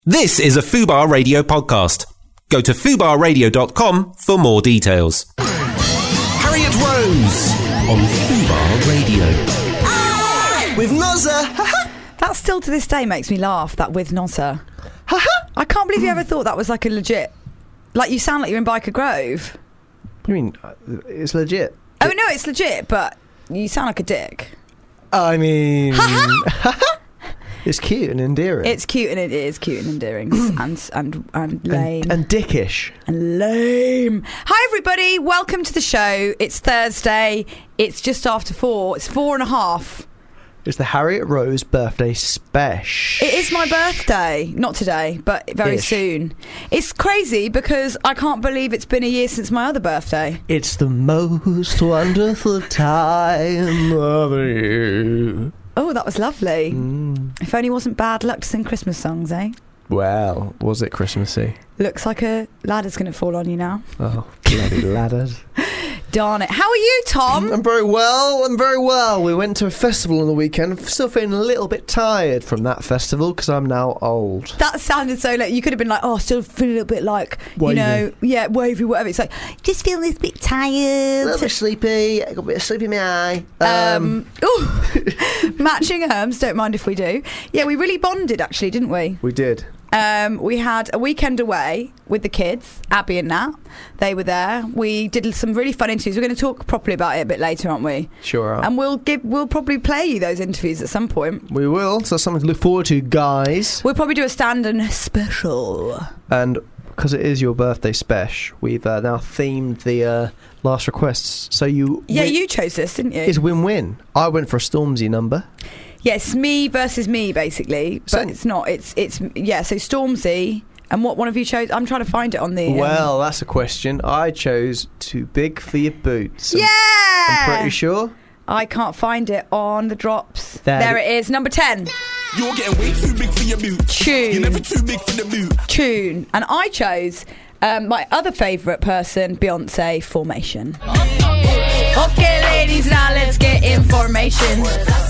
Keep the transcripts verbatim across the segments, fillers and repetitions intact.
This is a Fubar Radio podcast. Go to fubar radio dot com for more details. Harriet Rose on Fubar Radio. With Nozza. That still to this day makes me laugh, that with Nozza. I can't believe you ever thought that was like a legit... Like, you sound like you're in Byker Grove. What do you mean? It's legit. Oh, no, it's legit, but you sound like a dick. I mean... It's cute and endearing. It's cute and it is cute and endearing and, and and lame. And, and dickish. And lame. Hi, everybody. Welcome to the show. It's Thursday. It's just after four. It's four and a half. It's the Harriet Rose birthday special. It is my birthday. Not today, but very Ish. soon. It's crazy because I can't believe it's been a year since my other birthday. It's the most wonderful time of the year. Oh, that was lovely. Mm. If only it wasn't bad luck to sing Christmas songs, eh? Well, was it Christmassy? Looks like a ladder's going to fall on you now. Oh, bloody ladders. Darn it. How are you, Tom? I'm very well, I'm very well. We went to a festival on the weekend. I'm still feeling a little bit tired from that festival because I'm now old. That sounded so like you could have been like, oh, still feeling a little bit like, Wavy. you know, yeah, wavy, whatever. It's like, just feeling a little bit tired. A little bit sleepy. I got a bit of sleep in my eye. Um, ooh, matching terms, don't mind if we do. Yeah, we really bonded actually, didn't we? We did. Um, we had a weekend away with the kids, Abby and Nat. They were there. We did some really fun interviews. We're going to talk properly about it a bit later, aren't we? Sure are. And we'll give, we'll probably play you those interviews at some point. We will. So something to look forward to, guys. We'll probably do a stand-in special. And because it is your birthday special, we've uh, now themed the uh, last requests. So you... Yeah, win- you chose this, didn't you? It's win-win. I went for a Stormzy number. Yes, me versus me, basically. But So- it's not. It's, it's yeah, so Stormzy. And what one of you chose? I'm trying to find it on the... Um, Well, that's a question. I chose Too Big for Your Boots. I'm- yeah! I'm pretty sure. I can't find it on the drops. There- there it is, number ten. You're getting way too big for your boots. Tune. You're never too big for the boot. Tune. And I chose um, my other favourite person, Beyonce, Formation. Okay, ladies, now let's get information.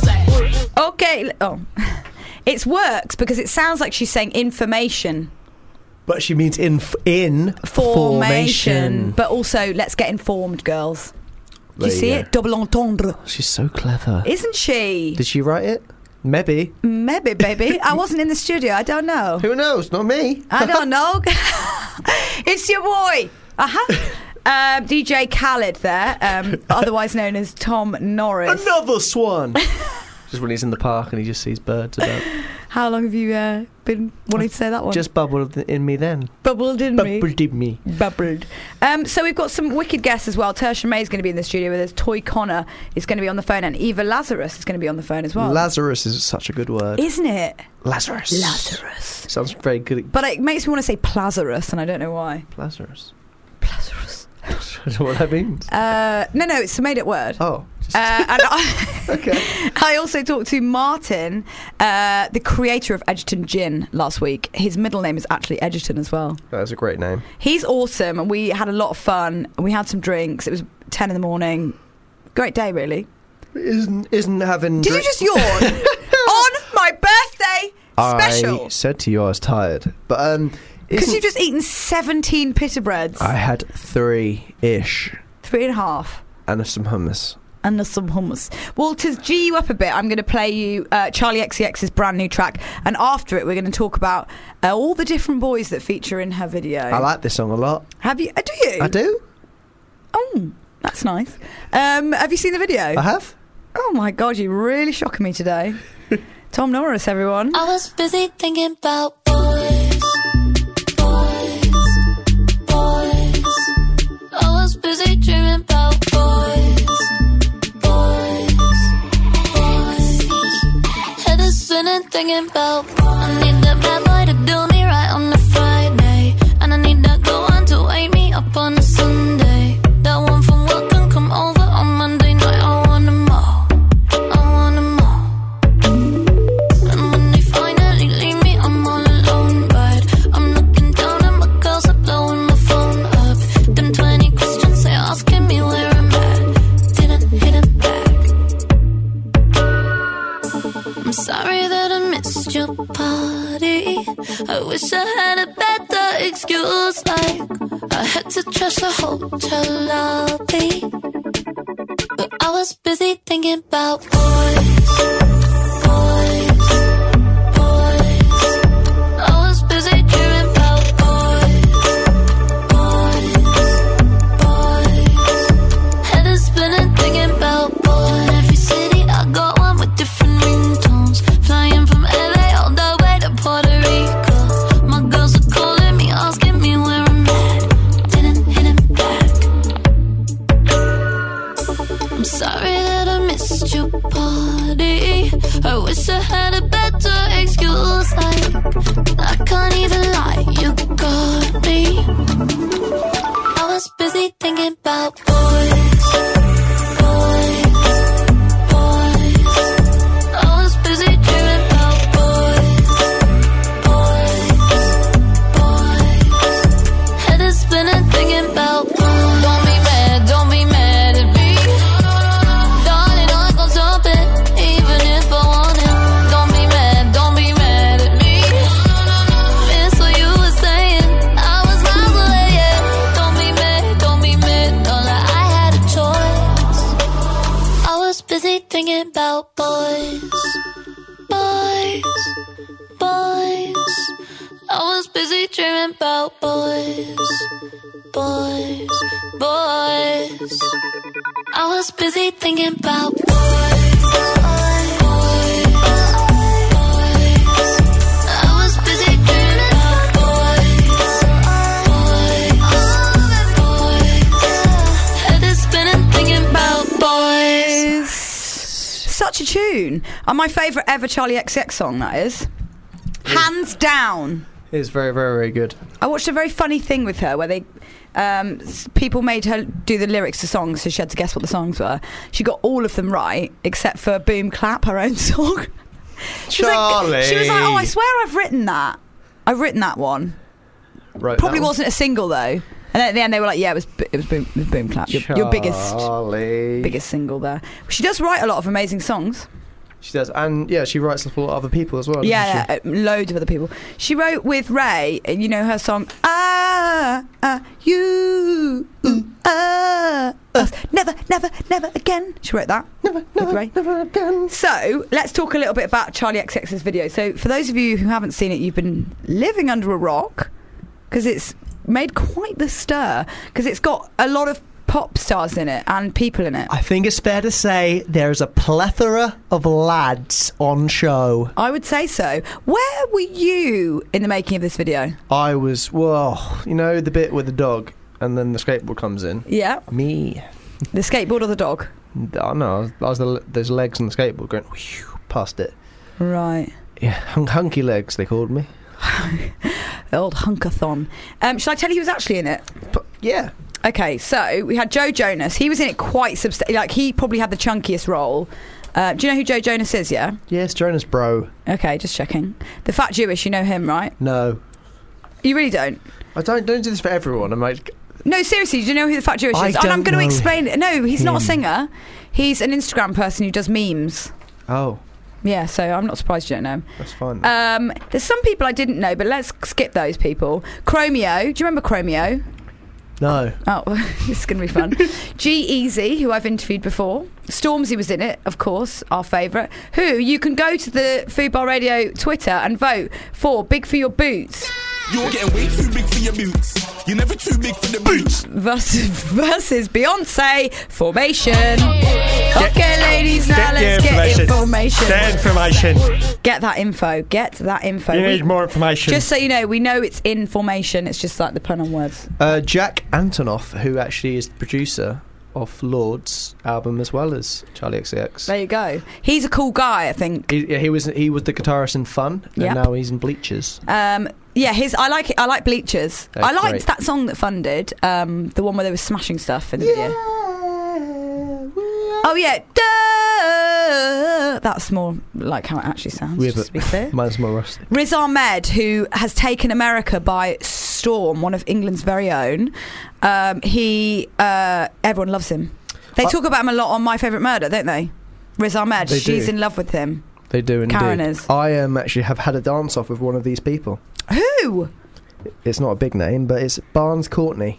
Okay. Oh. It works because it sounds like she's saying information. But she means in in Formation. formation. But also, let's get informed, girls. Do you There see you it? Double entendre. She's so clever. Isn't she? Did she write it? Maybe. Maybe, baby. I wasn't in the studio. I don't know. Who knows? Not me. I don't know. It's your boy. Uh-huh. Um, D J Khaled there, um, otherwise known as Tom Norris. Another swan. Just when he's in the park and he just sees birds about. How long have you uh, been wanting to say that one? Just bubbled in me then. bubbled in me. Bubbled in me. Bubbled. Um, so we've got some wicked guests as well. Tertia May is going to be in the studio with us. Toy Connor is going to be on the phone, and Eva Lazarus is going to be on the phone as well. Lazarus is such a good word. Isn't it? Lazarus. Lazarus. Sounds very good. But it makes me want to say Plazarus, and I don't know why. Lazarus. Plazarus. I don't know what that means. Uh, no, no, it's a made-up word. Oh. Just Uh, and I, okay. I also talked to Martin, uh, the creator of Edgerton Gin, last week. His middle name is actually Edgerton as well. That's a great name. He's awesome, and we had a lot of fun. We had some drinks. It was ten in the morning. Great day, really. Isn't isn't having. Did drink- you just yawn on my birthday special? I said to you I was tired, but um. Because isn't- you've just eaten seventeen pita breads. I had three ish Three and a half. and some hummus. And there's some hummus. Well, to G you up a bit, I'm going to play you uh, Charlie X C X's brand new track, and after it, we're going to talk about uh, all the different boys that feature in her video. I like this song a lot. Have you? Uh, do you? I do. Oh, that's nice. Um, have you seen the video? I have. Oh my God, you're really shocking me today. Tom Norris, everyone. I was busy thinking about boys, boys, boys. I was busy dreaming about boys, boys, boys. Head is spinning thinking about boys. I need that bad boy to do me right on a Friday, and I need that go on to wake me up on a Sunday. That one from work can come over on Monday night. I want them all, I want them all. And when they finally leave me, I'm all alone. But I'm looking down at my girls are blowing my phone up. Them twenty questions they asking me where I'm at. Didn't hit it back. I'm sorry that I missed your party. wish I had a better excuse. Like I had to trash the hotel lobby, but I was busy thinking about boys, boys, boys. I was busy dreaming about boys, boys, boys. Head is spinning thinking about boys. In every city I got one with different ringtones. Flying from L A all the way to Puerto Rico. My girls are calling me, asking me where I'm at. Didn't hit him back. I'm sorry that I missed your party. I wish I had a better excuse. Like I can't even lie, you got me. I was busy thinking about boys, boys, boys. I was busy dreaming about boys, boys, boys. Head is spinning thinking about boys. Don't be mad, don't be mad at me, darling. I'm gonna stop it, even if I want it. Don't be mad, don't be mad at me. Miss what you were saying, I was miles away, yeah. Don't be mad, don't be mad, no, like I had a choice. I was busy thinking about boys, boys, boys. I was busy dreaming about boys, boys, boys. I was busy thinking about boys, boys, boys. I was busy dreaming about boys, boys, boys. Head is spinning thinking about boys. Such a tune. And my favourite ever Charlie X C X song, that is. Hands down. It's very, very, very good. I watched a very funny thing with her where they um, s- people made her do the lyrics to songs, so she had to guess what the songs were. She got all of them right except for Boom Clap, her own song. she Charlie. Was like, she was like, oh, I swear I've written that. I've written that one. Right. Probably wasn't a single though. And then at the end they were like, yeah, it was b- it was Boom, it was Boom Clap. Your, your biggest Charlie. biggest single there. She does write a lot of amazing songs. She does, and yeah, she writes for other people as well. Yeah, doesn't yeah, uh, loads of other people. She wrote with Ray, you know her song Ah, ah You, ooh, ah, us. Never, never, never again. She wrote that. Never, with never, Ray. never again. So let's talk a little bit about Charlie X C X's video. So for those of you who haven't seen it, you've been living under a rock because it's made quite the stir because it's got a lot of pop stars in it and people in it. I think it's fair to say there's a plethora of lads on show. I would say so. Where were you in the making of this video? I was, well, you know, the bit with the dog and then the skateboard comes in. Yeah. Me. The skateboard or the dog? Oh, no, I was the, there's legs on the skateboard going whew, past it. Right. Yeah, hunk, hunky legs, they called me. The old hunkathon. Um, shall I tell you who was actually in it? But, yeah. Okay, so we had Joe Jonas. He was in it quite substantial. Like, he probably had the chunkiest role. Uh, do you know who Joe Jonas is, yeah? Yes, Jonas Bro. Okay, just checking. The Fat Jewish, you know him, right? No. You really don't? I don't don't do this for everyone. I'm like... No, seriously, do you know who the Fat Jewish I is? And I'm don't going to know explain it. No, he's not a him. singer. He's an Instagram person who does memes. Oh, Yeah, so I'm not surprised you don't know him. that's fine. Um, there's some people I didn't know, but let's skip those people. Chromeo. Do you remember Chromeo? no. Oh, this is going to be fun. G-Eazy, who I've interviewed before. Stormzy was in it, of course, our favourite. Who you can go to the Food Bar Radio Twitter and vote for Big for Your Boots. You're getting way too big for your boots. You're never too big for the boots. Versus, versus Beyonce, Formation. Okay, ladies, now let's get information. Get information. Get that info. Get that info. You We- need more information. Just so you know, we know it's in formation. It's just like the pun on words. Uh, Jack Antonoff, who actually is the producer of Lord's album as well as Charlie X C X. There you go. He's a cool guy, I think. He, yeah, he was he was the guitarist in Fun, and Yep. now he's in Bleachers. Um, yeah, his. I like. I like Bleachers. They're I liked great. that song that Fun did. Um, the one where they were smashing stuff in the video. Oh yeah, duh. That's more like how it actually sounds. We have just a- to be clear. Mine's more rusty. Riz Ahmed, who has taken America by storm, one of England's very own. Um, he, uh, everyone loves him. They I- talk about him a lot on My Favourite Murder, don't they? Riz Ahmed, They she's do. in love with him. They do indeed. Karen is. I um, actually have had a dance off with one of these people. Who? Who? It's not a big name, but it's Barnes Courtney.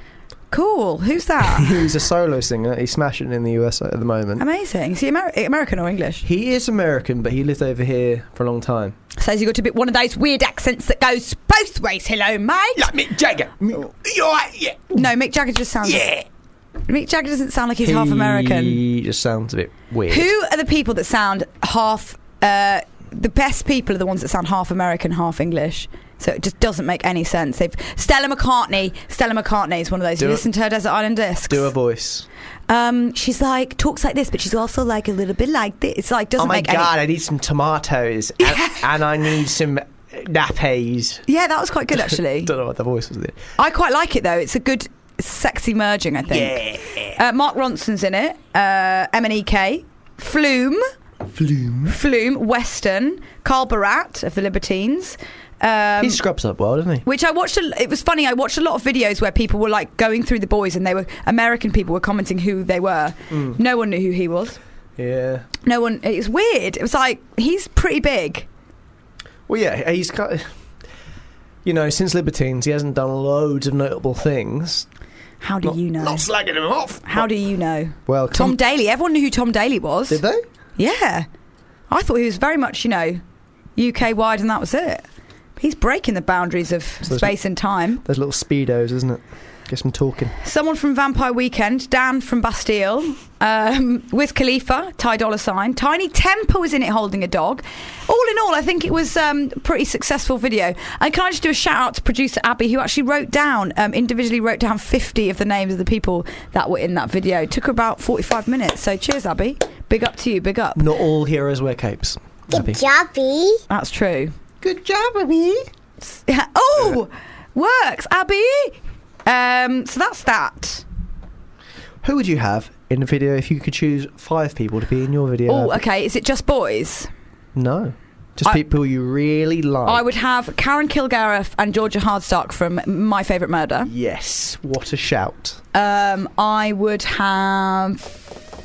Cool. Who's that? He's a solo singer. He's smashing in the U S at the moment. Amazing. Is he Amer- American or English? He is American, but he lived over here for a long time. Says you got a bit one of those weird accents that goes both ways. Hello, mate. Like Mick Jagger. You alright? Yeah. No, Mick Jagger just sounds. Yeah. Mick Jagger doesn't sound like he's half American. He just sounds a bit weird. Who are the people that sound half? Uh, the best people are the ones that sound half American, half English. So it just doesn't make any sense. They've Stella McCartney. Stella McCartney is one of those. Do you it. listen to her Desert Island Discs. Do a voice. Um, she's like talks like this, but she's also like a little bit like this. It's like doesn't Oh my make god! any. I need some tomatoes and, and I need some nappies. Yeah, that was quite good actually. Don't know what the voice was there. I quite like it though. It's a good, sexy merging. I think. Yeah. Uh, Mark Ronson's in it. Uh, M and E K, Flume, Flume. Flume, Western, Carl Barat of the Libertines. Um, He scrubs up well, doesn't he? Which I watched. A, it was funny. I watched a lot of videos where people were like going through the boys, and they were American people were commenting who they were. Mm. No one knew who he was. Yeah. No one. It was weird. It was like he's pretty big. Well, yeah, he's kind of, you know, since Libertines, he hasn't done loads of notable things. How do Not- you know? Not slagging him off. How do you know? Well, Tom Daly. Everyone knew who Tom Daly was. Did they? Yeah, I thought he was very much, you know, U K wide, and that was it. He's breaking the boundaries of there's space and time. Those little speedos, isn't it? Guess I'm talking. Someone from Vampire Weekend, Dan from Bastille, um, Wiz Khalifa, Ty Dolla Sign, Tiny Temper was in it holding a dog. All in all, I think it was um, a pretty successful video. And can I just do a shout out to producer Abby, who actually wrote down, um, individually wrote down fifty of the names of the people that were in that video. It took her about forty-five minutes. So cheers, Abby. Big up to you, big up. Not all heroes wear capes. Abby. Jobby. That's true. Good job, Abby. Yeah. Oh, works, Abby. Um, so that's that. Who would you have in the video if you could choose five people to be in your video? Oh, Abby? okay. Is it just boys? No. Just I- people you really like. I would have Karen Kilgariff and Georgia Hardstock from My Favourite Murder. Yes. What a shout. Um, I would have.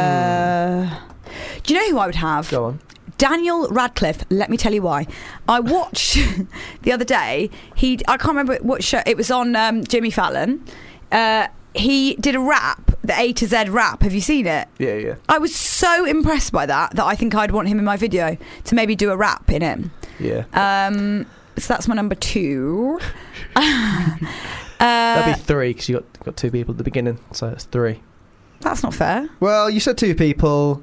Uh, Do you know who I would have? Go on. Daniel Radcliffe. Let me tell you why. I watched the other day. He, I can't remember what show it was on. Um, Jimmy Fallon. Uh, he did a rap, the A to Z rap. Have you seen it? Yeah, yeah. I was so impressed by that that I think I'd want him in my video to maybe do a rap in it. Yeah. Um, so that's my number two. uh, That'd be three because you got got two people at the beginning, so it's three. That's not fair. Well, you said two people.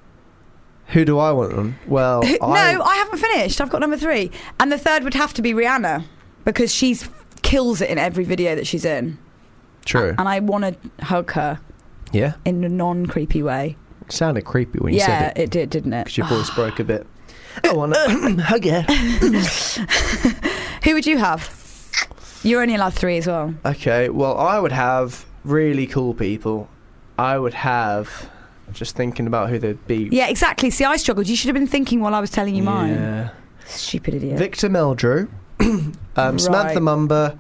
Who do I want them? Well, Who- I, no, I haven't finished. I've got number three, and the third would have to be Rihanna because she's kills it in every video that she's in. True. And I want to hug her Yeah. in a non-creepy way. It sounded creepy when you Yeah, said it it did, didn't it? because your voice broke a bit. I want to hug you. Who would you have? You're only allowed three as well. Okay, well, I would have really cool people. I would have, just thinking about who they'd be. Yeah, exactly. See, I struggled. You should have been thinking while I was telling you mine. Yeah. Stupid idiot. Victor Meldrew, um, Samantha Right. Mumba,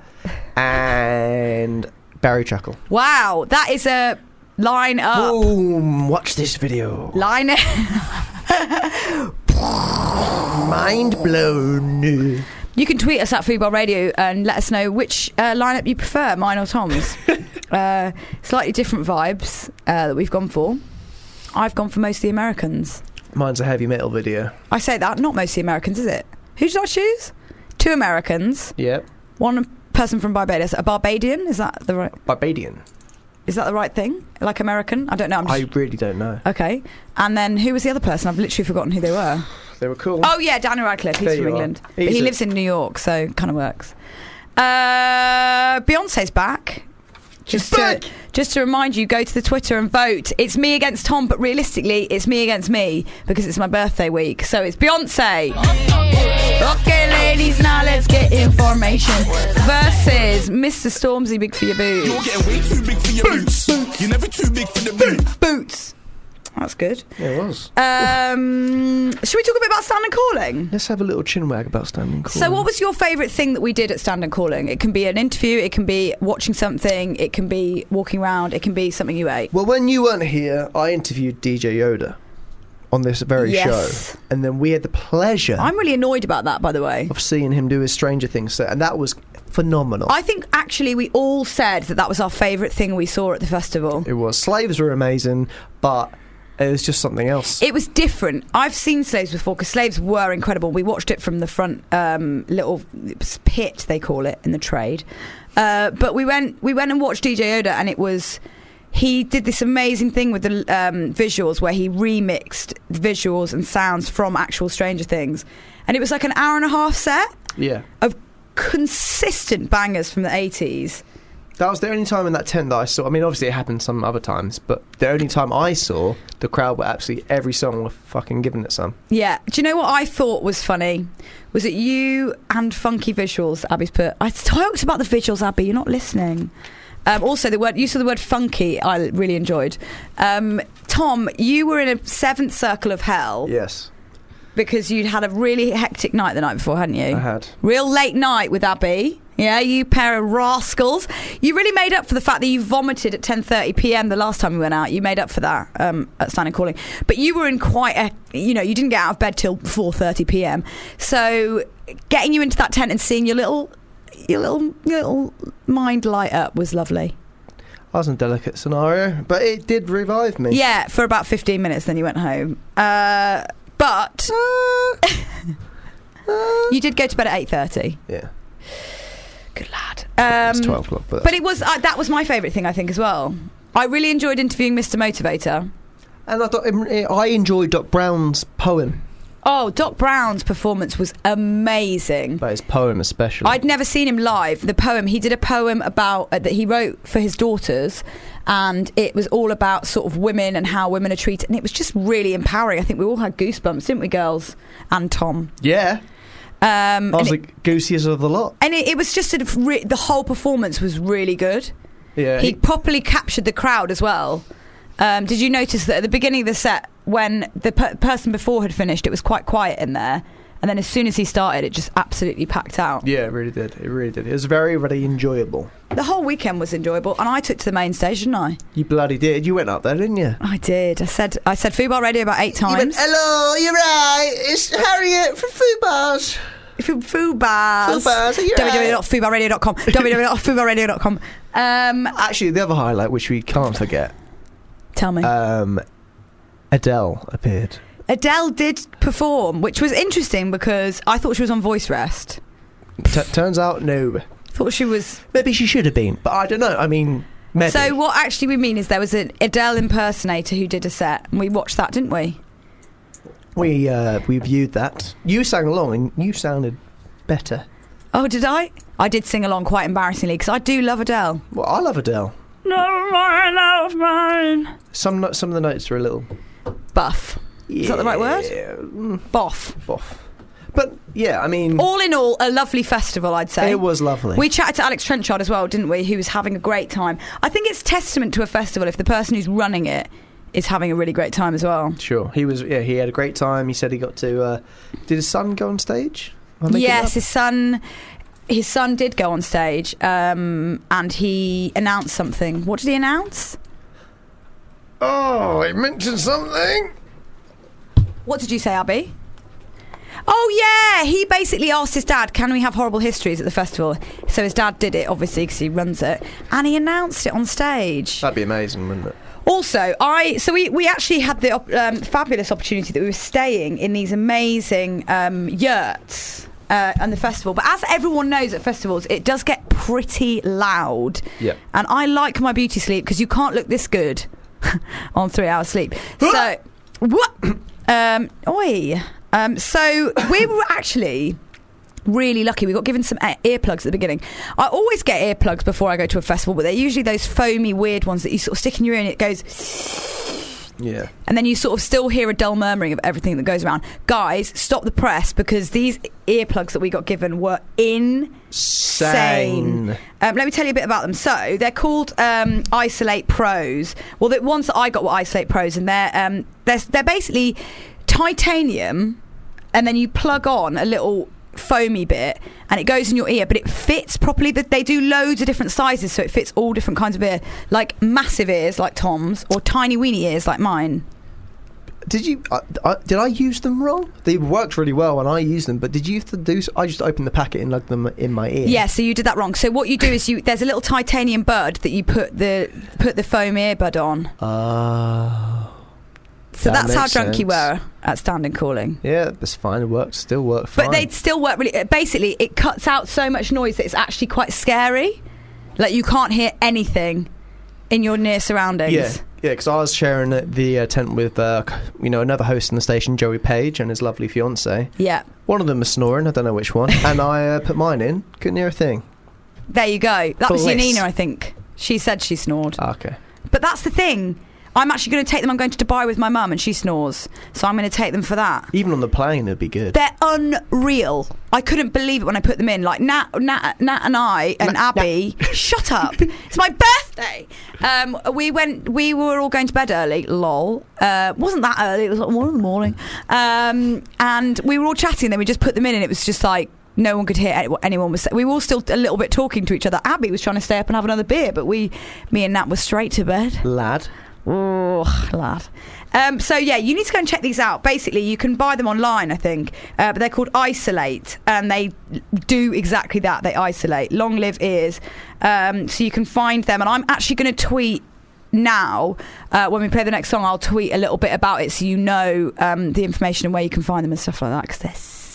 and Barry Chuckle. Wow, that is a line up. Boom! Watch this video. Line Mind blown. You can tweet us at Football Radio and let us know which uh, lineup you prefer, mine or Tom's. uh, slightly different vibes uh, that we've gone for. I've gone for most of the Americans. Mine's a heavy metal video. I say that, not most of the Americans, is it? Who did I choose? Two Americans, Yep. one person from Barbados. A Barbadian? Is that the right? Barbadian. Is that the right thing? Like American? I don't know. I'm I just, really don't know. okay. And then who was the other person? I've literally forgotten who they were. They were cool. Oh yeah, Daniel Radcliffe. He's There from you are. England, but He's he a- lives in New York, so kind of works. Uh, Beyonce's back. Just back. to just to remind you, go to the Twitter and vote. It's me against Tom, but realistically, it's me against me because it's my birthday week. So it's Beyonce. Okay, ladies, now let's get information. Versus Mister Stormzy, Big for Your You're Boots. getting way too big for your boots. You're never too big for the boot. Boots. That's good. Yeah, it was. Um, should we talk a bit about Stand and Calling? Let's have a little chin wag about standing cool. So what was your favourite thing that we did at Stand and Calling? It can be an interview, it can be watching something, it can be walking around, it can be something you ate. Well, when you weren't here, I interviewed D J Yoda on this very Yes. show, and then we had the pleasure I'm really annoyed about that, by the way. of seeing him do his Stranger Things set, and that was phenomenal. I think actually we all said that that was our favourite thing we saw at the festival. It was. Slaves were amazing, but it was just something else. It was different. I've seen Slaves before because Slaves were incredible. We watched it from the front um, little pit, they call it in the trade. Uh, but we went we went and watched D J Yoda, and it was... He did this amazing thing with the um, visuals where he remixed visuals and sounds from actual Stranger Things. And it was like an hour and a half set yeah. of consistent bangers from the eighties. That was the only time in that tent that I saw. I mean, obviously it happened some other times, but the only time I saw the crowd were absolutely every song were fucking giving it some. Yeah. Do you know what I thought was funny? Was it you and funky visuals, Abby's put? I talked about the visuals, Abby. You're not listening. Um, also, the word use of the word funky, I really enjoyed. Um, Tom, you were in a seventh circle of hell. Yes. Because you'd had a really hectic night the night before, hadn't you? I had. Real late night with Abby. Yeah, you pair of rascals. You really made up for the fact that you vomited at ten thirty p.m. the last time we went out. You made up for that um, at Standing Calling. But you were in quite a... You know, you didn't get out of bed till four thirty p.m. So getting you into that tent and seeing your little... Your little, your little mind light up was lovely. I was in a delicate scenario, but it did revive me. Yeah, for about fifteen minutes, then you went home. Uh, but Uh, uh, you did go to bed at eight thirty. yeah. Good lad. Um, It's twelve o'clock. But, but it was uh, that was my favourite thing, I think, as well. I really enjoyed interviewing Mister Motivator. And I thought I enjoyed Doc Brown's poem. Oh, Doc Brown's performance was amazing. But his poem especially. I'd never seen him live. The poem, he did a poem about uh, that he wrote for his daughters, and it was all about sort of women and how women are treated, and it was just really empowering. I think we all had goosebumps, didn't we, girls? And Tom. Yeah. Um, I was and the goosiest of the lot. And it, it was just a, re- the whole performance was really good. Yeah. He He, properly captured the crowd as well. Um, did you notice that at the beginning of the set, when the per- person before had finished, it was quite quiet in there, and then as soon as he started, it just absolutely packed out. yeah, it really did. It really did. It was very, very enjoyable. The whole weekend was enjoyable, and I took to the main stage, didn't I? You bloody did. You went up there, didn't you? I did. I said I said Fubar Radio about eight You went, times. hello, you're right. It's Harriet from Food Bars. Fu- Fubars. Fubars, are you w w w right? dot fubar radio dot com w w w dot fubar radio dot com Um, Actually, the other highlight, which we can't forget, tell me. um, Adele appeared. Adele did perform, which was interesting because I thought she was on voice rest. T- turns out, no. Thought she was. Maybe she should have been, but I don't know. I mean, maybe. So what actually we mean is there was an Adele impersonator who did a set, and we watched that, didn't we? we uh, we viewed that. You sang along, and you sounded better. Oh, did I? I did sing along quite embarrassingly because I do love Adele. Well, I love Adele. No, mine, love mine. Some no- some of the notes are a little. Buff. Is that the right word? Yeah, mm, Boff. boff. But yeah, I mean, All in all, a lovely festival, I'd say. it was lovely. We chatted to Alex Trenchard as well, didn't we? Who was having a great time. I think it's testament to a festival if the person who's running it is having a really great time as well. Sure, he was. Yeah, he had a great time. He said he got to. Uh, did his son go on stage? Am I making Yes, it up? his son. His son did go on stage, um, and he announced something. What did he announce? Oh, he mentioned something. What did you say, Abby? Oh, yeah. He basically asked his dad, can we have horrible histories at the festival? So his dad did it, obviously, because he runs it. And he announced it on stage. That'd be amazing, wouldn't it? Also, I so we, we actually had the op- um, fabulous opportunity that we were staying in these amazing um, yurts uh, on the festival. But as everyone knows at festivals, it does get pretty loud. Yeah. And I like my beauty sleep because you can't look this good on three hours sleep. So, what? Um, oi. Um, so we were actually really lucky. We got given some e- earplugs at the beginning. I always get earplugs before I go to a festival, but they're usually those foamy, weird ones that you sort of stick in your ear and it goes... Yeah. And then you sort of still hear a dull murmuring of everything that goes around. Guys, stop the press because these earplugs that we got given were insane. Sane. Um, let me tell you a bit about them. So they're called um, Isolate Pros. Well, the ones that I got were Isolate Pros, and they're um, they're, they're basically titanium, and then you plug on a little foamy bit and it goes in your ear, but it fits properly. That they do loads of different sizes, so it fits all different kinds of ear, like massive ears like Tom's or tiny weeny ears like mine. Did you? Uh, uh, did I use them wrong? They worked really well when I used them, but did you have to do? I just opened the packet and lugged them in my ear. Yeah, so you did that wrong. So what you do is you there's a little titanium bud that you put the put the foam earbud on. Oh. So That that's how makes drunk you sense. were at Standing Calling. Yeah, that's fine. It worked. Still worked fine. But they still work really. Basically, it cuts out so much noise that it's actually quite scary. Like you can't hear anything in your near surroundings. Yeah, yeah. Because I was sharing the, the uh, tent with, uh, you know, another host in the station, Joey Page, and his lovely fiance. Yeah. One of them was snoring. I don't know which one. And I uh, put mine in. Couldn't hear a thing. There you go. That was Bliss. Yanina, I think. She said she snored. Ah, okay. But that's the thing. I'm actually going to take them. I'm going to Dubai with my mum, and she snores. So I'm going to take them for that. Even on the plane, it'd be good. They're unreal. I couldn't believe it when I put them in. Like Nat, Nat, Nat and I and Nat- Abby. Shut up! It's my birthday. Um, we went. We were all going to bed early. Lol. Uh, wasn't that early? It was like one in the morning. Um, and we were all chatting. Then we just put them in, and it was just like. No one could hear what anyone was saying. We were all still a little bit talking to each other. Abby was trying to stay up and have another beer, but we, me and Nat, were straight to bed. Lad. Oh, lad. Um, so, yeah, you need to go and check these out. Basically, you can buy them online, I think. Uh, but they're called Isolate. And they do exactly that. They isolate. Long live ears. Um, so you can find them. And I'm actually going to tweet now. Uh, when we play the next song, I'll tweet a little bit about it so you know um, the information and where you can find them and stuff like that. Because they're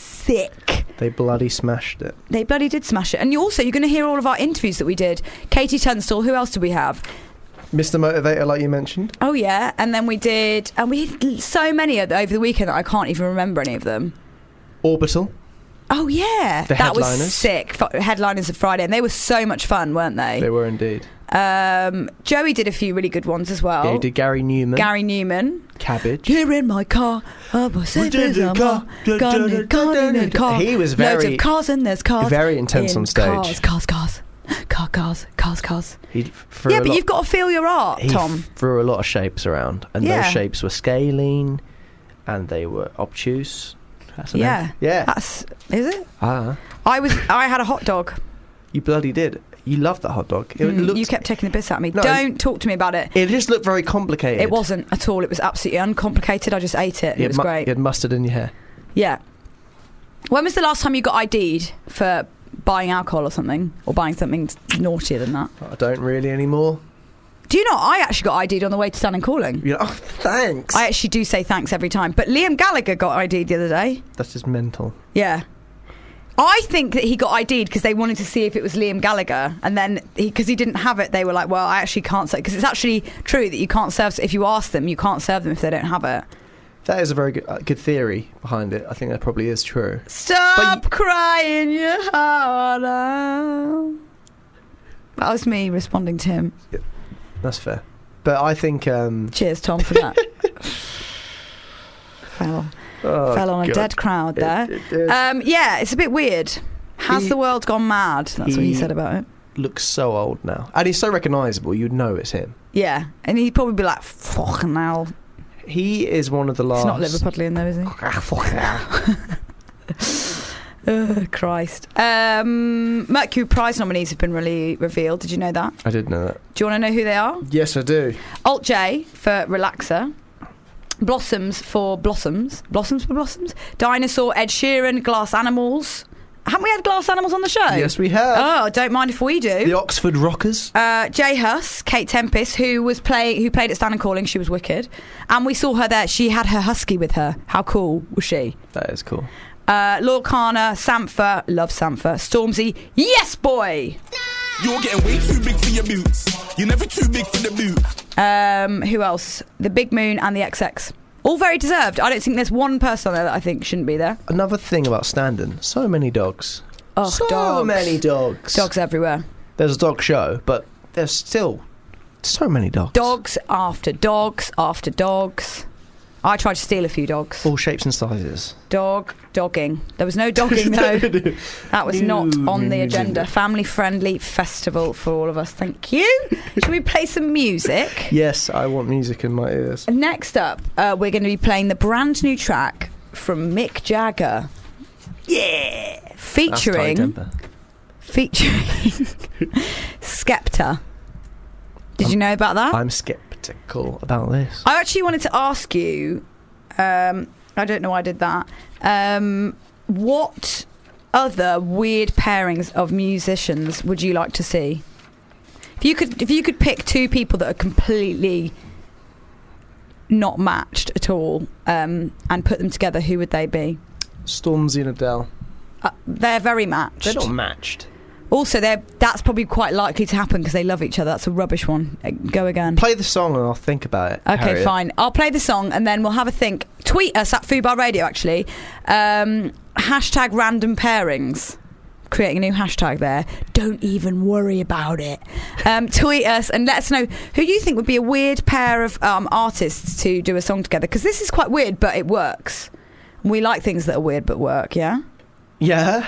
sick. They bloody smashed it. They bloody did smash it. And you also, you're going to hear all of our interviews that we did. Katie Tunstall. Who else did we have? Mister Motivator, like you mentioned. Oh yeah, and then we did, and we had so many over the weekend that I can't even remember any of them. Orbital. Oh yeah, The that headliners. was sick. F- headliners of Friday, and they were so much fun, weren't they? They were indeed. Um, Joey did a few really good ones as well. Yeah, you did Gary Newman. Gary Newman. Cabbage. You're in my car. I was safe did as the a car. car. Gun in, gun in a car. He was Loads very- of cars and there's cars. very intense in on stage. Cars, cars, cars. Car, cars, cars, cars. He threw Yeah, a but lot- you've got to feel your art, he Tom. threw a lot of shapes around, and Yeah. those shapes were scaling, and they were obtuse. That's a name. Yeah. yeah. That's, is it? Ah, I was. I had a hot dog. you bloody did. You loved that hot dog. It Mm, looked. you kept taking the piss out of me. No. Don't talk to me about it. It just looked very complicated. It wasn't at all. It was absolutely uncomplicated. I just ate it. And You it had was mu- great. You had mustard in your hair. Yeah. When was the last time you got I D'd for buying alcohol or something? Or buying something naughtier than that? I don't really anymore. Do you know, I actually got I D'd on the way to Standing Calling. You know, oh, thanks. I actually do say thanks every time. But Liam Gallagher got I D'd the other day. That's just mental. Yeah. I think that he got I D'd because they wanted to see if it was Liam Gallagher, and then because he, he didn't have it, they were like, "Well, I actually can't say," because it's actually true that you can't serve. If you ask them, you can't serve them if they don't have it. That is a very good, uh, good theory behind it. I think that probably is true. Stop But crying your heart out. That was me responding to him. That's fair. But I think. Um, Cheers, Tom, for that. Fell, oh, fell on a God. dead crowd there. It, it did. Um, yeah, it's a bit weird. Has He- the world gone mad? That's what he he- said about it. Looks so old now, and he's so recognisable. You'd know it's him. Yeah, and he'd probably be like, fucking hell. He is one of the last. He's not Liverpudlian though, is he? Ah, fuck hell. Oh, Christ. Um, Mercury Prize nominees have been really revealed. Did you know that? I did know that. Do you want to know who they are? Yes, I do. Alt J for Relaxer. Blossoms for Blossoms. Blossoms for Blossoms. Dinosaur, Ed Sheeran, Glass Animals. Haven't we had Glass Animals on the show? Yes, we have. Oh, don't mind if we do. The Oxford Rockers. Uh, Jay Huss, Kate Tempest, who was play, who played at Standing Calling. She was wicked, and we saw her there. She had her husky with her. How cool was she? That is cool. Uh, Laura Kana, Sampha, love Sampha, Stormzy, yes boy. You're getting way too big for your boots. You're never too big for the boot. Um, who else? The Big Moon and the X X. All very deserved. I don't think there's one person on there that I think shouldn't be there. Another thing about Standon, so many dogs. Oh, so dogs. many dogs. Dogs everywhere. There's a dog show, but there's still so many dogs. Dogs after dogs after dogs. I tried to steal a few dogs. All shapes and sizes. Dog, dogging. There was no dogging though. That was No, not on no, the no, agenda. no. Family friendly festival for all of us. Thank you. Should we play some music? Yes, I want music in my ears. Next up, uh, we're going to be playing the brand new track from Mick Jagger. Yeah. That's tight Featuring temper. featuring Skepta. Did you know about that? I'm sceptical about this. I actually wanted to ask you Um, I don't know why I did that. Um, what other weird pairings of musicians would you like to see? If you could, if you could pick two people that are completely not matched at all, um, and put them together, who would they be? Stormzy and Adele. Uh, they're very matched. They're not matched. Also, they're that's probably quite likely to happen because they love each other. That's a rubbish one. Uh, Go again. Play the song and I'll think about it. Okay, Harriet. fine. I'll play the song and then we'll have a think. Tweet us at Fubar Radio, actually. Um, hashtag random pairings. Creating a new hashtag there. Don't even worry about it. Um, tweet us and let us know who you think would be a weird pair of um, artists to do a song together. Because this is quite weird, but it works. We like things that are weird but work, yeah? Yeah.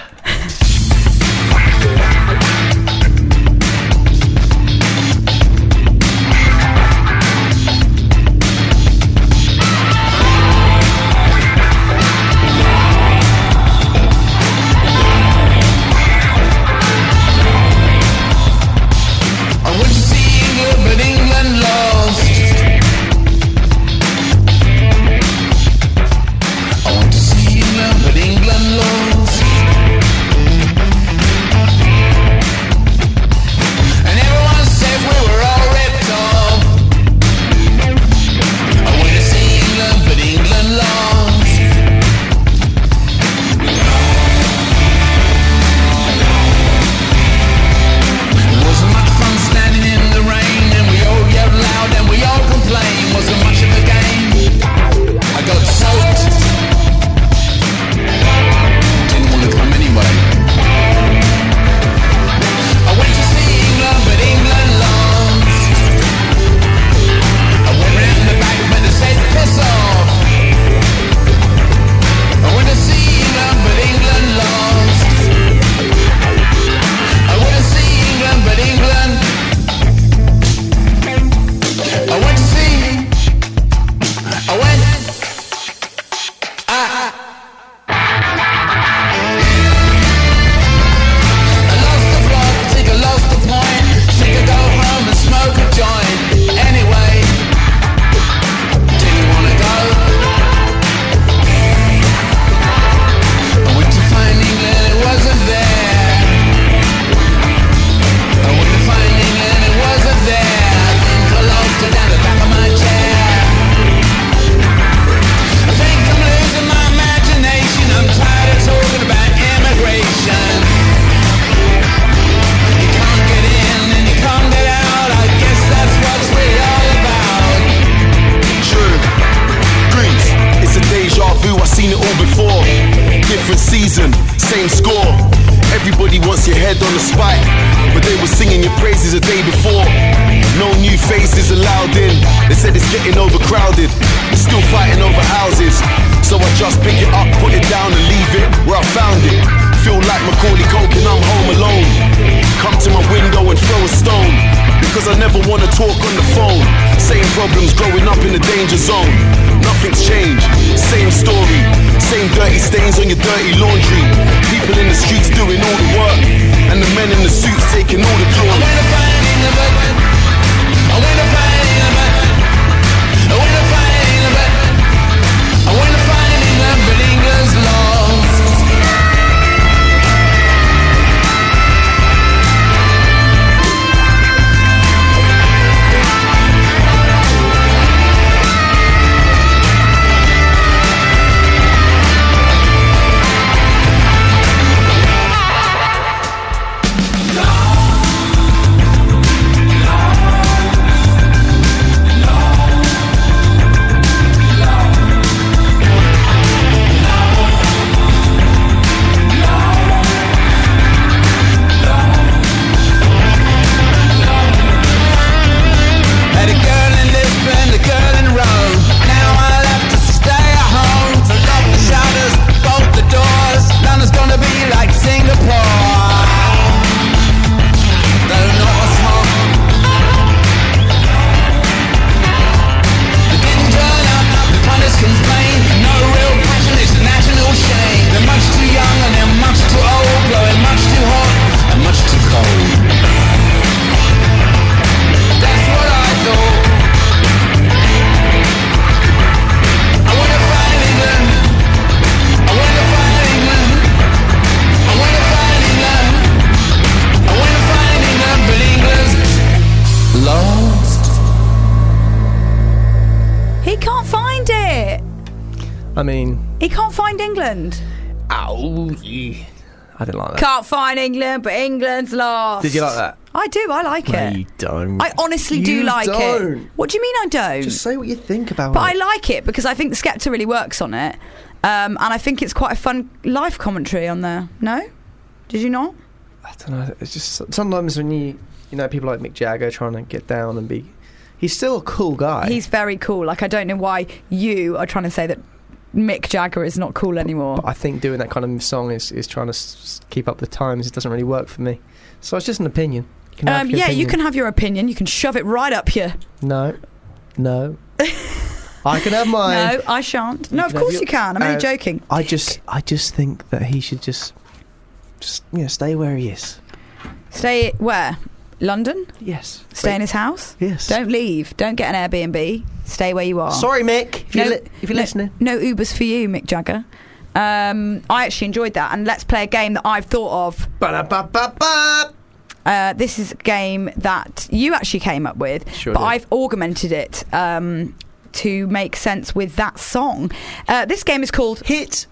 I mean, He can't find England. ow, yeah. I didn't like that. Can't find England, but England's lost. Did you like that? I do. I like No, it. you don't. I honestly do You like don't. it. What do you mean I don't? Just say what you think about But it. I like it because I think the Skepta really works on it, um, and I think it's quite a fun life commentary on there. No, did you not? I don't know. It's just sometimes when you, you know, people like Mick Jagger trying to get down and be. He's still a cool guy. He's very cool. Like I don't know why you are trying to say that Mick Jagger is not cool anymore. But I think doing that kind of song is, is trying to s- keep up with the times. It doesn't really work for me. So it's just an opinion. You can have Um, your yeah, you opinion. can have your opinion. You can shove it right up here. No, no. I can have mine. No, I shan't. No, You of can have course your- you can. I'm only uh, joking. I just, I just think that he should just, just you know, stay where he is. Stay where? London? Yes. Stay in his house? Yes. Don't leave. Don't get an Airbnb. Stay where you are. Sorry, Mick. If, No, you're, li- if you're no, listening. No Ubers for you, Mick Jagger. Um, I actually enjoyed that. And let's play a game that I've thought of. Ba-da-ba-ba-ba. Uh, this is a game that you actually came up with, Sure but did. I've augmented it um, to make sense with that song. Uh, this game is called Hit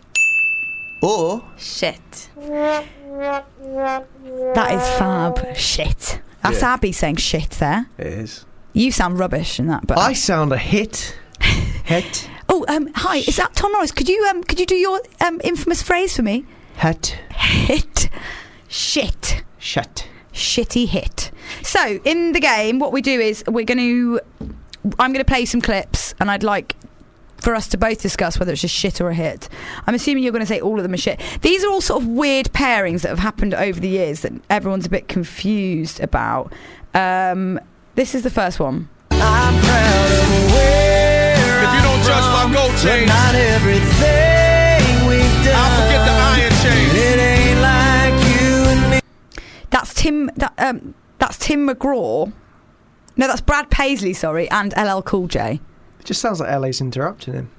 or Shit. That is fab. Shit. That's Yeah. Abby saying shit there. it is. You sound rubbish in that, but I sound a hit. Hit. oh, um, hi, is that Tom Norris? Could you um, could you do your um, infamous phrase for me? Hit. Hit, shit, Shut. shitty hit. So in the game, what we do is we're going to. I'm going to play some clips, and I'd like for us to both discuss whether it's a shit or a hit. I'm assuming you're going to say all of them are shit. These are all sort of weird pairings that have happened over the years that everyone's a bit confused about. Um, this is the first one. I'm proud of where If you don't judge my gold chains, not everything we've done. I'll forget the iron chains. It ain't like you and me. That's Tim. That, um, that's Tim McGraw. No, that's Brad Paisley. Sorry, and L L Cool J. It just sounds like L A's interrupting him.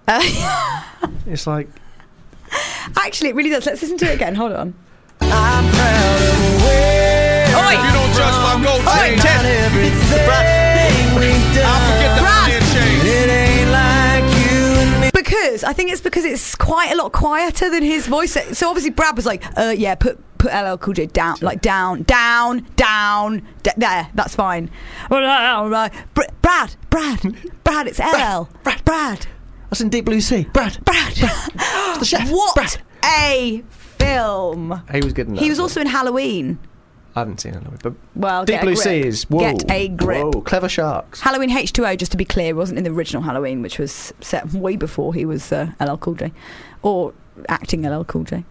Uh, It's like actually, it really does. Let's listen to it again. Hold on. I'm proud of where Oi! If you don't judge my gold chains, not everything we've done. I'll forget the Brad. iron chains. It ain't like you and me. Because I think it's because it's quite a lot quieter than his voice. So obviously Brad was like, uh, yeah, put put L L Cool J down, like down, down, down, d- there. That's fine. Br- Brad, Brad, Brad. It's L L. Brad. Brad, That's in Deep Blue Sea. Brad. Brad. The chef. What Brad. a film! He was good in that. He was as also in Halloween. well. I haven't seen it, but Well, Deep get a Blue grip. Sea is whoa. Get a grip. Whoa, clever sharks. Halloween H two O, just to be clear, it wasn't in the original Halloween, which was set way before he was uh, L L Cool J, or acting L L Cool J.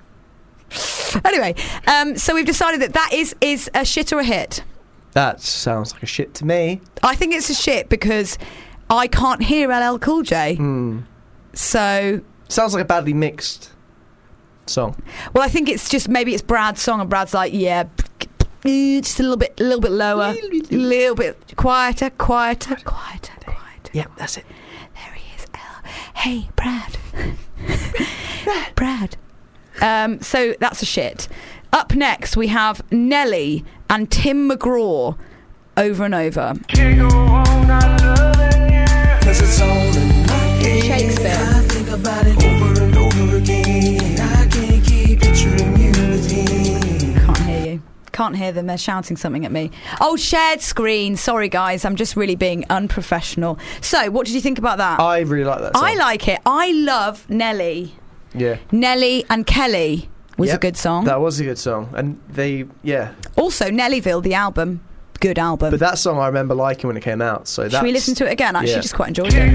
Anyway, um, so we've decided that that is is a shit or a hit. That sounds like a shit to me. I think it's a shit because I can't hear L L Cool J. Hmm. So, Sounds like a badly mixed song. well, I think it's just maybe it's Brad's song, and Brad's like, yeah, just a little bit, a little bit lower, a little bit quieter, quieter, quieter, quieter. Yep, that's it. There he is. L. Hey, Brad. Brad. Um, so that's a shit. Up next, we have Nelly and Tim McGraw, Over and Over. Shakespeare. I think about it over and over again. I can't keep picturing you with him. Can't hear you. Can't hear them. They're shouting something at me. Oh, shared screen. Sorry, guys. I'm just really being unprofessional. So, what did you think about that? I really like that song. I like it. I love Nelly. Yeah. Nelly and Kelly was a Yep, good song. That was a good song. And they, yeah. Also, Nellyville, the album. Good album. But that song I remember liking when it came out. So Should we listen to it again? I actually yeah. just quite enjoyed it.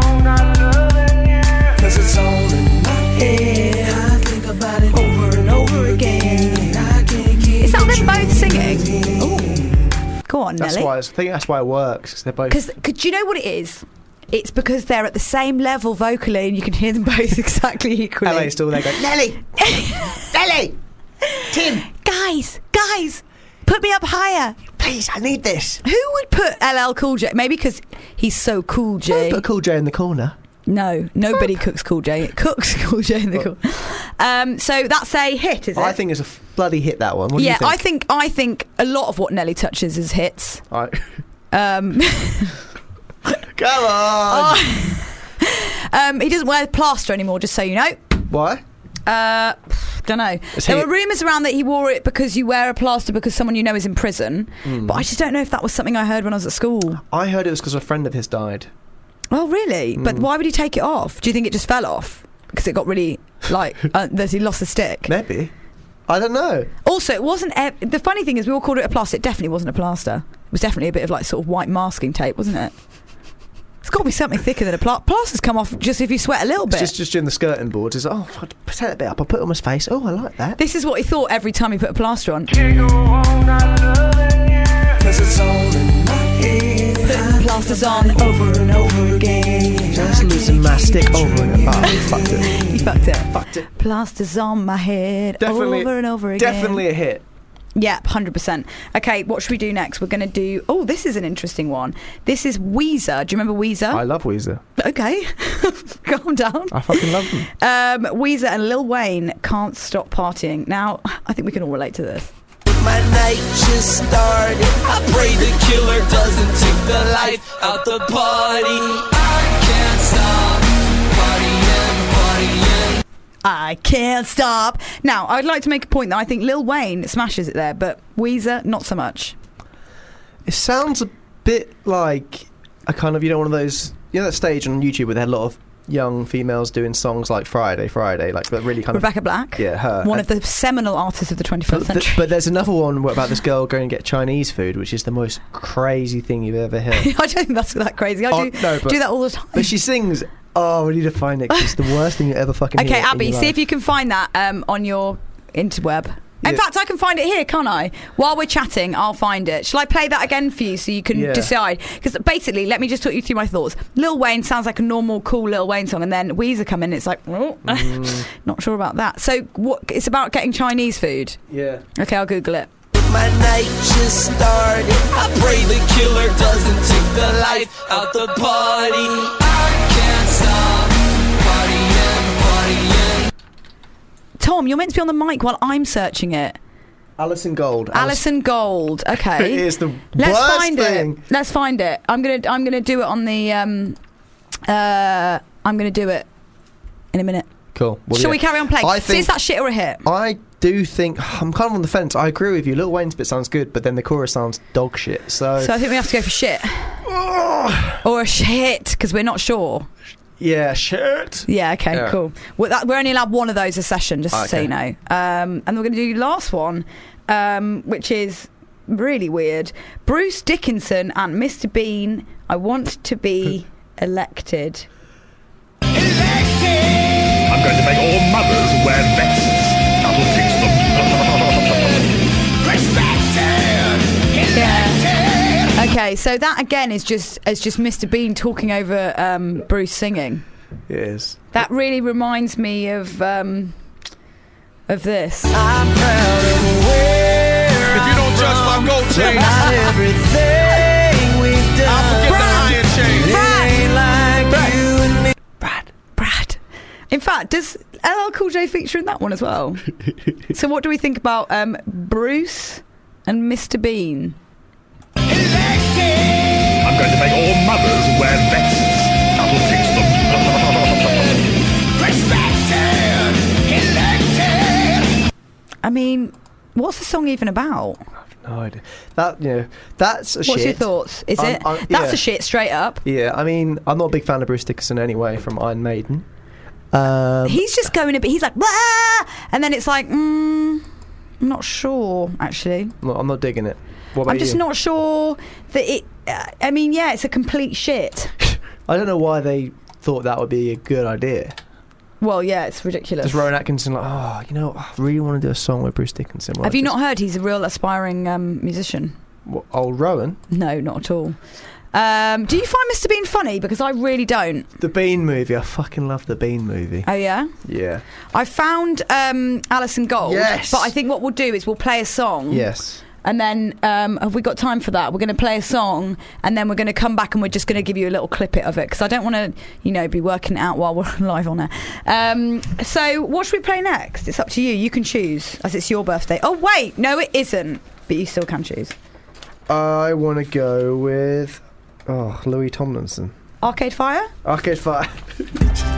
Cause it's all in my head. I think about it over and over again. I can't keep Is that them both picturing singing? you with him. Ooh. Go on, That's Nelly. why, I think that's why it works. Cause they're both. Because do you know what it is? It's because they're at the same level vocally and you can hear them both exactly equally. L A's still there going, Nelly! Nelly! Tim! Guys, guys, put me up higher. Please, I need this. Who would put L L Cool J? Maybe because he's so Cool J. Put Cool J in the corner. No, nobody cooks Cool J. It cooks Cool J in the corner. Um, so that's a hit, is it? I think it's a f- bloody hit, that one. What do yeah, you think? I think I think a lot of what Nelly touches is hits. I... Um, Come on! Um, he doesn't wear plaster anymore, just so you know. Why? Uh, don't know. Is there he- were rumours around that he wore it because you wear a plaster because someone you know is in prison. Mm. But I just don't know if that was something I heard when I was at school. I heard it was because a friend of his died. Oh, really? Mm. But why would he take it off? Do you think it just fell off? Because it got really, like, uh, that he lost the stick? Maybe. I don't know. Also, it wasn't... E- the funny thing is, we all called it a plaster. It definitely wasn't a plaster. It was definitely a bit of, like, sort of white masking tape, wasn't it? It's got to be something thicker than a plaster. Plasters come off just if you sweat a little bit. It's just, just doing the skirting boards. It's oh, I'll put that bit up. I'll put it on his face. Oh, I like that. This is what he thought every time he put a plaster on. Because it's all in my head. Putting plasters on over and over again. Just losing my stick over and over. Oh, fucked it. He fucked it. Fucked it. Plasters on my head Definitely, over and over again. Definitely a hit. Yeah, one hundred percent. Okay, what should we do next? We're going to do... Oh, this is an interesting one. This is Weezer. Do you remember Weezer? I love Weezer. Okay. Calm down. I fucking love them. Um, Weezer and Lil Wayne, Can't Stop Partying. Now, I think we can all relate to this. My night just started. I pray the killer doesn't take the life out the party. I can't stop partying, partying. I can't stop. Now, I'd like to make a point that I think Lil Wayne smashes it there, but Weezer, not so much. It sounds a bit like a kind of, you know, one of those, you know, that stage on YouTube where they had a lot of young females doing songs like Friday, Friday, like that really kind Rebecca of... Black. Yeah, her. One And- of the seminal artists of the twenty-first but, th- century. but there's another one about this girl going to get Chinese food, which is the most crazy thing you've ever heard. I don't think that's that crazy. I Oh, do, no, but- do that all the time. But she sings, oh, we need to find it 'cause it's the worst thing you ever fucking Okay, hear in Abby, your see life. if you can find that um, on your interweb. In Yeah. fact, I can find it here, can't I? While we're chatting, I'll find it. Shall I play that again for you so you can Yeah. decide? Because basically, let me just talk you through my thoughts. Lil Wayne sounds like a normal, cool Lil Wayne song, and then Weezer come in, it's like, oh, Mm. not sure about that. So, what? It's about getting Chinese food. Yeah. Okay, I'll Google it. My night just started. I pray the killer doesn't take the life out the party. I can't stop partying, partying. Tom, you're meant to be on the mic while I'm searching it. Alison Gold. Alison Gold. Okay. It is the Let's worst find thing. it. Let's find it. I'm gonna. I'm gonna do it on the. Um, uh, I'm gonna do it in a minute. Cool. Well, Shall yeah. we carry on playing? I See, is think that shit or a hit? I do think I'm kind of on the fence. I agree with you. Lil Wayne's bit sounds good, but then the chorus sounds dog shit. So, So I think we have to go for shit or a shit because we're not sure. yeah, shit. Yeah. Okay. Yeah. Cool. We're, that, we're only allowed one of those a session, just so Okay. you know. Um, and we're going to do the last one, um, which is really weird. Bruce Dickinson and Mister Bean. I want to be elected. I'm going to make all mothers wear vests. That'll teach them. Yeah. Okay, so that again is just is just Mister Bean talking over um, Bruce singing. It is. That really reminds me of um, of this. I'm proud of where If you don't judge my gold chain, not everything we've done. I'll forget the iron chain. It ain't like you and me. Brad, Brad. In fact, does L L Cool J feature in that one as well? So what do we think about um, Bruce and Mister Bean? I'm going to make all mothers wear vests. That'll teach them. I mean, what's the song even about? No idea. That you know, that's a What's shit. your thoughts? Is I'm- it? I'm- That's yeah. a shit, straight up. Yeah, I mean, I'm not a big fan of Bruce Dickinson anyway from Iron Maiden. Um, He's just going a bit. He's like, "Wah!" And then it's like, mm, I'm not sure. Actually, I'm not, I'm not digging it. What about I'm just you? not sure that it. Uh, I mean, yeah, it's a complete shit. I don't know why they thought that would be a good idea. Well, yeah, it's ridiculous. Just Rowan Atkinson, like, oh, you know, I really want to do a song with Bruce Dickinson. Well, Have you just- not heard he's a real aspiring um, musician? What, old Rowan? No, not at all. Um, do you find Mister Bean funny? Because I really don't. The Bean movie. I fucking love the Bean movie. Oh yeah, Yeah. I found um, Alison Gold. Yes. But I think what we'll do is we'll play a song. Yes. And then, um, have we got time for that? We're going to play a song, and then we're going to come back, and we're just going to give you a little clip it of it, because I don't want to, you know, be working it out while we're live on air. Um, so, what should we play next? It's up to you. You can choose, as it's your birthday. Oh wait, no, it isn't. But you still can choose. I want to go with, oh, Louis Tomlinson. Arcade Fire. Arcade Fire.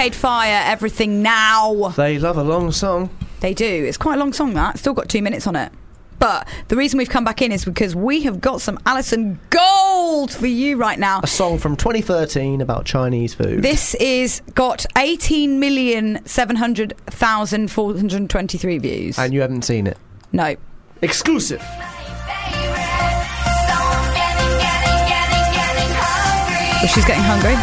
Arcade Fire, Everything Now. They love a long song. They do. It's quite a long song, that. It's still got two minutes on it. But the reason we've come back in is because we have got some Alison Gold for you right now. A song from twenty thirteen about Chinese food. This is got eighteen million seven hundred thousand four hundred twenty-three views. And you haven't seen it? No. Exclusive. So she's getting hungry.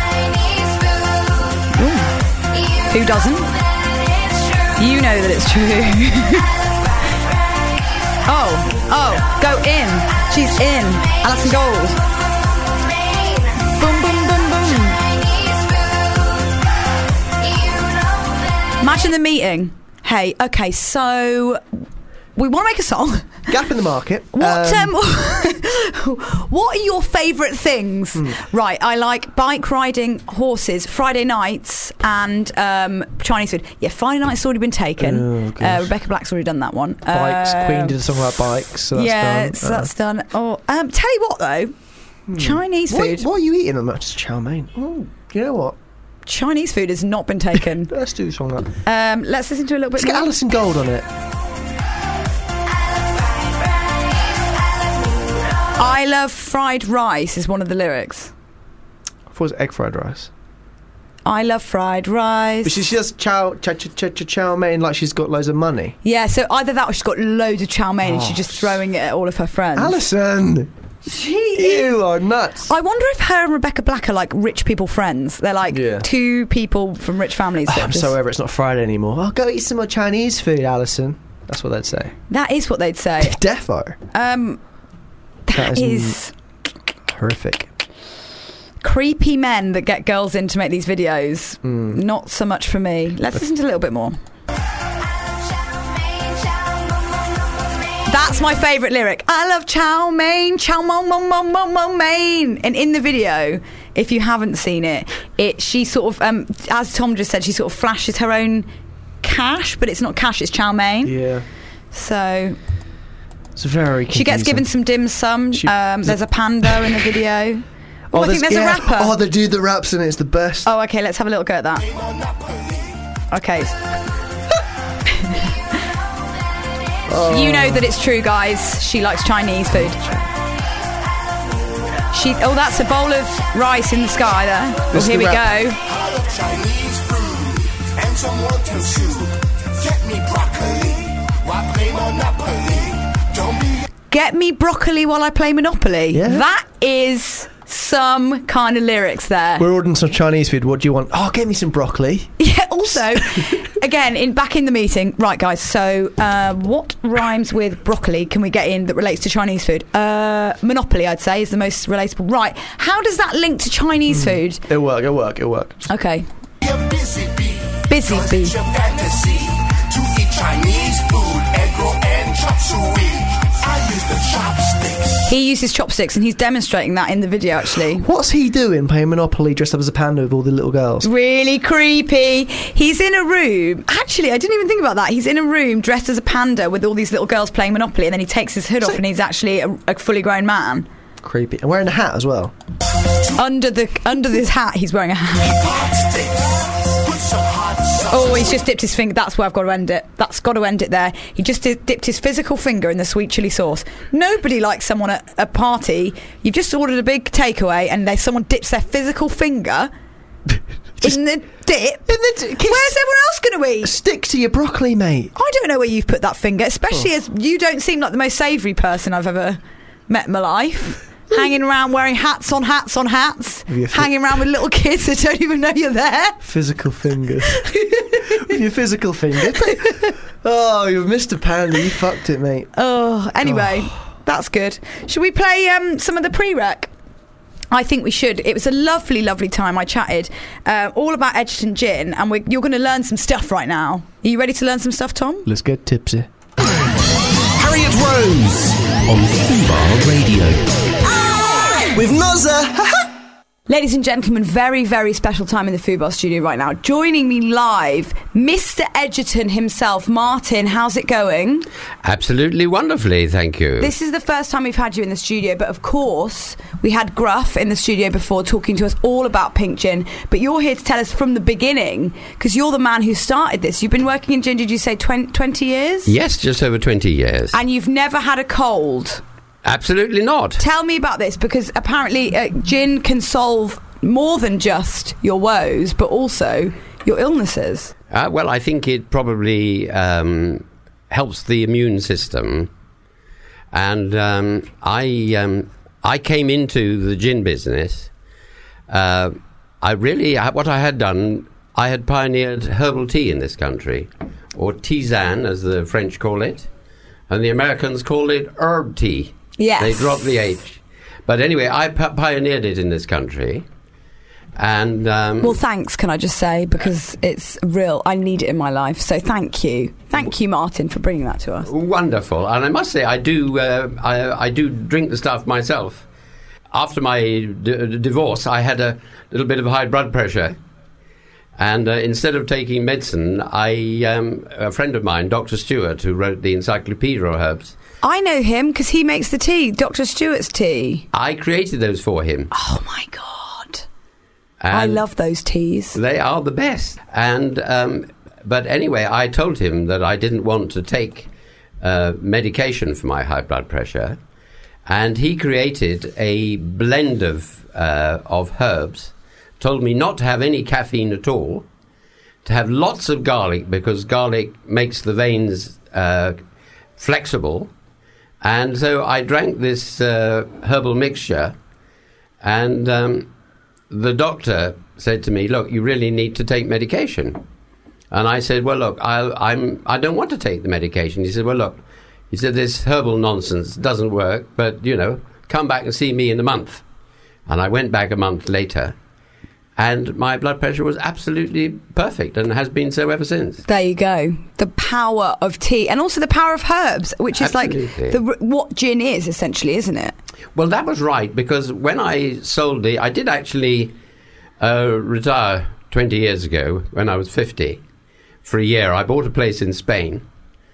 Ooh. Who doesn't? You know that it's true. oh, oh, go in. She's in. Alison Gold. Boom, boom, boom, boom. Imagine the meeting. Hey, okay, so we want to make a song. Gap in the market. What Um, um, what are your favourite things? Hmm. Right, I like bike riding, horses, Friday nights, and um, Chinese food. Yeah, Friday night's already been taken. Oh, uh, gosh. Rebecca Black's already done that one. Bikes. Um, Queen did a song about bikes, so that's yeah, done. so Uh, that's done. Oh, um, tell you what though, Chinese what, food. what are you eating on that? Just chow mein. Oh, you know what? Chinese food has not been taken. Let's do a song like that. um, let's listen to a little bit Let's get more. Alison Gold on it. I love fried rice is one of the lyrics. I thought it was egg fried rice. I love fried rice. But she's just chow, chow, chow, chow, chow, chow mein like she's got loads of money. Yeah, so either that or she's got loads of chow mein and Oh, she's just throwing it at all of her friends. Alison! You are nuts. I wonder if her and Rebecca Black are like rich people friends. They're like Yeah. two people from rich families. Oh, that I'm just- so over it's not Friday anymore. Oh, go eat some more Chinese food, Alison. That's what they'd say. That is what they'd say. Defo. Um, That that is is horrific. creepy men that get girls in to make these videos. Mm. Not so much for me. Let's listen to a little bit more. That's my favourite lyric. I love chow mein, chow mon mon mon mon mon mein. And in the video, if you haven't seen it, it she sort of, um, as Tom just said, she sort of flashes her own cash, but it's not cash, it's chow mein. Yeah. So It's very she gets confusing. given some dim sum. She- um, there's a panda in the video. Oh, I think there's yeah. a rapper. Oh, the dude that raps in it is the best. Oh, okay, let's have a little go at that. Okay. Oh. You know that it's true, guys. She likes Chinese food. She. Oh, that's a bowl of rice in the sky there. Well, This is here the we rap. go. Chinese food and some water soup. Get me broccoli while play Monopoly. Don't be Get me broccoli while I play Monopoly. Yeah. That is some kind of lyrics there. We're ordering some Chinese food. What do you want? Oh, get me some broccoli. Yeah. Also, again, in back in the meeting, right, guys. So, uh, what rhymes with broccoli can we get in that relates to Chinese food? Uh, Monopoly, I'd say, is the most relatable. Right. How does that link to Chinese food? It'll work, it'll work, it'll work. Okay. a busy bee. Busy Cause bee. it's your fantasy to eat Chinese food and grow and chop suey. I use the chopsticks. He uses chopsticks, and he's demonstrating that in the video. Actually, What's he doing playing Monopoly dressed up as a panda with all the little girls? really creepy. He's in a room. Actually, I didn't even think about that. He's in a room dressed as a panda with all these little girls playing Monopoly, and then he takes his hood So- off, and he's actually a, a fully grown man. Creepy. And wearing a hat as well. Under the under this hat, he's wearing a hat. Hot sticks. Put some hot sauce. Oh, he's just dipped his finger. That's where I've got to end it. That's got to end it there. He just di- dipped his physical finger in the sweet chili sauce. Nobody likes someone at a party. You've just ordered a big takeaway, and they, someone dips their physical finger Just- in the dip. In the d- kiss- Where's everyone else going to eat? Stick to your broccoli, mate. I don't know where you've put that finger, especially as you don't seem like the most savoury person I've ever met in my life. Hanging around wearing hats on hats on hats. With your fi- Hanging around with little kids that don't even know you're there. Physical fingers. With your physical finger. Oh, you're Mister Panda. You fucked it, mate. Oh, anyway, that's good. Should we play um, some of the pre-rec? I think we should. It was a lovely, lovely time. I chatted uh, all about Edgerton Gin, and we're, you're going to learn some stuff right now. Are you ready to learn some stuff, Tom? Let's get tipsy. Harriet Rose on Fubar Radio. With Nozza. Ladies and gentlemen, very, very special time in the Fubar studio right now. Joining me live, Mister Edgerton himself. Martin, how's it going? Absolutely wonderfully, thank you. This is the first time we've had you in the studio, but of course, we had Gruff in the studio before talking to us all about Pink Gin, but you're here to tell us from the beginning, because you're the man who started this. You've been working in gin, did you say twenty years? Yes, just over twenty years. And you've never had a cold? Absolutely not. Tell me about this, because apparently uh, gin can solve more than just your woes, but also your illnesses. Uh, well, I think it probably um, helps the immune system. And um, I um, I came into the gin business. Uh, I really, what I had done, I had pioneered herbal tea in this country, or tisane, as the French call it. And the Americans call it herb tea. Yes. They dropped the H. But anyway, I p- pioneered it in this country. And um, well, thanks, can I just say, because it's real. I need it in my life. So thank you. Thank you, Martin, for bringing that to us. Wonderful. And I must say, I do uh, I, I do drink the stuff myself. After my d- divorce, I had a little bit of high blood pressure. And uh, instead of taking medicine, I um, a friend of mine, Doctor Stewart, who wrote the Encyclopedia of Herbs. I know him because he makes the tea, Doctor Stewart's tea. I created those for him. Oh, my God. And I love those teas. They are the best. And um, but anyway, I told him that I didn't want to take uh, medication for my high blood pressure. And he created a blend of uh, of herbs. Told me not to have any caffeine at all, to have lots of garlic, because garlic makes the veins uh, flexible. And so I drank this uh, herbal mixture, and um, the doctor said to me, look, you really need to take medication. And I said, well, look, I'll, I'm, I don't want to take the medication. He said, well, look, he said, this herbal nonsense doesn't work, but, you know, come back and see me in a month. And I went back a month later. And my blood pressure was absolutely perfect and has been so ever since. There you go. The power of tea, and also the power of herbs, which is Absolutely. like the, what gin is, essentially, isn't it? Well, that was right, because when I sold the... I did actually uh, retire twenty years ago, when I was fifty, for a year. I bought a place in Spain,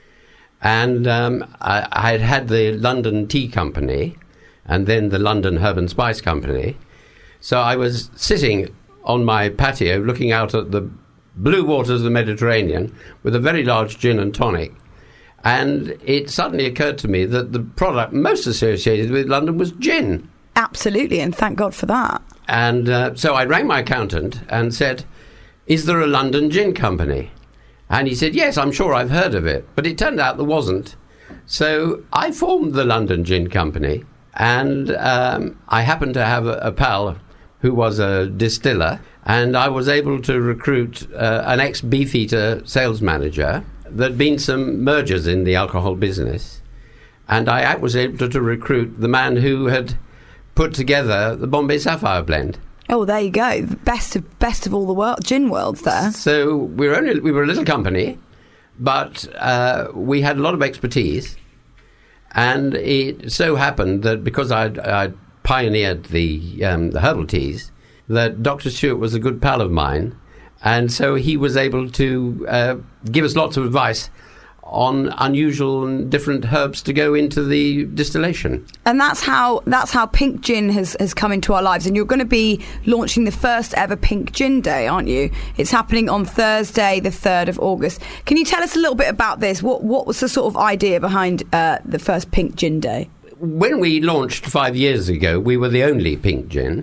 and um, I, I had had the London Tea Company, and then the London Herb and Spice Company. So I was sitting on my patio looking out at the blue waters of the Mediterranean with a very large gin and tonic. And it suddenly occurred to me that the product most associated with London was gin. Absolutely, and thank God for that. And uh, so I rang my accountant and said, is there a London Gin Company? And he said, yes, I'm sure I've heard of it. But it turned out there wasn't. So I formed the London Gin Company, and um, I happened to have a, a pal who was a distiller, and I was able to recruit uh, an ex-Beefeater sales manager. There'd been some mergers in the alcohol business, and I was able to, to recruit the man who had put together the Bombay Sapphire blend. Oh, there you go. Best of best of all the world, gin worlds there. So we were only we were a little company, but uh, we had a lot of expertise, and it so happened that because I'd, I'd pioneered the um, the herbal teas, that Doctor Stewart was a good pal of mine, and so he was able to uh, give us lots of advice on unusual and different herbs to go into the distillation. And that's how that's how Pink Gin has, has come into our lives. And you're going to be launching the first ever Pink Gin Day, aren't you? It's happening on Thursday, the third of August. Can you tell us a little bit about this? What what was the sort of idea behind uh, the first Pink Gin Day? When we launched five years ago, we were the only pink gin,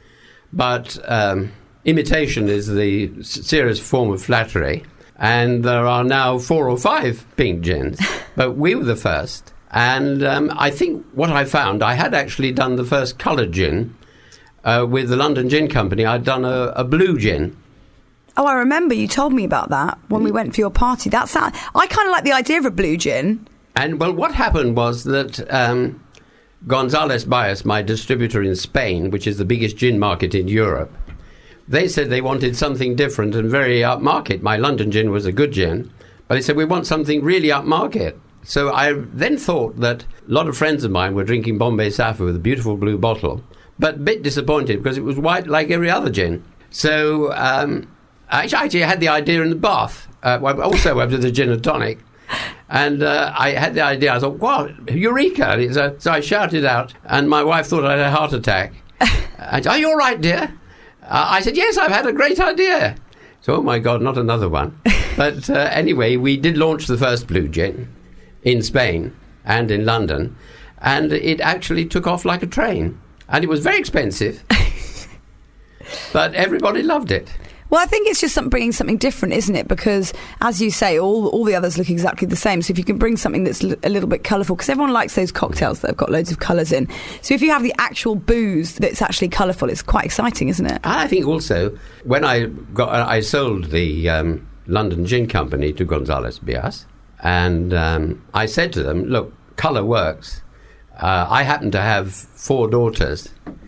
but um, imitation is the serious form of flattery, and there are now four or five pink gins, but we were the first. And um, I think what I found, I had actually done the first coloured gin uh, with the London Gin Company. I'd done a, a blue gin. Oh, I remember you told me about that when we went for your party. That's I kind of like the idea of a blue gin. And, well, what happened was that um, González Baez, my distributor in Spain, which is the biggest gin market in Europe, they said they wanted something different and very upmarket. My London gin was a good gin, but they said, we want something really upmarket. So I then thought that a lot of friends of mine were drinking Bombay Sapphire with a beautiful blue bottle, but a bit disappointed because it was white like every other gin. So um, I actually had the idea in the bath. Uh, I also went to the gin and tonic. And uh, I had the idea. I thought, wow, eureka! And it's a, so I shouted out, and my wife thought I had a heart attack. And, are you all right, dear? Uh, I said, yes, I've had a great idea. So, oh my God, not another one. But uh, anyway, we did launch the first blue gin in Spain and in London, and it actually took off like a train. And it was very expensive, but everybody loved it. Well, I think it's just some, bringing something different, isn't it? Because, as you say, all all the others look exactly the same. So if you can bring something that's l- a little bit colourful, because everyone likes those cocktails that have got loads of colours in. So if you have the actual booze that's actually colourful, it's quite exciting, isn't it? I think also, when I got, I sold the um, London Gin Company to González Bias, and um, I said to them, look, colour works. Uh, I happen to have four daughters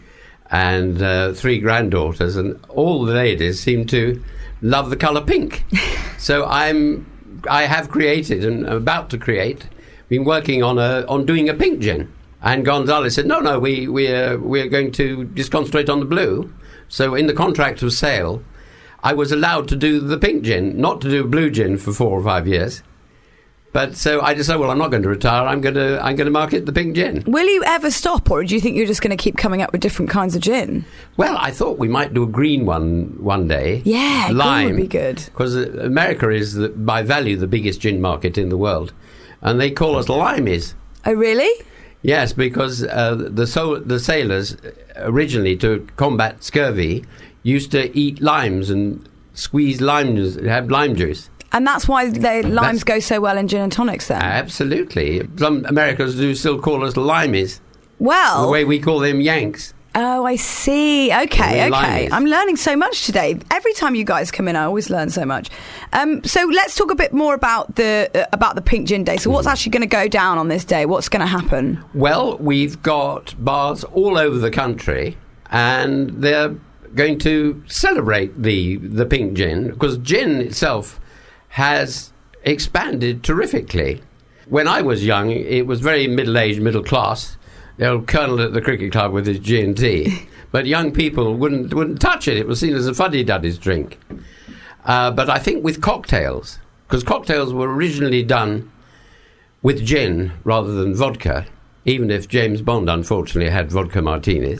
and uh, three granddaughters, and all the ladies seem to love the colour pink. So I'm, I have created and I'm about to create, been working on a on doing a pink gin. And González said, no, no, we we're we're going to just concentrate on the blue. So in the contract of sale, I was allowed to do the pink gin, not to do blue gin for four or five years. But so I decided, well, I'm not going to retire. I'm going to I'm going to market the pink gin. Will you ever stop, or do you think you're just going to keep coming up with different kinds of gin? Well, I thought we might do a green one one day. Yeah, lime green would be good. Because America is, the, by value, the biggest gin market in the world, and they call us limeys. Oh, really? Yes, because uh, the so, the sailors originally, to combat scurvy, used to eat limes and squeeze limes, have lime juice. And that's why the limes That's, go so well in gin and tonics then? Absolutely. Some Americans do still call us limeys. Well... The way we call them Yanks. Oh, I see. Okay, Well, okay. limeys. I'm learning so much today. Every time you guys come in, I always learn so much. Um, so let's talk a bit more about the uh, about the Pink Gin Day. So what's actually going to go down on this day? What's going to happen? Well, we've got bars all over the country, and they're going to celebrate the, the pink gin, because gin itself has expanded terrifically. When I was young, it was very middle-aged, middle-class. The old colonel at the cricket club with his G and T. But young people wouldn't wouldn't touch it. It was seen as a fuddy-duddy's drink. Uh, but I think with cocktails, because cocktails were originally done with gin rather than vodka, even if James Bond, unfortunately, had vodka martinis.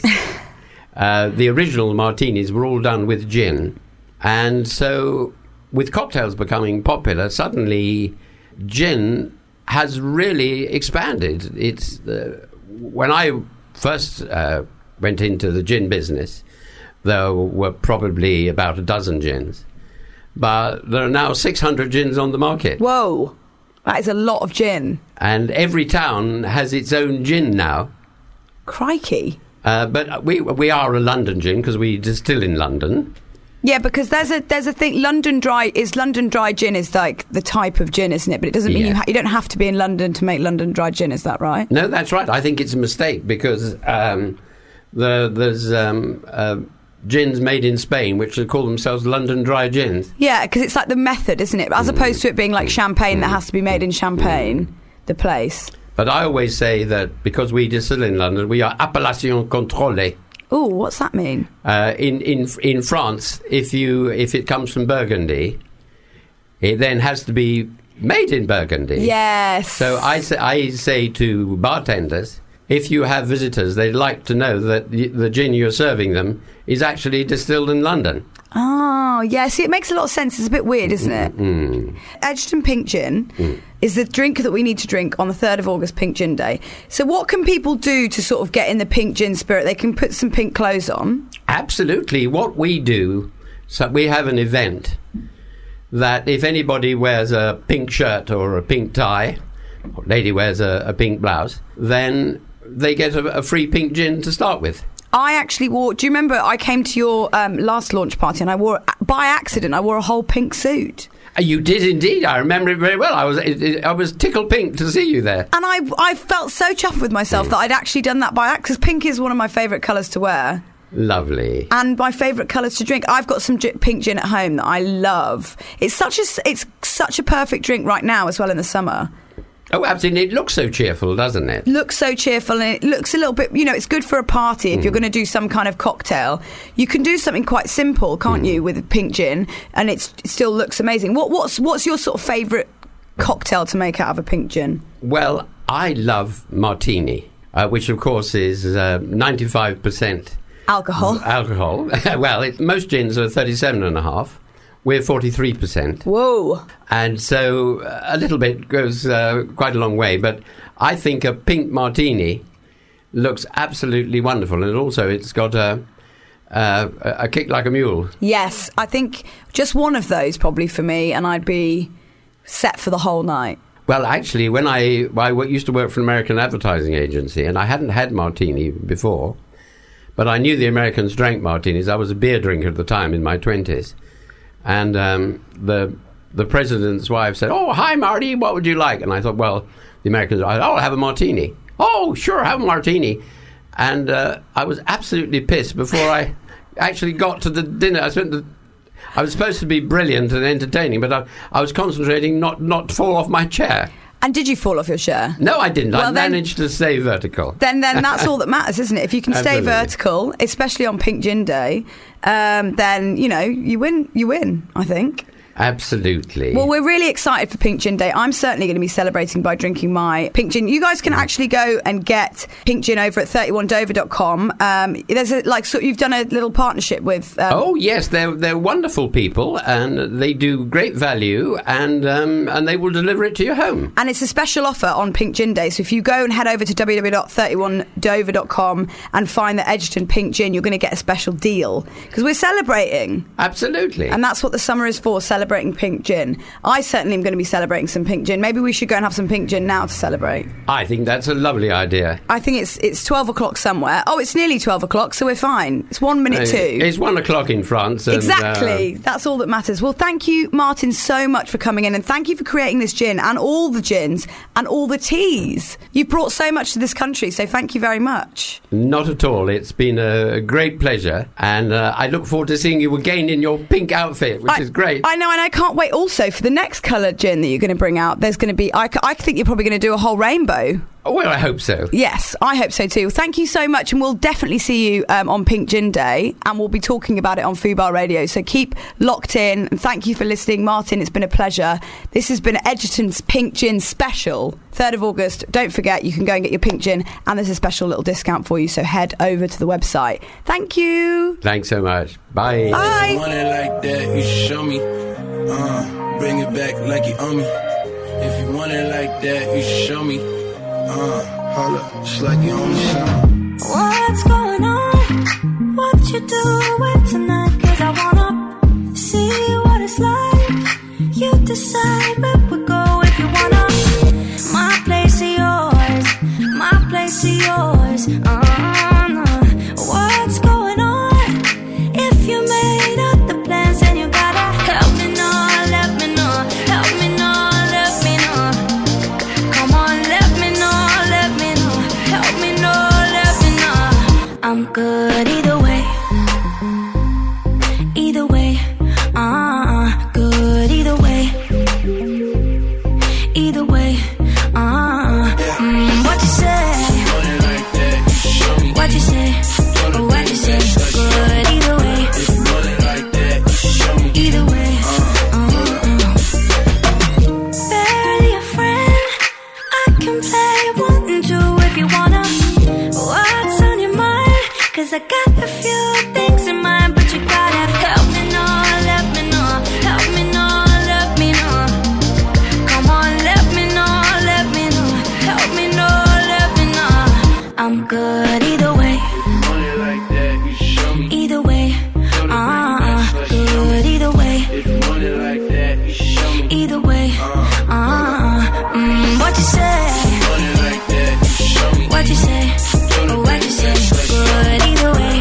uh, the original martinis were all done with gin. And so, with cocktails becoming popular, suddenly gin has really expanded. It's uh, when I first uh, went into the gin business, there were probably about a dozen gins, but there are now six hundred gins on the market. Whoa, that is a lot of gin. And every town has its own gin now. Crikey. Uh, but we we are a London gin because we distill in London. Yeah, because there's a there's a thing. London Dry is London Dry gin is like the type of gin, isn't it? But it doesn't mean Yeah. you ha- you don't have to be in London to make London Dry gin. Is that right? No, that's right. I think it's a mistake because um, the, there's um, uh, gins made in Spain which call themselves London Dry gins. Yeah, because it's like the method, isn't it? As opposed to it being like champagne that has to be made in Champagne, the place. But I always say that because we distill in London, we are appellation contrôlée. Oh, what's that mean? Uh, in in in France, if you if it comes from Burgundy, it then has to be made in Burgundy. Yes. So I say, I say to bartenders, if you have visitors, they'd like to know that the, the gin you're serving them is actually distilled in London. Oh, yeah. See, it makes a lot of sense. It's a bit weird, isn't it? Mm. Edgerton Pink Gin is the drink that we need to drink on the third of August, Pink Gin Day. So what can people do to sort of get in the pink gin spirit? They can put some pink clothes on. Absolutely. What we do, so we have an event that if anybody wears a pink shirt or a pink tie, or lady wears a, a pink blouse, then they get a, a free pink gin to start with. I actually wore... Do you remember I came to your um, last launch party and I wore... By accident, I wore a whole pink suit. Uh, You did indeed. I remember it very well. I was it, it, I was tickled pink to see you there. And I I felt so chuffed with myself that I'd actually done that by accident, because pink is one of my favourite colours to wear. Lovely. And my favourite colours to drink. I've got some gi- pink gin at home that I love. It's such a s- it's such a perfect drink right now as well in the summer. Oh, absolutely. It looks so cheerful, doesn't it? Looks so cheerful, and it looks a little bit, you know, it's good for a party if mm. you're going to do some kind of cocktail. You can do something quite simple, can't mm. you, with pink gin, and it's, it still looks amazing. What, what's, what's your sort of favourite cocktail to make out of a pink gin? Well, I love martini, uh, which, of course, is uh, ninety-five percent alcohol. Alcohol. Well, it, most gins are thirty-seven and a half. We're forty-three percent. Whoa. And so uh, a little bit goes uh, quite a long way. But I think a pink martini looks absolutely wonderful. And also it's got a, uh, a kick like a mule. Yes, I think just one of those probably for me, and I'd be set for the whole night. Well, actually, when I, I used to work for an American advertising agency, and I hadn't had martini before, but I knew the Americans drank martinis. I was a beer drinker at the time in my twenties. And um, the the president's wife said, "Oh, hi, Marty, what would you like?" And I thought, well, the Americans, oh, I'll have a martini. Oh, sure, have a martini. And uh, I was absolutely pissed before I actually got to the dinner. I spent the, I was supposed to be brilliant and entertaining, but I, I was concentrating not, not to fall off my chair. And did you fall off your chair? No, I didn't. Well, I then, managed to stay vertical. Then then that's all that matters, isn't it? If you can stay Absolutely. vertical, especially on Pink Gin Day, um, then, you know, you win, you win, I think. Absolutely. Well, we're really excited for Pink Gin Day. I'm certainly going to be celebrating by drinking my pink gin. You guys can actually go and get pink gin over at thirty-one dover dot com. Um, there's a, like, so you've done a little partnership with. Um, oh yes, they're they're wonderful people, and they do great value, and um, and they will deliver it to your home. And it's a special offer on Pink Gin Day. So if you go and head over to w w w dot thirty-one dover dot com and find the Edgerton Pink Gin, you're going to get a special deal because we're celebrating. Absolutely. And that's what the summer is for. Celebrating pink gin. I certainly am going to be celebrating some pink gin. Maybe we should go and have some pink gin now to celebrate. I think that's a lovely idea. I think it's it's twelve o'clock somewhere. Oh, it's nearly twelve o'clock, so we're fine. It's one minute uh, two. It's one o'clock in France. And, exactly. Uh, that's all that matters. Well, thank you, Martin, so much for coming in, and thank you for creating this gin and all the gins and all the teas. You've brought so much to this country, so thank you very much. Not at all. It's been a great pleasure, and uh, I look forward to seeing you again in your pink outfit, which I, is great. I know, and I can't wait also for the next coloured gin that you're going to bring out. There's going to be, I, I think you're probably going to do a whole rainbow. Well, I hope so. Yes, I hope so too. Thank you so much, and we'll definitely see you um, on Pink Gin Day, and we'll be talking about it on Fubar Radio. So keep locked in, and thank you for listening. Martin, it's been a pleasure. This has been Edgerton's Pink Gin Special, third of August. Don't forget, you can go and get your pink gin, and there's a special little discount for you, so head over to the website. Thank you. Thanks so much. Bye. Bye. If you want it like that, you should show me. Uh, bring it back like you owe me. If you want it like that, you should show me. Uh, hold up, just like you own me. What's going on? What you doing tonight? Cause I wanna see what it's like. You decide where we go if you wanna. My place is yours, my place is yours. Uh, no. What's going on? If you made up the plans, then you gotta help me know, let me know, help me know, let me know. Come on, let me know, let me know, help me know, let me know. I'm good either way, either way, uh, good either way, either way, uh, mm, what you say, what you say, what you say, good either way, either way, uh, barely a friend, I can play one and two if you wanna. What's on your mind? Cause I got a few things in mind, but you gotta help me know, let me know, help me know, let me know. Come on, let me know, let me know, help me know, let me know. I'm good either way, either way, uh, good either way, either way, uh, mm, what you say, what you say, what you say, good either way,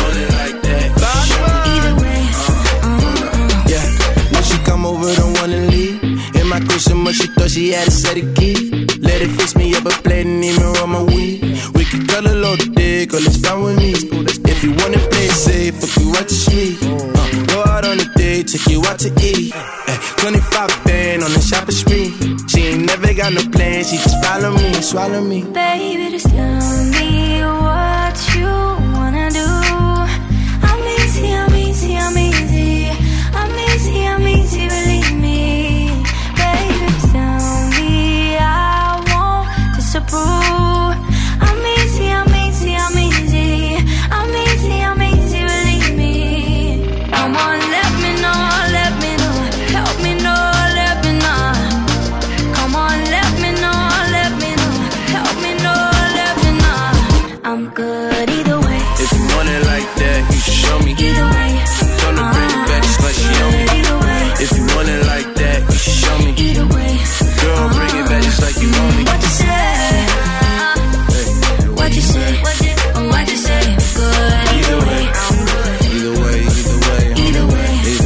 either way, uh, Yeah, when she come over, don't wanna leave. In my cushion, but she thought she had a set of keys. Let it fix me up a plate and even roll my weed. We can cut a load of dick, or let's fine with me. If you wanna play it safe, fuck you out to sleep. Uh, go out on a date, take you out to eat. Uh, twenty-five band on the shopping spree. She ain't never got got no plans, she just follow me, swallow me. Baby, just tell me what you wanna do. I'm easy, I'm easy, I'm easy. I'm easy, I'm easy, believe me. Baby, just tell me I won't disapprove. I'm easy, I'm easy, I'm easy. I'm easy, I'm easy, believe me. Come on, let me know, let me know. Help me know, let me know. Come on, let me know, let me know. Help me know, let me know. I'm good either way. If you want it like that, you should show me. Either way. Don't uh, bring it back just like she on me. Either way. If you want it like that, you should show me. Either way. Girl, uh, bring it back just like you want me. What you say? What you say? Oh, what you say? Good either way. I'm good. Either way, either way. Either way.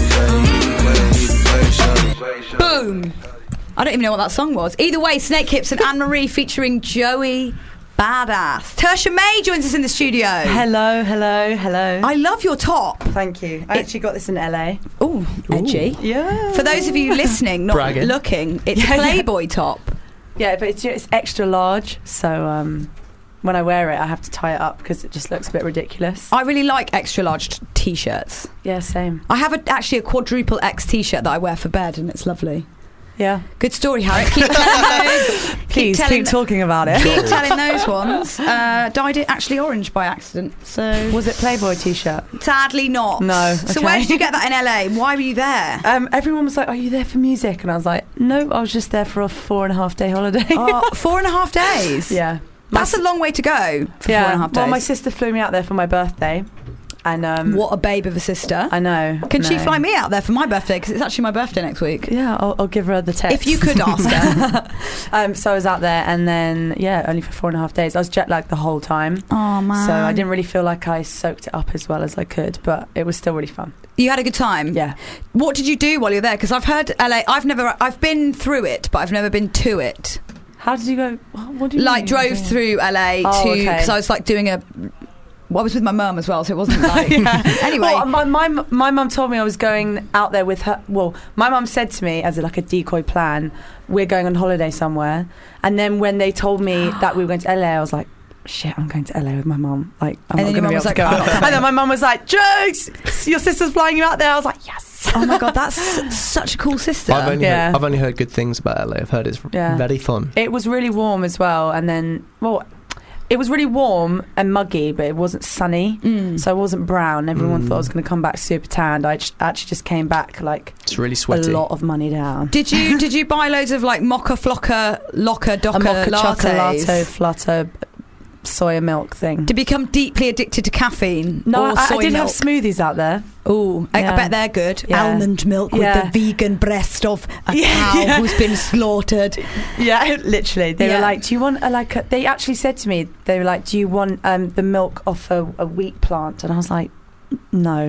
Either way, either way, either way. Boom. I don't even know what that song was. Either way, Snake Hips and Anne-Marie featuring Joey Badass. Tertia May joins us in the studio. Hello, hello, hello. I love your top. Thank you. I It- actually got this in L A. Ooh, edgy. Yeah. For those of you listening, not Bragging. looking, it's Yeah, a yeah. Playboy top. Yeah, but it's, it's extra large, so um, when I wear it, I have to tie it up because it just looks a bit ridiculous. I really like extra large t- t-shirts. Yeah, same. I have a, actually a quadruple X t-shirt that I wear for bed, and it's lovely. Yeah. Good story, Harriet. Keep telling those. Please telling keep talking about it. Keep telling those ones. Uh, dyed it actually orange by accident. So Was it Playboy t-shirt? sadly not. No, So okay. where did you get that in L A? Why were you there? Um, everyone was like, "Are you there for music?" And I was like, "No, I was just there for a four and a half day holiday." Oh, four and a half days. Yeah. My That's a long way to go for yeah. four and a half days. Well, my sister flew me out there for my birthday, and um, What a babe of a sister. I know. Can she no. fly me out there for my birthday? Because it's actually my birthday next week. Yeah, I'll, I'll give her the text. If you could ask her. um, so I was out there, and then yeah, only for four and a half days. I was jet lagged the whole time, Oh, man. so I didn't really feel like I soaked it up as well as I could, but it was still really fun. You had a good time? Yeah. What did you do while you were there? Because I've heard L A, I've never, I've been through it, but I've never been to it. How did you go? What do you Like, mean? drove through L A Oh, to, okay. because I was like doing a, well, I was with my mum as well, so it wasn't like, anyway. Well, my my my mum told me I was going out there with her. Well, my mum said to me as a, like a decoy plan, we're going on holiday somewhere. And then when they told me that we were going to L A, I was like, shit, I'm going to L A with my mum. Like, I'm And not then going your to be mum able was to like, go out. And then my mum was like, jokes, your sister's flying you out there. I was like, yes. Oh my God, that's such a cool sister. I've only Yeah. heard, I've only heard good things about L A. I've heard it's Yeah. very fun. It was really warm as well, and then well, it was really warm and muggy, but it wasn't sunny, Mm. so I wasn't brown. Everyone Mm. thought I was going to come back super tanned. I just, actually just came back like It's really sweaty. a lot of money down. Did you did you buy loads of like mocha flocka locker docker A mocha lattes chocolate flutter soya milk thing. to become deeply addicted to caffeine? No, or I, soy I did milk? have smoothies out there. Oh, I, I Yeah. bet they're good. Yeah. Almond milk Yeah. with the vegan breast of a Yeah, cow yeah. who's been slaughtered. Yeah, literally. They Yeah. were like, "Do you want a, like?" A, they actually said to me, "They were like, do you want um, the milk off a, a wheat plant?" And I was like, "No."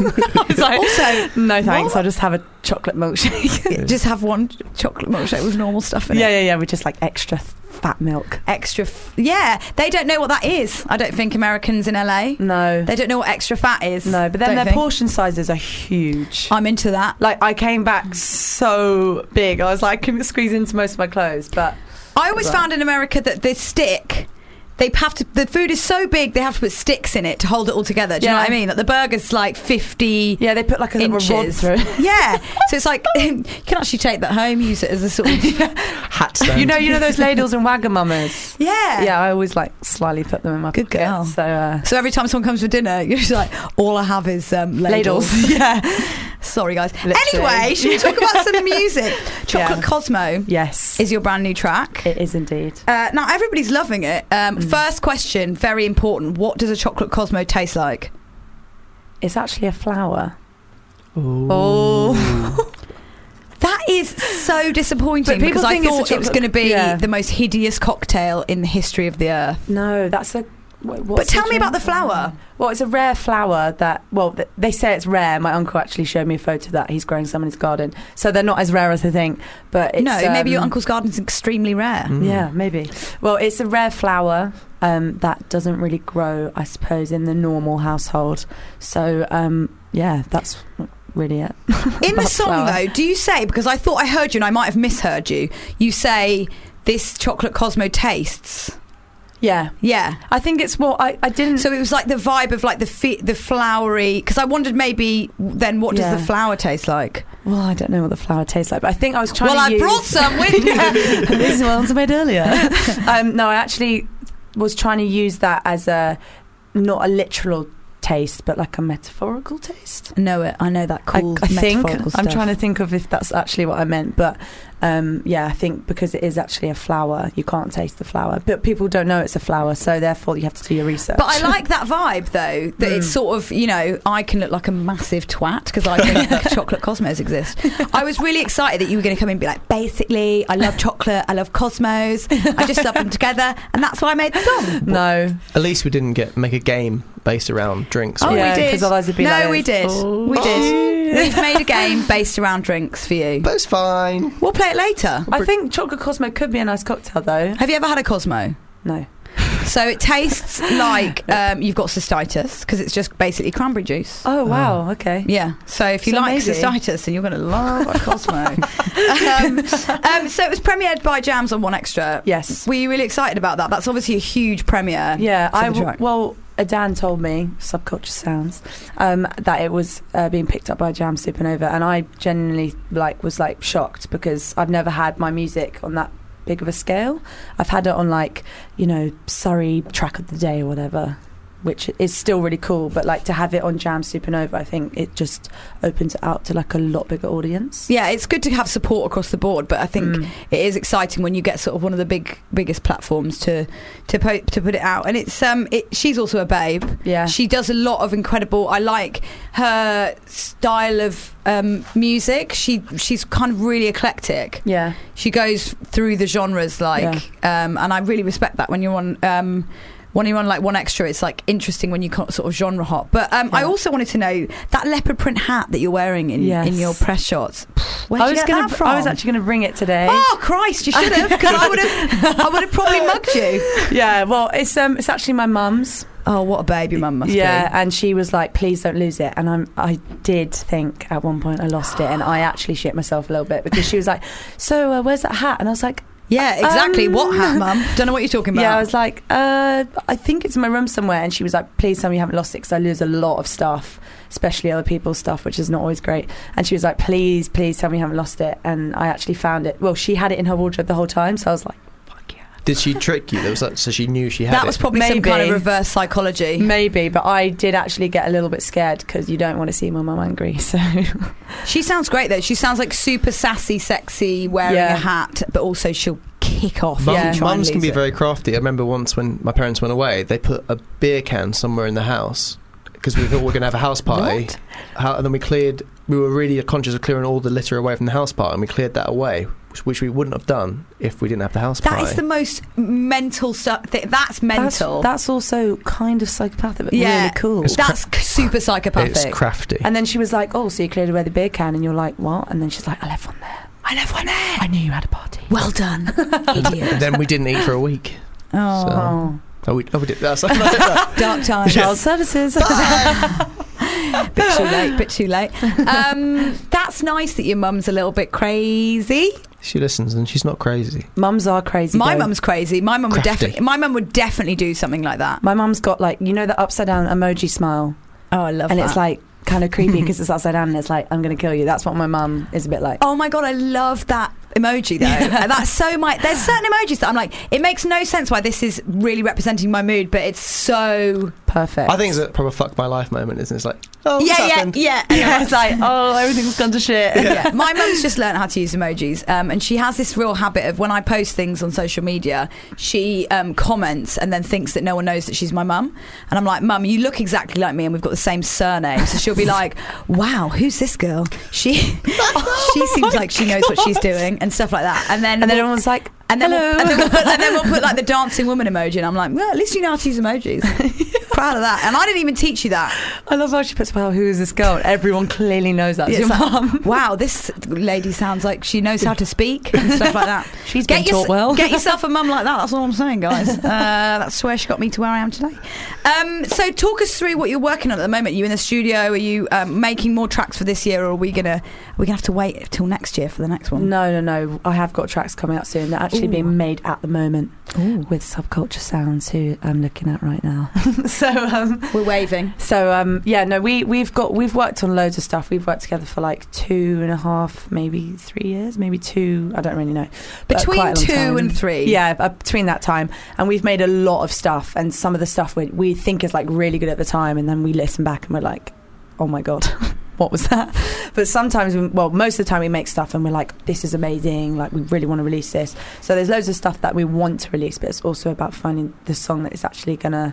I was like, Also, "No, thanks. what? I'll just have a chocolate milkshake." Just have one chocolate milkshake with normal stuff in yeah, it. yeah, yeah. With just like extra fat milk. Extra, f- yeah. They don't know what that is. I don't think Americans in L A. No, They don't know what extra fat is. no. But then Don't their think. portion sizes are huge. I'm into that. Like I came back so big. I was like, I couldn't squeeze into most of my clothes. But I always Right. found in America that the stick, they have to. The food is so big, they have to put sticks in it to hold it all together. Do you know Yeah. what I mean? Like the burger's like fifty. yeah, they put like a little rod Inches. through. Yeah, so it's like you can actually take that home, use it as a sort of Hat stand. You know, you know those ladles and Wagamamas. yeah. Yeah, I always like slyly put them in my Good pocket. girl. So uh, So every time someone comes for dinner, you're just like, all I have is um, ladles. ladles. yeah. Sorry, guys. Literally. Anyway, should we talk about some music? Chocolate Yeah. Cosmo Yes. is your brand new track. It is indeed. Uh, now everybody's loving it. Um, Mm. First question, very important. What does a chocolate Cosmo taste like? It's actually a flower. Oh. That is so disappointing But people because I think it's a thought it was chocolate- going to be yeah. the most hideous cocktail in the history of the earth. No, that's a. What, But tell me about the flower. Well, it's a rare flower that. Well, th- they say it's rare. My uncle actually showed me a photo of that. He's growing some in his garden, so they're not as rare as I think. But it's, no, maybe your um, uncle's garden's extremely rare. Mm. Yeah, maybe. Well, it's a rare flower um, that doesn't really grow, I suppose, in the normal household. So, um, yeah, that's really it. In the About song, flower. though, do you say, because I thought I heard you and I might have misheard you, you say this chocolate Cosmo tastes. Yeah, yeah. I think it's what I, I didn't. So it was like the vibe of like the fi- the flowery. Because I wondered maybe then what does Yeah. the flower taste like? Well, I don't know what the flower tastes like, but I think I was trying Well, to I use... brought some with me. This one's made earlier. um, no, I actually was trying to use that as a not a literal taste, but like a metaphorical taste. know it. I know that cool. I, I think metaphorical I'm stuff. trying to think of if that's actually what I meant, but um, yeah, I think because it is actually a flower, you can't taste the flower, but people don't know it's a flower, so therefore you have to do your research. But I like that vibe though. That Mm. it's sort of, you know, I can look like a massive twat because I think chocolate Cosmos exist. I was really excited that you were going to come in and be like, basically, I love chocolate, I love Cosmos, I just love them together, and that's why I made the song. No, At least we didn't get make a game based around drinks. Oh, Yeah, we did. 'cause otherwise it'd be no, like, we did. oh. We did. We've made a game based around drinks for you. But it's fine. We'll play it later. I think chocolate Cosmo could be a nice cocktail, though. Have you ever had a Cosmo? No. So it tastes like um, you've got cystitis because it's just basically cranberry juice. Oh wow, okay. Yeah, so if you So like maybe. cystitis, then you're going to love a Cosmo. um, um, so it was premiered by Jams on One Extra. Yes. Were you really excited about that? That's obviously a huge premiere. Yeah, for I the w- track. well, Adan told me, Subculture Sounds, um, that it was uh, being picked up by Jam Supernova, and I genuinely like was like shocked because I've never had my music on that big of a scale. I've had it on like, you know, Surrey Track of the Day or whatever, which is still really cool, but like to have it on Jam Supernova, I think it just opens it out to like a lot bigger audience. Yeah, it's good to have support across the board, but I think Mm. it is exciting when you get sort of one of the big biggest platforms to to po- to put it out. And it's um, it, she's also a babe. Yeah. She does a lot of incredible. I like her style of um, music. She she's kind of really eclectic. Yeah. She goes through the genres, like, um, and I really respect that when you're on. Um, when you're on like One Extra, it's like interesting when you can't sort of genre hop. But um, I Yeah. also wanted to know that leopard print hat that you're wearing in, Yes. in your press shots. Where I did was you get gonna, that from? I was actually going to bring it today. Oh Christ! You should have, because I would have. I would have probably mugged you. Yeah, well, it's um, it's actually my mum's. Oh, what a babe your mum must Yeah, be. and she was like, "Please don't lose it." And I'm, I did think at one point I lost it, and I actually shit myself a little bit because she was like, "So uh, where's that hat?" And I was like, Yeah, exactly. Um, What hat, mum? Don't know what you're talking about. "Yeah." I was like, uh, "I think it's in my room somewhere." And she was like, "Please tell me you haven't lost it, because I lose a lot of stuff, especially other people's stuff, which is not always great." And she was like, "Please, please tell me you haven't lost it." And I actually found it. Well, she had it in her wardrobe the whole time, so I was like, "Fuck yeah." Did she trick you? There was that, so she knew she had that it. was probably some Maybe. kind of reverse psychology. Maybe, but I did actually get a little bit scared because you don't want to see my mum angry. So She sounds great though. She sounds like super sassy, sexy, wearing Yeah. a hat, but also she'll kick off. Mum, if you try and mums can lose be it. very crafty. I remember once when my parents went away, they put a beer can somewhere in the house because we thought we were going to have a house party. What? How, and then we cleared. We were really conscious of clearing all the litter away from the house party, and we cleared that away, which, which we wouldn't have done if we didn't have the house That party. is the most mental stuff. Th- that's that's, mental. that's also kind of psychopathic, but yeah, really cool. It's That's c- super psychopathic. It's crafty. And then she was like, "Oh, so you cleared away the beer can?" And you're like, "What?" And then she's like, "I left one there. I left one there. I knew you had a party." Well done, idiot. And then we didn't eat for a week. Oh, So- Oh, we, oh, we did. That's dark times. Child services. Bit too late. Bit too late. Um, that's nice that your mum's a little bit crazy. She listens, and she's not crazy. Mums are crazy. My though. mum's crazy. My mum would Crafty. definitely. My mum would definitely do something like that. My mum's got like, you know, the upside down emoji smile, Oh, I love and that. it's like kind of creepy because it's upside down and it's like, "I'm going to kill you." That's what my mum is a bit like. Oh my god, I love that emoji though. And that's so my. There's certain emojis that I'm like, it makes no sense why this is really representing my mood, but it's so. Perfect. I think it's a proper fuck my life moment, isn't it? It's like, oh, Yeah, this yeah, happened. yeah. Yeah, it's like, oh, everything's gone to shit. Yeah. My mum's just learned how to use emojis, um, and she has this real habit of when I post things on social media, she um, comments and then thinks that no one knows that she's my mum. And I'm like, "Mum, you look exactly like me, and we've got the same surname." So she'll be like, "Wow, who's this girl? She she seems like she knows what she's doing," and stuff like that. And then And then we'll- everyone's like, and then, we'll, "Hello." and, then we'll put, and then we'll put like the dancing woman emoji, and I'm like, "Well, at least you know how to use emojis." Proud of that. And I didn't even teach you that. I love how she puts, "Well, who is this girl?" And everyone clearly knows that's It's your like, mum. wow, this lady sounds like she knows how to speak and stuff like that. She's been taught well. Get yourself a mum like that. That's all I'm saying, guys. Uh, that's where she got me to where I am today. Um, so talk us through what you're working on at the moment. Are you in the studio? Are you um, making more tracks for this year, or are we gonna are we gonna have to wait till next year for the next one? No, no, no. I have got tracks coming out soon. They're actually actually Ooh. being made at the moment Ooh. with Subculture Sounds, who I'm looking at right now. so um, we're waving. So um, yeah, no, we we've got we've worked on loads of stuff. We've worked together for like two and a half, maybe three years, maybe two. I don't really know. But Between quite a long two time. and three. Yeah, uh, between that time, and we've made a lot of stuff. And some of the stuff we we think is like really good at the time, and then we listen back and we're like, oh my god. What was that? But sometimes, we, well, most of the time we make stuff and we're like, this is amazing, like we really want to release this. So there's loads of stuff that we want to release, but it's also about finding the song that is actually gonna,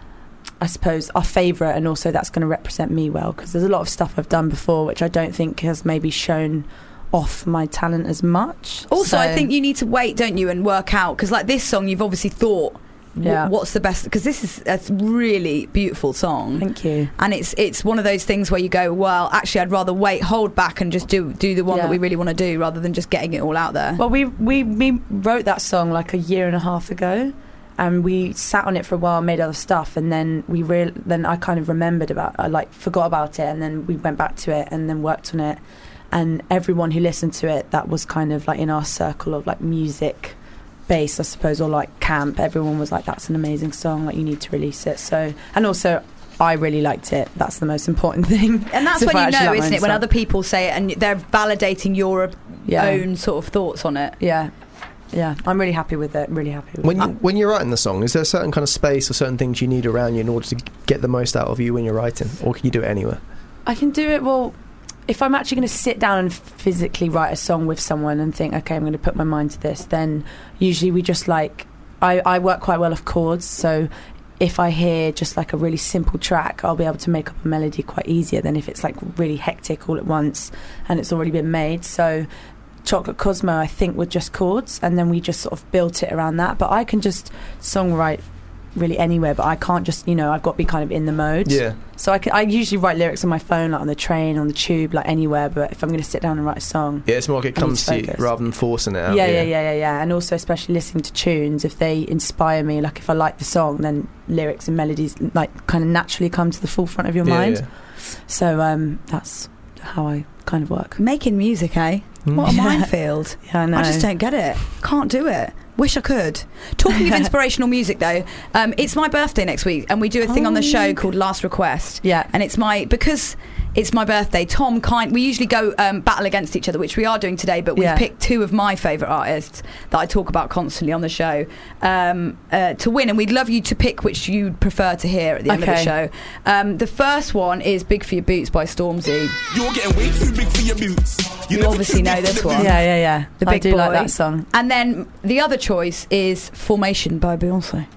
I suppose, our favourite, and also that's going to represent me well, because there's a lot of stuff I've done before which I don't think has maybe shown off my talent as much. Also, So- I think you need to wait, don't you, and work out, because like this song, you've obviously thought, Yeah. wh- what's the best? Because this is a really beautiful song. Thank you. And it's it's one of those things where you go, well, actually, I'd rather wait, hold back, and just do do the one Yeah. that we really want to do, rather than just getting it all out there. Well, we, we we wrote that song like a year and a half ago, and we sat on it for a while, made other stuff, and then we real then I kind of remembered about, I like forgot about it, and then we went back to it and then worked on it, and everyone who listened to it, that was kind of like in our circle of like music base, I suppose, or like camp, everyone was like, that's an amazing song, like you need to release it. So, and also I really liked it. That's the most important thing. And that's So if when I you actually know, like my isn't own it, when song. other people say it and they're validating your Yeah. own sort of thoughts on it. Yeah, yeah, I'm really happy with it. Really happy with When it. you, when you're writing the song, is there a certain kind of space or certain things you need around you in order to get the most out of you when you're writing, or can you do it anywhere? I can do it. Well, if I'm actually going to sit down and physically write a song with someone and think, okay, I'm going to put my mind to this, then usually we just like, I, I work quite well off chords, so if I hear just like a really simple track, I'll be able to make up a melody quite easier than if it's like really hectic all at once and it's already been made. So Chocolate Cosmo, I think, were just chords, and then we just sort of built it around that. But I can just songwrite really anywhere, but I can't just, you know, I've got to be kind of in the mode. Yeah. So I, can, I usually write lyrics on my phone, like on the train, on the tube, like anywhere. But if I'm going to sit down and write a song, Yeah, it's more like it I need comes to to you focus. rather than forcing it out. yeah, yeah, yeah, yeah, yeah. And also, especially listening to tunes, if they inspire me, like if I like the song, then lyrics and melodies like kind of naturally come to the forefront of your Yeah, mind. yeah. So um, that's how I kind of work. Making music, eh? Mm. What a Yeah. minefield. Yeah, I know. I just don't get it. Can't do it. Wish I could. Talking of inspirational music, though, um, it's my birthday next week, and we do a thing on the show called Last Request. Yeah. And it's my, because it's my birthday, Tom kind, we usually go um, battle against each other, which we are doing today, but we've Yeah. picked two of my favourite artists that I talk about constantly on the show um, uh, to win, and we'd love you to pick which you'd prefer to hear at the end of the Okay. show. Um, the first one is Big for Your Boots by Stormzy. You're getting way too big for your boots. You never obviously too big know for this the one. boots. Yeah, yeah, yeah. The I big do like boy. that song. And then the other choice is Formation by Beyonce.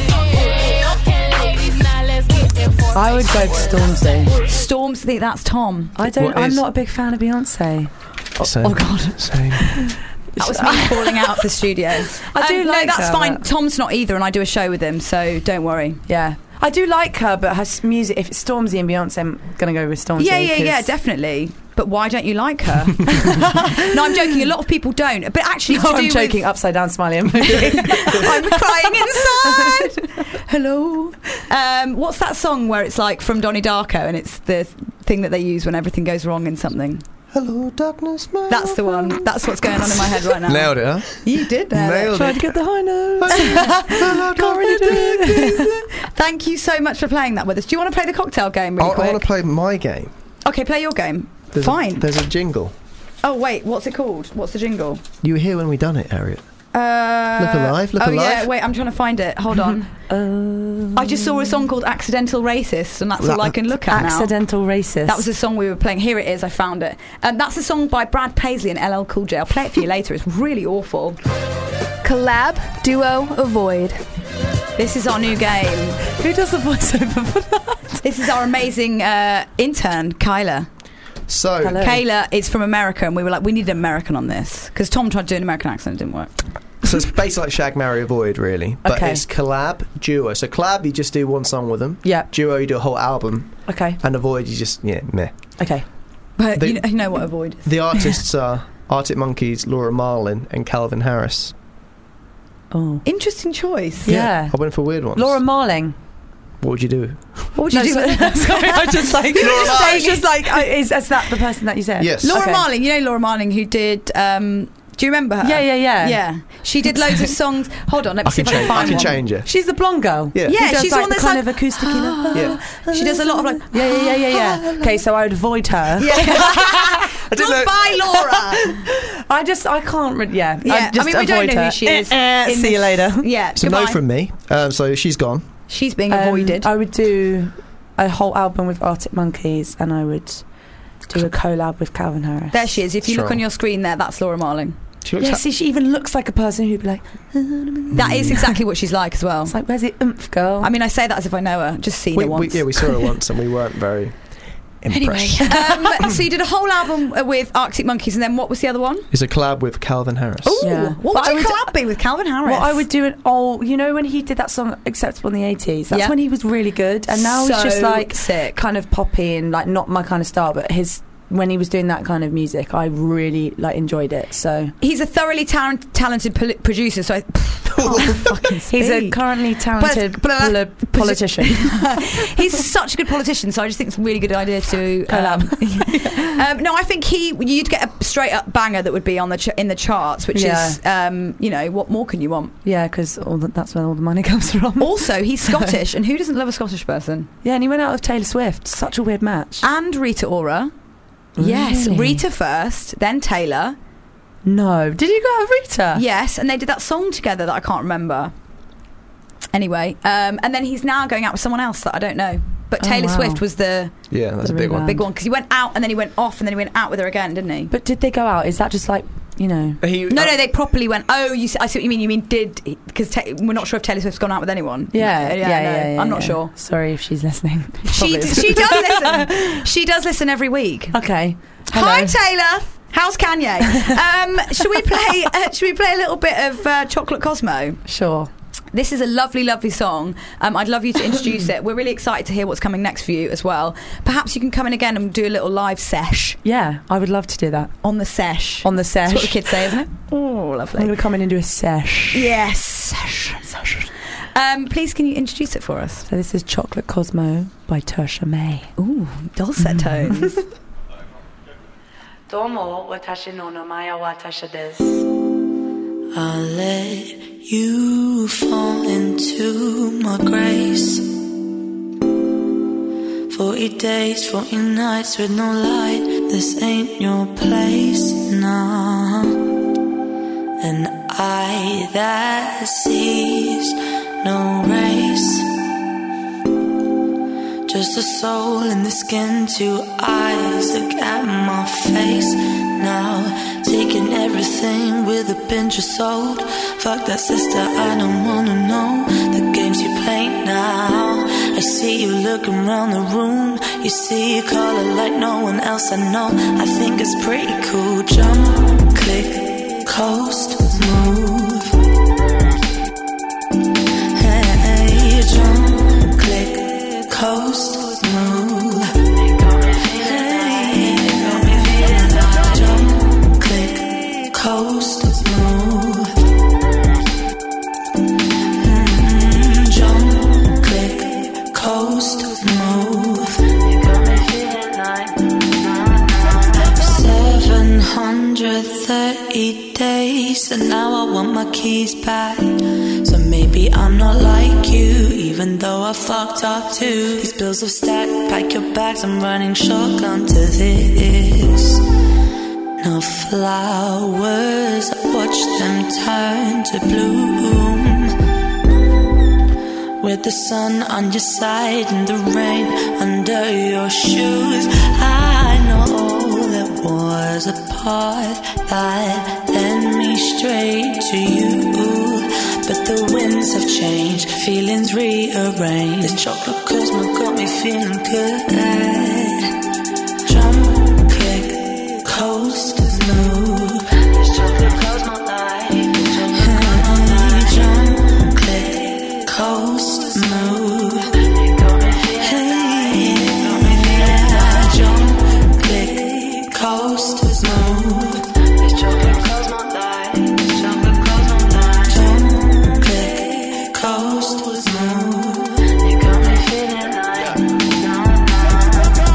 I would go for Stormzy. Stormzy, that's Tom. I don't. What I'm is- not a big fan of Beyonce. Same. Oh, God. Same. That was me falling out of the studio. I do Um, like No, that's her, fine. but- Tom's not either, and I do a show with him, so don't worry. Yeah, I do like her, but her s- music. If it's Stormzy and Beyonce, I'm gonna go with Stormzy. Yeah, yeah, yeah, 'cause- definitely. But why don't you like her? No, I'm joking. A lot of people don't. But actually, it's No, to I'm do joking. With, Upside down, smiley. I'm crying inside. Hello. Um, what's that song where it's like from Donnie Darko, and it's the thing that they use when everything goes wrong in something? Hello, darkness, my That's the one. friend. That's what's going on in my head right now. Nailed it, huh? You did nail it. Nailed Tried it. to get the high notes. Can't really do it. Thank you so much for playing that with us. Do you want to play the cocktail game really I, I quick? want to play my game. Okay, play your game. There's Fine. A, there's a jingle. Oh, wait, what's it called? What's the jingle? You were here when we done it, Harriet. Uh, Look alive, look oh, yeah, alive. wait, I'm trying to find it. Hold on. Uh, I just saw a song called Accidental Racist, and that's all I can look at now. Accidental Racist. That was a song we were playing. Here it is, I found it. Um, that's a song by Brad Paisley and L L Cool J. I'll play it for you later. It's really awful. Collab, duo, avoid. This is our new game. Who does the voiceover for that? This is our amazing uh, intern, Kyla. So, Hello. Kayla is from America, and we were like, we need an American on this. Because Tom tried to do an American accent, it didn't work. so it's basically like Shag, Marry, Avoid, really. But Okay. it's collab, duo. So collab, you just do one song with them. Yeah. Duo, you do a whole album. Okay. And avoid, you just, yeah, meh. Okay. But The- you, know, you know what avoid is. The artists are Arctic Monkeys, Laura Marlin, and Calvin Harris. Oh. Interesting choice. Yeah. I went for weird ones. Laura Marling. What would you do? What would you No, do? sorry, sorry, I just like. You were just I saying- was just like, uh, is, is that the person that you said? Yes. Laura Okay. Marling, you know Laura Marling, who did um, Do you remember her? Yeah, yeah, yeah. Yeah. She did loads of songs. Hold on, let me I see can if I can change. I find can one. change it. She's the blonde girl. Yeah. Yeah, Who does, she's like, the one the that's kind like, of acoustic. Yeah. She does a lot of like. Yeah, yeah, yeah, yeah, yeah. Okay, so I would avoid her. Yeah. I didn't know- Goodbye, Laura. I just, I can't. Re- yeah, Yeah, I, just I mean, we don't avoid know her. who she is. Eh, eh, in see you this- later. Yeah, So goodbye. no from me. Um, so she's gone. She's being Um, avoided. I would do a whole album with Arctic Monkeys, and I would do a collab with Calvin Harris. There she is. If you look Sure. on your screen there, that's Laura Marling. She looks Yeah, ha- see, she even looks like a person who'd be like, That is exactly what she's like as well. it's like, where's the oomph, girl? I mean, I say that as if I know her. Just seen we, her we, once. yeah, we saw her once and we weren't very impressed. Anyway, um, so you did a whole album with Arctic Monkeys, and then what was the other one? It's a collab with Calvin Harris. Ooh, Yeah. what But I would your would- collab be with Calvin Harris? Well, I would do an old, you know, when he did that song Acceptable in the eighties, that's Yeah. when he was really good. And now he's So just like sick. kind of poppy and like not my kind of style, but his, when he was doing that kind of music, I really like enjoyed it. So He's a thoroughly talent, talented poli- producer, so I can't fucking speak. he's a currently talented But- poli- politician. He's such a good politician, so I just think it's a really good idea to um, um, no, I think he you'd get a straight up banger that would be on the ch- in the charts, which Yeah. is um, you know, what more can you want? Yeah, because that's where all the money comes from. Also, he's Scottish, and who doesn't love a Scottish person? Yeah, and he went out with Taylor Swift. Such a weird match. And Rita Ora. Yes, Really? Rita first, then Taylor. No, did you go out with Rita? Yes, and they did that song together that I can't remember. Anyway, um, and then he's now going out with someone else that I don't know. But Oh, Taylor wow. Swift was the Yeah, that's The a big one. rebound. big one because he went out and then he went off and then he went out with her again, didn't he? But did they go out? Is that just like, you know? He, No, uh, no, they properly went. Oh, you. See, I see what you mean. You mean did because ta- we're not sure if Taylor Swift's gone out with anyone. Yeah, No, yeah, yeah, no, yeah, I'm not yeah. sure. Sorry if she's listening. She Probably is. she does listen. She does listen every week. Okay. Hi, Hello. Taylor. How's Kanye? um, should we play? Uh, should we play a little bit of uh, Chocolate Cosmo? Sure. This is a lovely, lovely song. Um, I'd love you to introduce it. We're really excited to hear what's coming next for you as well. Perhaps you can come in again and do a little live sesh Yeah, I would love to do that. on the sesh. On the sesh. That's what the kids say, isn't it? Oh, I'm lovely. going to come in and do a sesh. Yes. Sesh. Sesh. Um, please, can you introduce it for us? So this is Chocolate Cosmo by Tertia May. Ooh, dulcet tones. どうも私の名前は私です I'll let you fall into my grace. Forty days, forty nights with no light. This ain't your place, nah. And I that sees no race. Just a soul in the skin, two eyes. Look at my face now. Taking everything with a pinch of salt. Fuck that sister, I don't wanna know the games you play now. I see you looking around the room. You see a color like no one else I know. I think it's pretty cool. Jump, click, coast, move. Hey, jump, click, coast, move. Hey, jump, click, coast, move. Mm, jump, click, coast, move. Seven hundred thirty days, and now I want my keys back. So maybe I'm not like you, even though I fucked up too. These bills have stacked, pack your bags, I'm running shotgun to this. No flowers, I watch them turn to bloom. With the sun on your side and the rain under your shoes. I know there was a part that led me straight to you. But the winds have changed, feelings rearranged. This chocolate Cosmo got me feeling good. Jump, click, coast, move. This chocolate Cosmo life. Jump, click, coast, move. Hey, jump, click, coast, move. This chocolate Cosmo life. Chocolate Cosmo life. Jump, click, coast, move. You got me feeling like.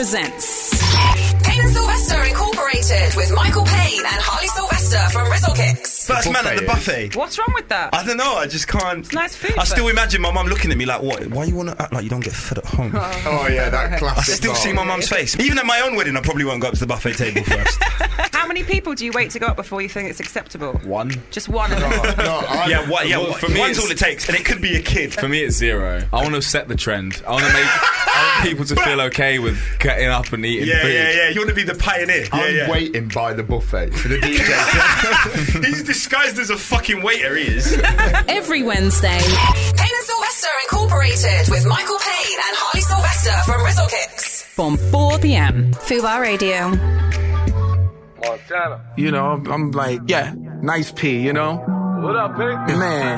presents Payne and Sylvester Incorporated with Michael Payne and Harley Sylvester from Rizzle Kicks. First man at the buffet. What's wrong with that? I don't know, I just can't. It's nice food. I still imagine my mum looking at me like, what? Why you want to act like you don't get fed at home? Oh, yeah, that classic. I still bar. see my mum's face. Even at my own wedding, I probably won't go up to the buffet table first. How many people do you wait to go up before you think it's acceptable? One. Just one. No, I- yeah, what, yeah Well, what, for me one's it's- all it takes, and it could be a kid. For me, it's zero. I want to set the trend. I want to make I want people to feel okay with getting up and eating Yeah, food. yeah, yeah. You want to be the pioneer. I'm yeah, yeah. waiting by the buffet for the D J. He's disguised as a fucking waiter, he is. Every Wednesday, Payne and Sylvester Incorporated with Michael Payne and Harley Sylvester from Rizzle Kicks. From four p.m. Fubar Radio. Montana. You know, I'm, I'm like, yeah, nice P, you know? What up, Pink? Man.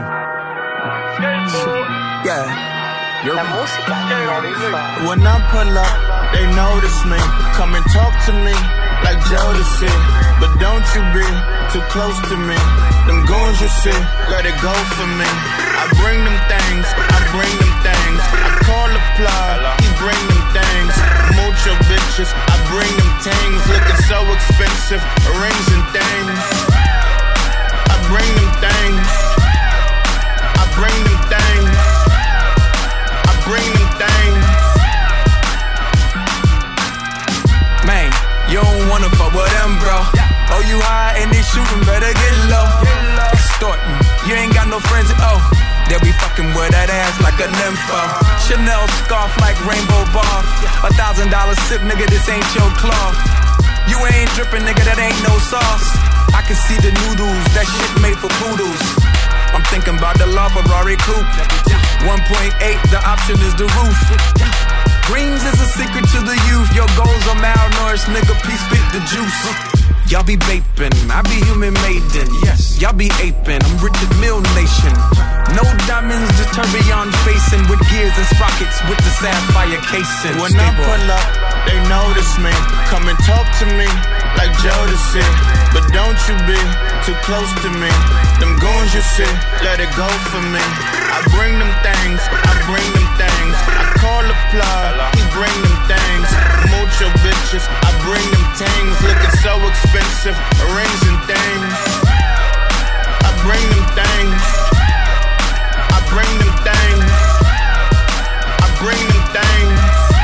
Yeah. You're When I pull up, they notice me. Come and talk to me like Jodeci. But don't you be too close to me. Them goons you see, let it go for me. I bring them things, I bring them things. I call the plug, he bring them things. Mucho bitches, I bring them things. Looking so expensive, rings and things. I bring them things. I bring them things. Bring them things. Man, you don't wanna fuck with them, bro. Oh, you high and they shooting, better get low. Extorting, you ain't got no friends at all. They'll be fucking with that ass like a nympho. Chanel scarf like rainbow bar. A thousand dollar sip, nigga, this ain't your cloth. You ain't dripping, nigga, that ain't no sauce. I can see the noodles, that shit made for poodles. I'm thinking about the La Ferrari coupe. one point eight, the option is the roof. Greens is a secret to the youth. Your goals are malnourished, nigga, please spit the juice. Y'all be vaping, I be human maiden. Yes, y'all be aping, I'm Richard Mill Nation. No diamonds, just tourbillon facing with gears and sprockets with the sapphire casing. When I pull up, they notice me. Come and talk to me like Jodeci. But don't you be too close to me. Them goons you see, let it go for me. I bring them things, I bring them things. I call the plug, he bring them things. Mucho bitches, I bring them things. Looking so expensive, rings and things. I bring them things. I bring them things. I bring them things.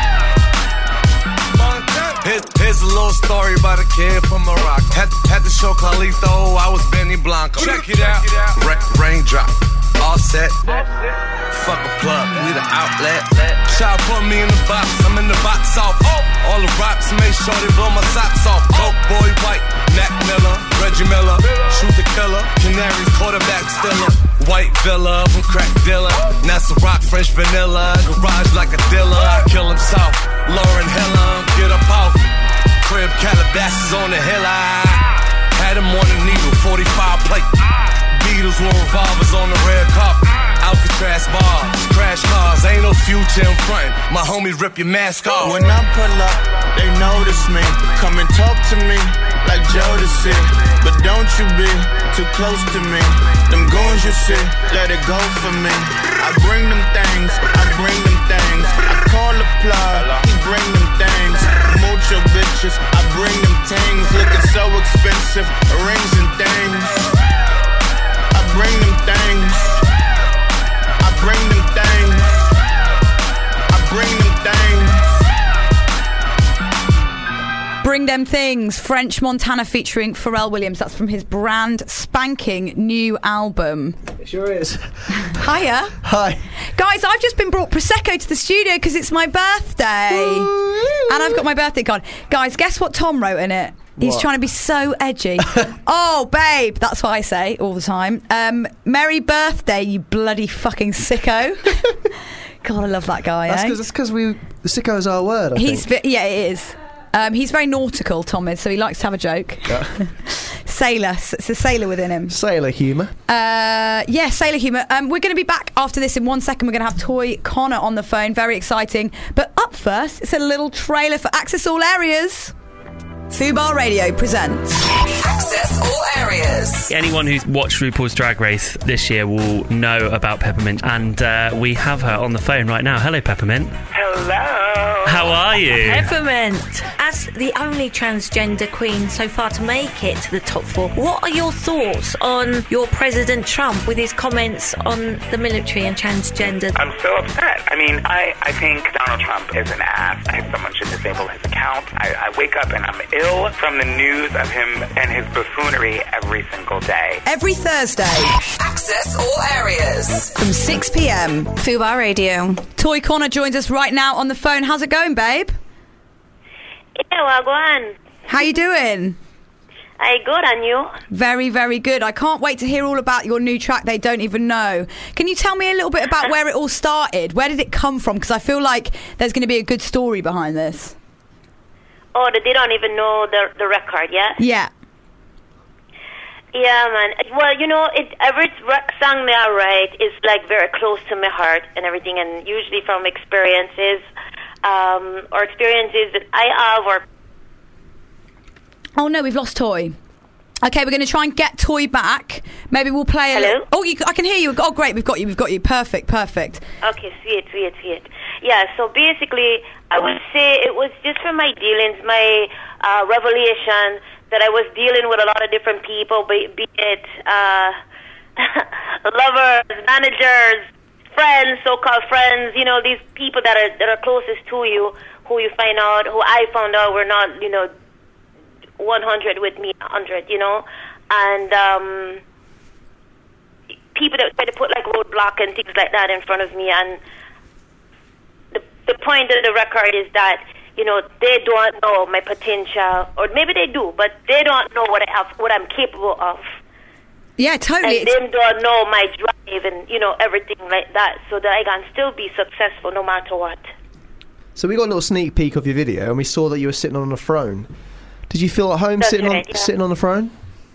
Here's, here's a little story about a kid from Morocco. Had, had to show Carlito I was Benny Blanco. Check it out. Ra- raindrop. All set. Fuck a plug. We the outlet. Child put me in the box. I'm in the box off. All the rocks made sure they blow my socks off. Coke boy white. Mac Miller. Reggie Miller. Shoot the killer. Canaries quarterback stiller. White villa from crack dealer. NASA rock French vanilla. Garage like a dealer. I kill him soft. Lauren Hiller. Get up off. Crib Calabasas on the hill. I had him on the needle. forty-five plate. Beatles with revolvers on the red carpet. Alcatraz bars, crash cars, ain't no future in front. My homie rip your mask off. When I pull up, they notice me. Come and talk to me like Jodeci. But don't you be too close to me. Them goons you see, let it go for me. I bring them things, I bring them things. I call the plug, he bring them things. Mucho bitches, I bring them things. Looking so expensive, rings and things. I bring them things. I bring them things. I bring them things. Bring Them Things, French Montana featuring Pharrell Williams. That's from his brand spanking new album. It sure is. Hiya. Hi. Guys, I've just been brought Prosecco to the studio because it's my birthday. And I've got my birthday card. Guys, guess what Tom wrote in it? He's What? trying to be so edgy. Oh, babe. That's what I say all the time. Um, Merry birthday, you bloody fucking sicko. God, I love that guy, That's eh? because we the sicko is our word. I He's think. ve- yeah, it is. Um, he's very nautical, Tom is, so he likes to have a joke. Yeah. Sailor, s- it's a sailor within him. Sailor humour. Uh, yeah, sailor humour. Um, we're going to be back after this in one second. We're going to have Toy Connor on the phone. Very exciting. But up first, it's a little trailer for Access All Areas. Fubar Radio presents Access All Areas. Anyone who's watched RuPaul's Drag Race this year will know about Peppermint, and uh, we have her on the phone right now. Hello, Peppermint. Hello. How are you? Peppermint. As the only transgender queen so far to make it to the top four, what are your thoughts on your President Trump with his comments on the military and transgender? I'm so upset. I mean, I, I think Donald Trump is an ass. I think someone should disable his account. I, I wake up and I'm ill from the news of him and his buffoonery every single day. Every Thursday. Access all areas. From six p.m. Fubar Radio. Toy Corner joins us right now on the phone. How's it going, babe? Yeah, Wagwan. How you doing? I good, and you? Very, very good. I can't wait to hear all about your new track, They Don't Even Know. Can you tell me a little bit about where it all started? Where did it come from? Because I feel like there's going to be a good story behind this. Oh, they don't even know the the record, yeah? Yeah. Yeah, man. Well, you know, it, every re- song that I write is like very close to my heart and everything, and usually from experiences, um, or experiences that I have, or. Oh no, we've lost Toy. Okay, we're going to try and get Toy back. Maybe we'll play a Hello? little... Oh, you, I can hear you. Oh, great, we've got you, we've got you. Perfect, perfect. Okay, sweet, sweet, sweet. Yeah, so basically, I would say it was just from my dealings, my uh, revelation that I was dealing with a lot of different people, be, be it uh, lovers, managers, friends, so-called friends, you know, these people that are that are closest to you, who you find out, who I found out were not, you know, one hundred with me, one hundred, you know, and um, people that try to put like roadblock and things like that in front of me. And the the point of the record is that, you know, they don't know my potential, or maybe they do, but they don't know what I have, what I'm capable of. Yeah, totally. And they don't know my drive and, you know, everything like that, so that I can still be successful no matter what. So we got a little sneak peek of your video, and we saw that you were sitting on a throne. Did you feel at home That's sitting right, on yeah. sitting on the throne?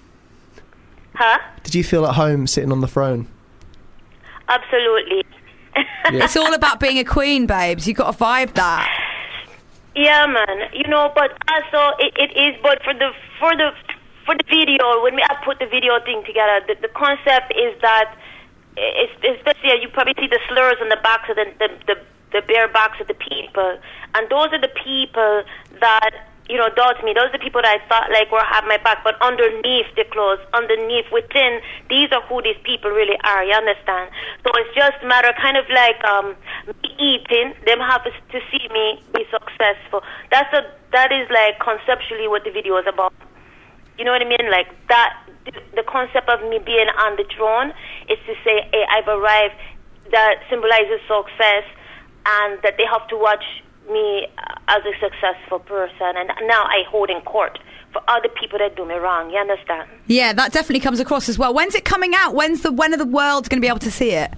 Huh? Did you feel at home sitting on the throne? Absolutely. It's all about being a queen, babes. You got to vibe that. Yeah, man. You know, but also it, it is. But for the for the for the video, when we I put the video thing together, the, the concept is that, it's, especially you probably see the slurs on the backs of the the, the the bare backs of the people, and those are the people that, you know, doubt me. Those are the people that I thought like were have my back, but underneath the clothes, underneath, within, these are who these people really are. You understand? So it's just a matter, kind of like um, me eating. Them have to to see me be successful. That's a that is like conceptually what the video is about. You know what I mean? Like that. The concept of me being on the throne is to say, hey, I've arrived. That symbolizes success, and that they have to watch me as a successful person, and now I hold in court for other people that do me wrong. You understand? Yeah, that definitely comes across as well. When's it coming out? When's the when are the world going to be able to see it?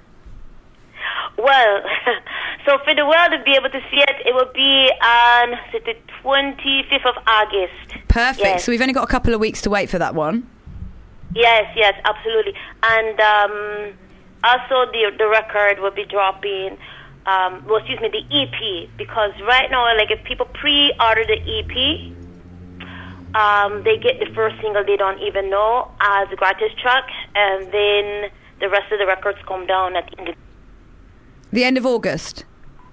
Well, so for the world to be able to see it, it will be on the twenty-fifth of August. Perfect. Yes. So we've only got a couple of weeks to wait for that one. Yes, yes, absolutely. And um, also the the record will be dropping. Um, well, excuse me, the E P, because right now, like, if people pre-order the E P, um, they get the first single They Don't Even Know as a gratis track, and then the rest of the records come down at the end of The end of August.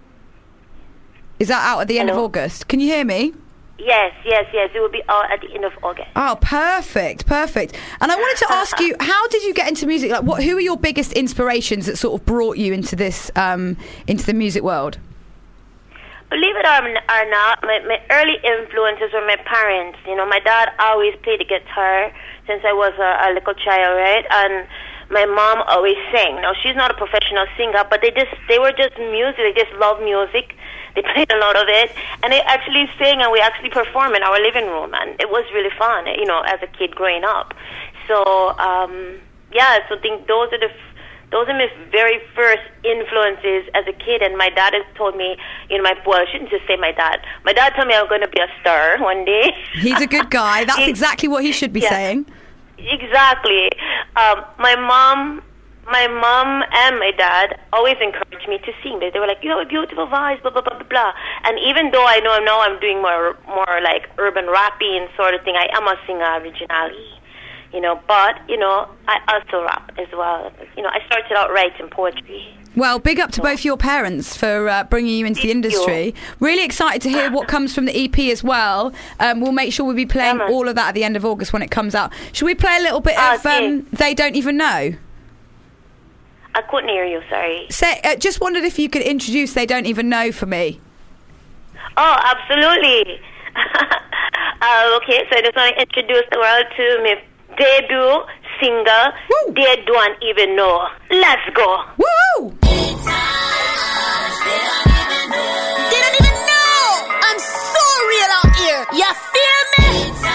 Is that out at the end Hello? of August? Can you hear me? Yes, yes, yes, it will be out at the end of August. Oh, perfect, perfect. And I wanted to ask you, how did you get into music? Like, what? Who are your biggest inspirations that sort of brought you into this, um, into the music world? Believe it or or not, my, my early influences were my parents. You know, my dad always played the guitar since I was a, a little child, right? And my mom always sang. Now, she's not a professional singer, but they just they were just music. They just love music. They played a lot of it, and they actually sang, and we actually performed in our living room, and it was really fun, you know, as a kid growing up. So, um, yeah, so I think those are the f- those are my very first influences as a kid. And my dad has told me, you know, my well, I shouldn't just say my dad. My dad told me I was going to be a star one day. He's a good guy. That's He- exactly what he should be yeah. saying. Exactly. Um, my mom, my mom and my dad always encouraged me to sing. They, they were like, you have a beautiful voice, blah, blah, blah, blah, blah. And even though I know now I'm doing more, more like urban rapping sort of thing, I am a singer originally. you know, but, you know, I also rap as well. You know, I started out writing poetry. Well, big up to both your parents for uh, bringing you into the industry. Really excited to hear what comes from the E P as well. Um, we'll make sure we'll be playing all of that at the end of August when it comes out. Should we play a little bit of um, They Don't Even Know? I couldn't hear you, sorry. Say, uh, just wondered if you could introduce They Don't Even Know for me. Oh, absolutely. uh, okay, so I just want to introduce the world to my debut single, Woo. They Don't Even Know. Let's go. Woo! They don't even know. I'm so real out here. You feel me?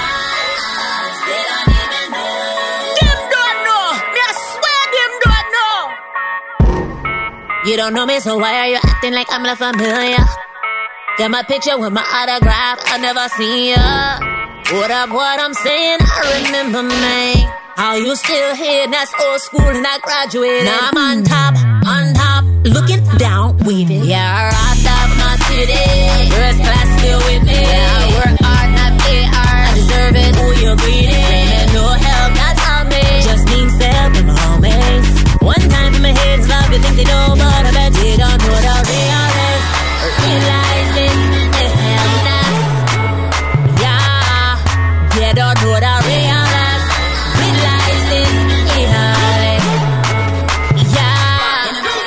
Them don't know. Me I swear them don't know. You don't know me, so why are you acting like I'm not familiar? Got my picture with my autograph, I never seen ya. What up, what I'm saying, I remember me. How you still here, that's old school and I graduated. Now I'm on top, on top, looking down, weaving. Yeah, I rocked up my city, first class still with me. Yeah, I work hard, not play hard, I deserve it, who you greedy. Screaming no help, that's how me. Just need self and my homies. One time in my head's love, you think they know, but I bet you don't know the real is. Realize this, it's hell nah. Yeah, you don't know the real is. Realize this, it's hell yeah.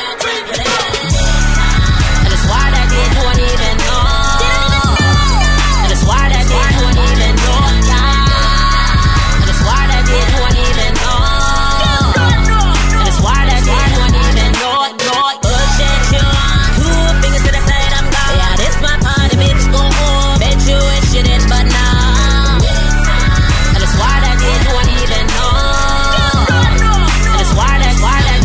And it's why that they don't even know. And it's why that they don't even know. And it's why that they don't even know. And it's why that they don't even know. Bullshit, you two fingers to the side, I'm gone. Yeah, this my party, bitch, go home. Bet you wish you did, but now. And it's why that they don't even know. And it's why that, why that.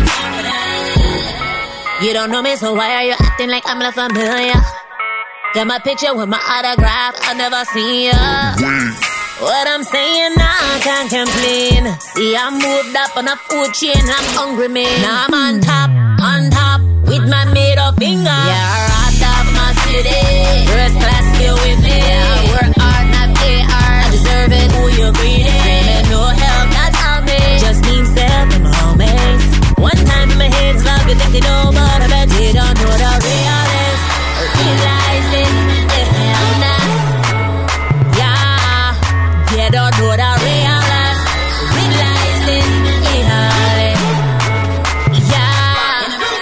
You don't know me, so why are you acting like I'm not familiar? Got my picture with my autograph, I never seen ya. What I'm saying now, I can't complain. See, I moved up on a food chain, I'm hungry, man. Now I'm on top, on top, with my middle finger. Yeah, I rocked up my city, first class still with me. Yeah, I work hard, not play hard, I deserve it, who you greedy. Screaming no help, that's how me. Just need self and my homies. One time in my head's love, you think they know, but I bet you don't know the real is. Realize this, it's hell nah. Yeah, you don't know the real is. Realize this, it's hell yeah.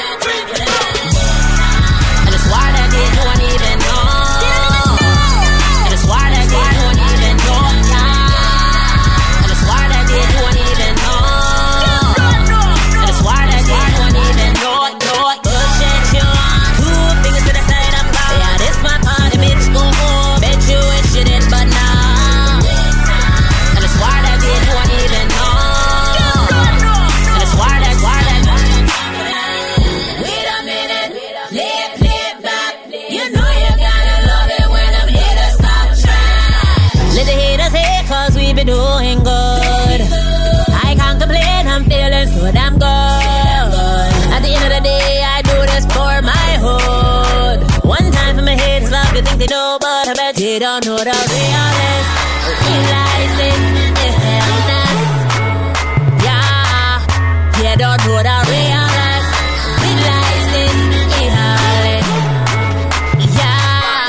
And it's why that they don't even know. And it's why that they don't even know. And it's why that they don't even know. And it's why that they don't even know. Bullshit, you two fingers to the side, I'm gone. Yeah, this my party, bitch, go home. Bet you wish you did, but now. And it's why that they don't even know. And it's why that, why that. Wait a minute, play it, play it back. You know you gotta love it when them haters stop trying. Let the haters hate, cause we been doing good. I can't complain, I'm feeling so damn good. At the end of the day, I do this for my hood. One time for my haters love, you think they know, but I bet they don't know the real is. Realize this, it's hell nah. Yeah, you don't know the real is. Realize this, it's hell yeah.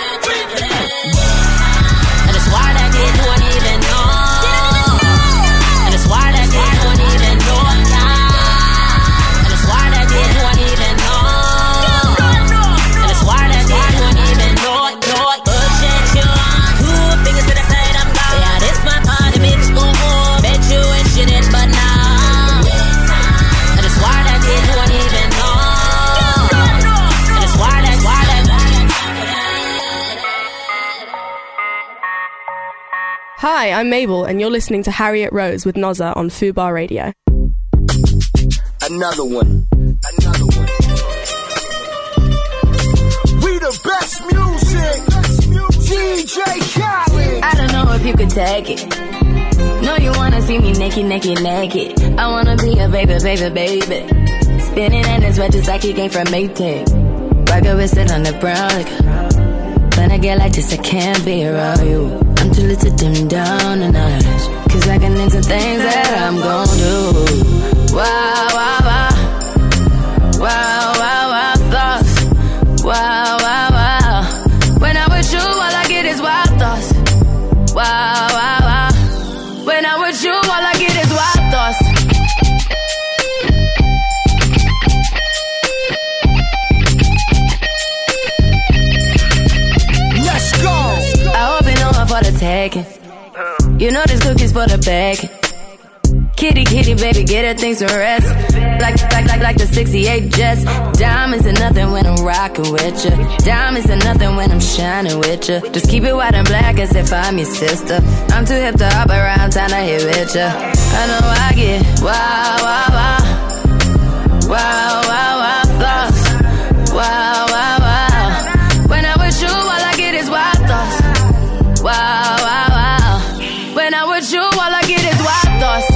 And it's why that they don't even know. And it's why that they don't even know. And it's why that they don't even know. And it's why that they don't even know. Bullshit, you two fingers to the side, I'm gone. Yeah, this my party, bitch, go home. Bet you wish you did, but now. And it's why that they don't even know. And it's why that, why that. Hi, I'm Mabel, and you're listening to Harriet Rose with Nozza on Fubar Radio. Another one. Another one. We the best music. D J Khaled. I don't know if you could take it. No, you wanna see me naked, naked, naked. I wanna be a baby, baby, baby. Spinning in his red just like he came from Maytag. Rocket with it on the brown. Like, when I get like this, I can't be around you. I'm too little to dim down a notch. Cause I can entertain You know this cookie's for the bag. Kitty, kitty, baby, get her things to rest. Like, like, like, like the sixty-eight Jets. Diamonds are nothing when I'm rocking with ya. Diamonds are nothing when I'm shining with ya. Just keep it white and black as if I'm your sister. I'm too hip to hop around, time to hit with ya. I know I get wow, wow, wow. Wow, wow, wow, thoughts. Wow, wow, wow. When I'm with you, all I get is wild thoughts. Wow, wow, wow. When I'm with you, all I get is wild thoughts.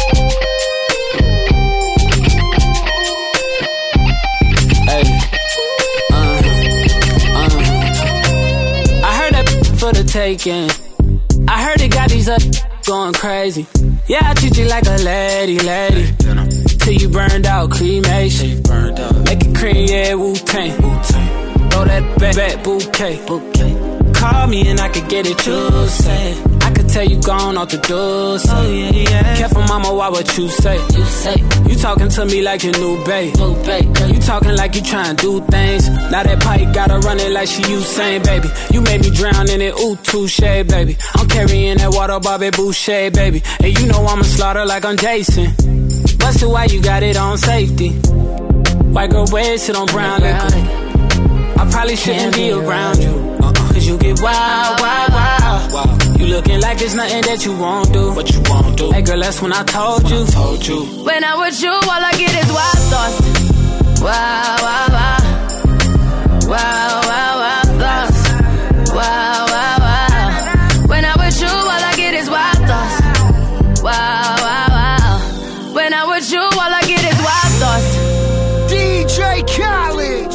For the taking, I heard it got these up going crazy. Yeah, I treat you like a lady, lady. Till you burned out, cremation. Make it cream, yeah, Wu-Tang. Throw that back, back bouquet. Call me and I could get it, you say. I could tell you gone off the door. Oh, yeah, yeah. Careful, mama, why what you say? You say you talking to me like your new babe. New babe. You talking like you trying to do things. Now that pipe gotta run it like she Usain, baby. You made me drown in it, ooh, touche, baby. I'm carrying that water, Bobby Boucher, baby. And you know I'ma slaughter like I'm Jason. Busted, why you got it on safety? White girl waist, sit on brown liquor. I probably shouldn't be around you. Cause you get wild, wild, wild. You looking like there's nothing that you won't do. What you won't do. Hey girl, that's when I told you. Told you. When I'm with you, all I get is wild thoughts. Wow, wow, wow. Wow, wow, wow, thoughts. Wow, wow, wow. When I'm with you, all I get is wild thoughts. Wow, wow, wow. When I'm with you, all I get is wild thoughts. D J Khaled.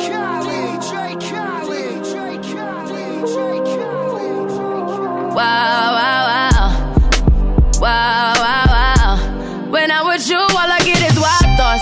Wow, wow, wow. Wow, wow, wow. When I'm with you, all I get is wild thoughts.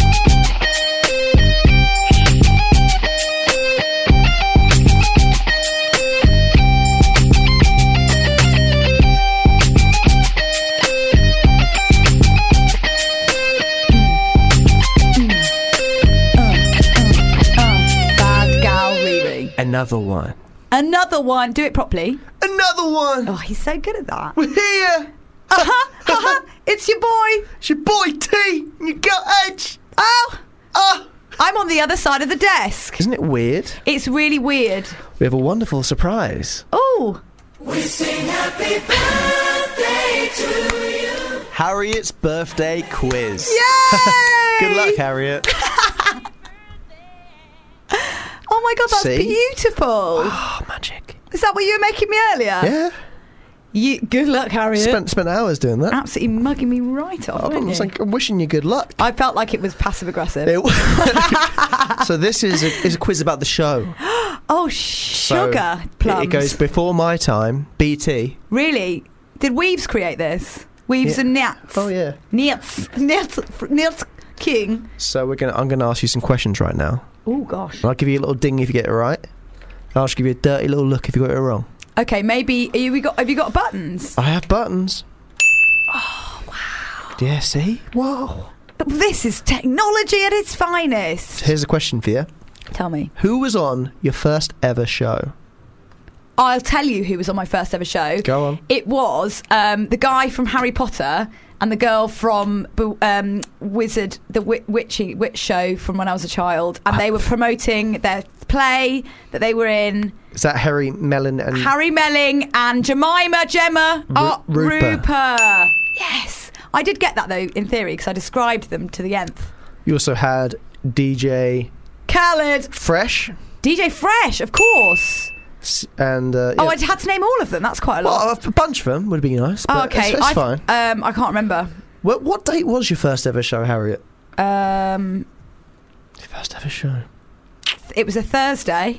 Bad gal Riri. Another one. Another one. Do it properly. Another one. Oh, he's so good at that. We're here. Uh-huh, uh-huh. It's your boy. It's your boy T. And you got Edge. Oh. Oh. I'm on the other side of the desk. Isn't it weird? It's really weird. We have a wonderful surprise. Oh. We sing happy birthday to you. Harriet's birthday quiz. Yay! Good luck, Harriet. Oh my god, that's See? beautiful. Oh, magic. Is that what you were making me earlier? Yeah. You, good luck, Harriet. Spent spent hours doing that. Absolutely mugging me right off. I weren't was you? like, I'm wishing you good luck. I felt like it was passive aggressive. It so this is a, is a quiz about the show. Oh, sugar so plums. It, it goes before my time. B T. Really? Did Weaves create this? Weaves Yeah. and Nats. Oh yeah. Nats. Nats. Nats King. So we're gonna. I'm gonna ask you some questions right now. Oh gosh. And I'll give you a little ding if you get it right. And I'll just give you a dirty little look if you got it wrong. Okay, maybe are you, we got. Have you got buttons? I have buttons. Oh wow. Yeah. See. Whoa. This is technology at its finest. So here's a question for you. Tell me. Who was on your first ever show? I'll tell you who was on my first ever show. Go on. It was um, the guy from Harry Potter and the girl from um, Wizard, the witch, witchy witch show from when I was a child, and they were promoting their play that they were in. Is that Harry Mellon and Harry Melling and Jemima Gemma Ru- uh, Rooper. Rooper. Yes, I did get that though in theory because I described them to the nth. You also had D J Khaled, Fresh, D J Fresh, of course. s- and uh, Oh, yeah. I had to name all of them. That's quite a lot. Well, a bunch of them would be nice. But Oh, okay, it's, it's I fine. Um, I can't remember. What, what date was your first ever show, Harriet? Um, Your first ever show. it was a Thursday,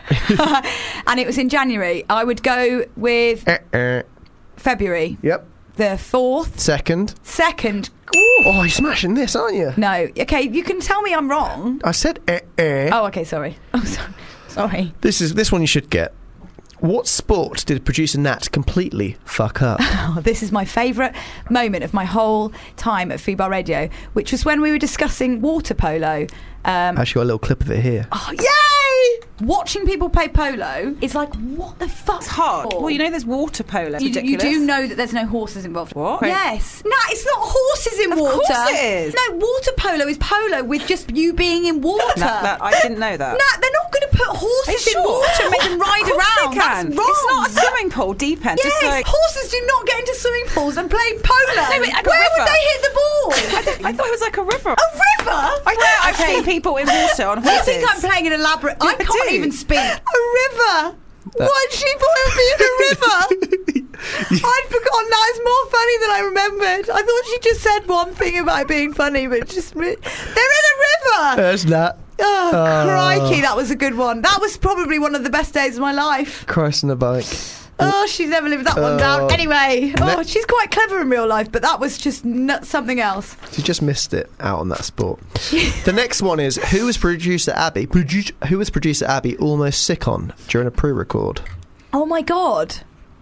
and it was in January. I would go with Uh-uh. February. Yep. The fourth, Second. second. Ooh. Oh, you're smashing this, aren't you? No, okay, you can tell me I'm wrong. I said uh-uh. Oh, okay, sorry. Oh, sorry. Sorry. This is this one you should get. What sport did producer Nat completely fuck up? Oh, this is my favourite moment of my whole time at Fubar Radio, which was when we were discussing water polo. Um, Actually got a little clip of it here. oh, yay! I watching people play polo is like, what the fuck? It's hard. Well, you know, there's water polo. You, you ridiculous. do know that there's no horses involved. What? Yes. No, it's not horses in Of water. course it is. No, water polo is polo with just you being in water. No, that, I didn't know that. No, they're not going to put horses in Sure. water and make them ride Of course around. they can. That's wrong. It's not a swimming pool, deep end. Yes, Just like horses do not get into swimming pools and play polo. No, but like a Where river. would they hit the ball? I, don't- I thought it was like a river. A river? I swear I've seen people in water on You horses. think I'm playing an elaborate... I I can't do. even speak. A river? What? She thought it would be in a river? I'd forgotten that. It's more funny than I remembered. I thought she just said one thing about it being funny, but just... They're in a river! There's that. Oh, Oh. crikey, that was a good one. That was probably one of the best days of my life. Christ on a bike. Oh, she's never lived that one Oh. down. Anyway, oh, Ne- she's quite clever in real life, but that was just nut- something else. She just missed it out on that sport. The next one is, who was producer Abby? Produ- who was producer Abby almost sick on during a pre-record? Oh my god.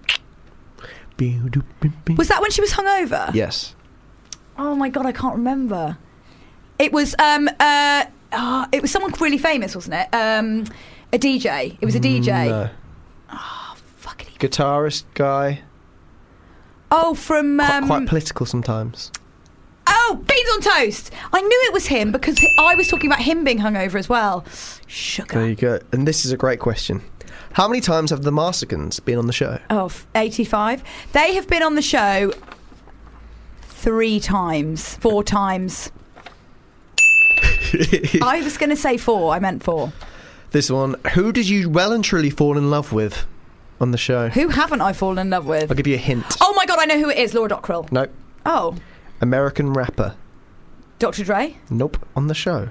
Was that when she was hungover? Yes. Oh my god, I can't remember. It was um uh oh, it was someone really famous, wasn't it? Um a D J. It was a D J. No. Oh, fucking Guitarist guy. Oh, from Quite, um quite political sometimes. Oh, Beans on Toast. I knew it was him because he, I was talking about him being hungover as well. Sugar. There you go. And this is a great question. How many times have the Marsicans been on the show? Oh, eighty-five. They have been on the show three times, four times. I was going to say four. I meant four. This one. Who did you well and truly fall in love with on the show? Who haven't I fallen in love with? I'll give you a hint. Oh my god, I know who it is. Laura Dockrell. Nope. Oh, American rapper. Doctor Dre. Nope. On the show.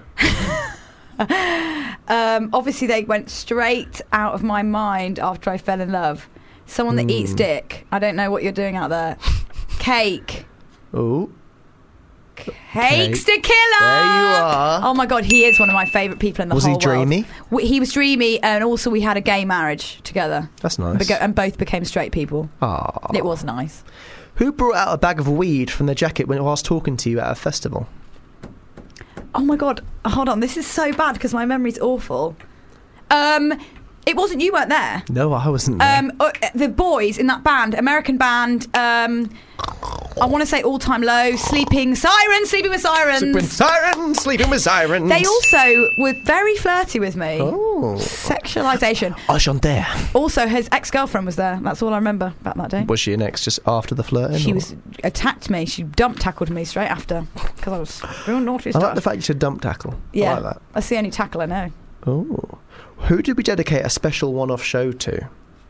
Um, obviously, they went straight out of my mind after I fell in love. Someone that eats Mm. dick. I don't know what you're doing out there. Cake. Oh. Cakes to Killer. There you are. Oh my god, he is one of my favourite people in the Was he whole dreamy? world. W- He was dreamy, and also we had a gay marriage together. That's nice. Bego- and both became straight people. Aw. It was nice. Who brought out a bag of weed from their jacket when whilst talking to you at a festival? Oh my god, hold on, this is so bad because my memory's awful. Um, it wasn't you, weren't there? No, I wasn't there. Um, uh, the boys in that band, American band. Um, I want to say All Time Low, Sleeping Sirens, Sleeping with Sirens. Sleeping with sirens, sleeping with sirens. They also were very flirty with me. Oh. Sexualisation. Enchanté. Also, his ex-girlfriend was there. That's all I remember about that day. Was she an ex just after the flirting? She or- was attacked me. She dump tackled me straight after because I was doing naughty I stuff. like the fact you said dump tackle. yeah, I like that. that's the only tackle I know. Oh. Who did we dedicate a special one-off show to?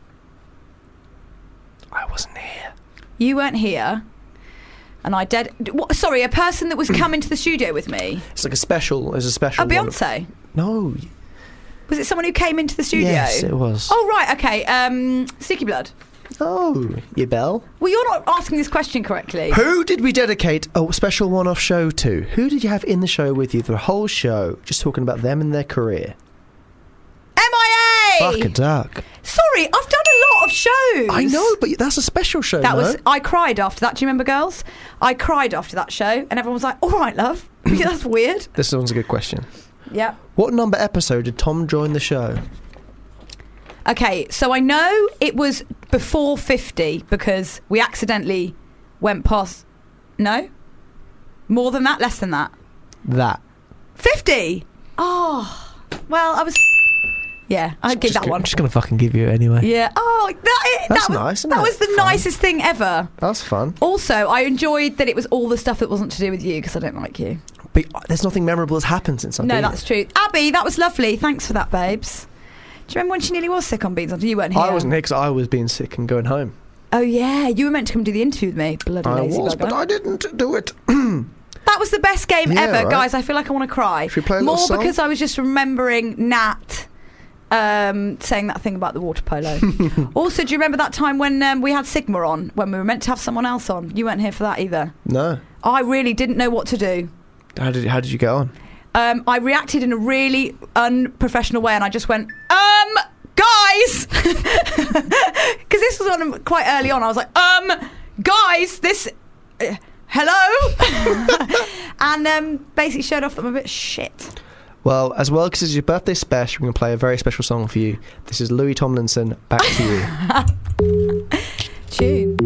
I wasn't here. You weren't here, and I did. What, sorry, a person that was coming to the studio with me. It's like a special. There's a special. Oh, one-off- Beyonce. No. Was it someone who came into the studio? Yes, it was. Oh right, okay. Um, Sticky Blood. Oh, you bell. Well, you're not asking this question correctly. Who did we dedicate a special one-off show to? Who did you have in the show with you the whole show, just talking about them and their career? M I A. Fuck a duck. Sorry, I've done a lot of shows. I know, but that's a special show. That no? was. I cried after that. Do you remember, girls? I cried after that show, and everyone was like, "All right, love." Yeah, that's weird. This one's a good question. Yeah. What number episode did Tom join the show? Okay, so I know it was before fifty because we accidentally went past. No, more than that, less than that. That. fifty. Oh, well, I was. Yeah, I'd give Just that go- one. I'm just going to fucking give you it anyway. Yeah. Oh, that, That's that was, nice, isn't That it? was the Fun. nicest thing ever. That's fun. Also, I enjoyed that it was all the stuff that wasn't to do with you because I don't like you. But there's nothing memorable that's happened since I've No, been that's here. true. Abby, that was lovely. Thanks for that, babes. Do you remember when she nearly was sick on Beans? You weren't here. I wasn't here because I was being sick and going home. Oh yeah, you were meant to come do the interview with me. Bloody I lazy was, bugger. but I didn't do it. That was the best game Yeah, ever, right. guys. I feel like I want to cry. Should we play a More little song? because I was just remembering Nat um, saying that thing about the water polo. Also, do you remember that time when um, we had Sigma on, when we were meant to have someone else on? You weren't here for that either. No. I really didn't know what to do. How did how did you get on? Um, I reacted in a really unprofessional way, and I just went, um, guys, because this was on quite early on. I was like, um, guys, this, uh, hello, and um, basically showed off that I'm a bit shit. Well, as well, because it's your birthday special, we're going to play a very special song for you. This is Louis Tomlinson, Back to You. Tune.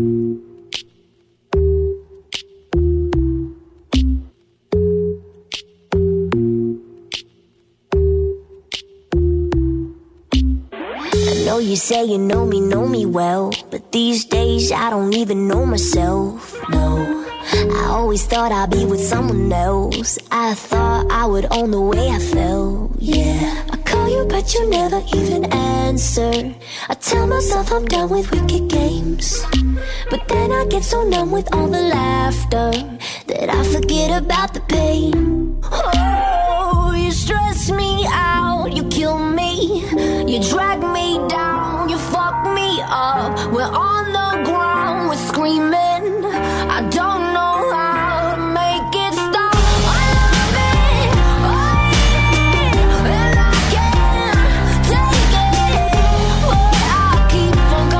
I know you say you know me, know me well, but these days I don't even know myself, no. I always thought I'd be with someone else. I thought I would own the way I felt, yeah. I call you but you never even answer. I tell myself I'm done with wicked games, but then I get so numb with all the laughter that I forget about the pain. Oh, you stress me out, you kill me, you drag me down, you fuck me up. We're on the ground, we're screaming. I don't know how to make it stop. I love it, I hate it, and I can't take it, but I keep on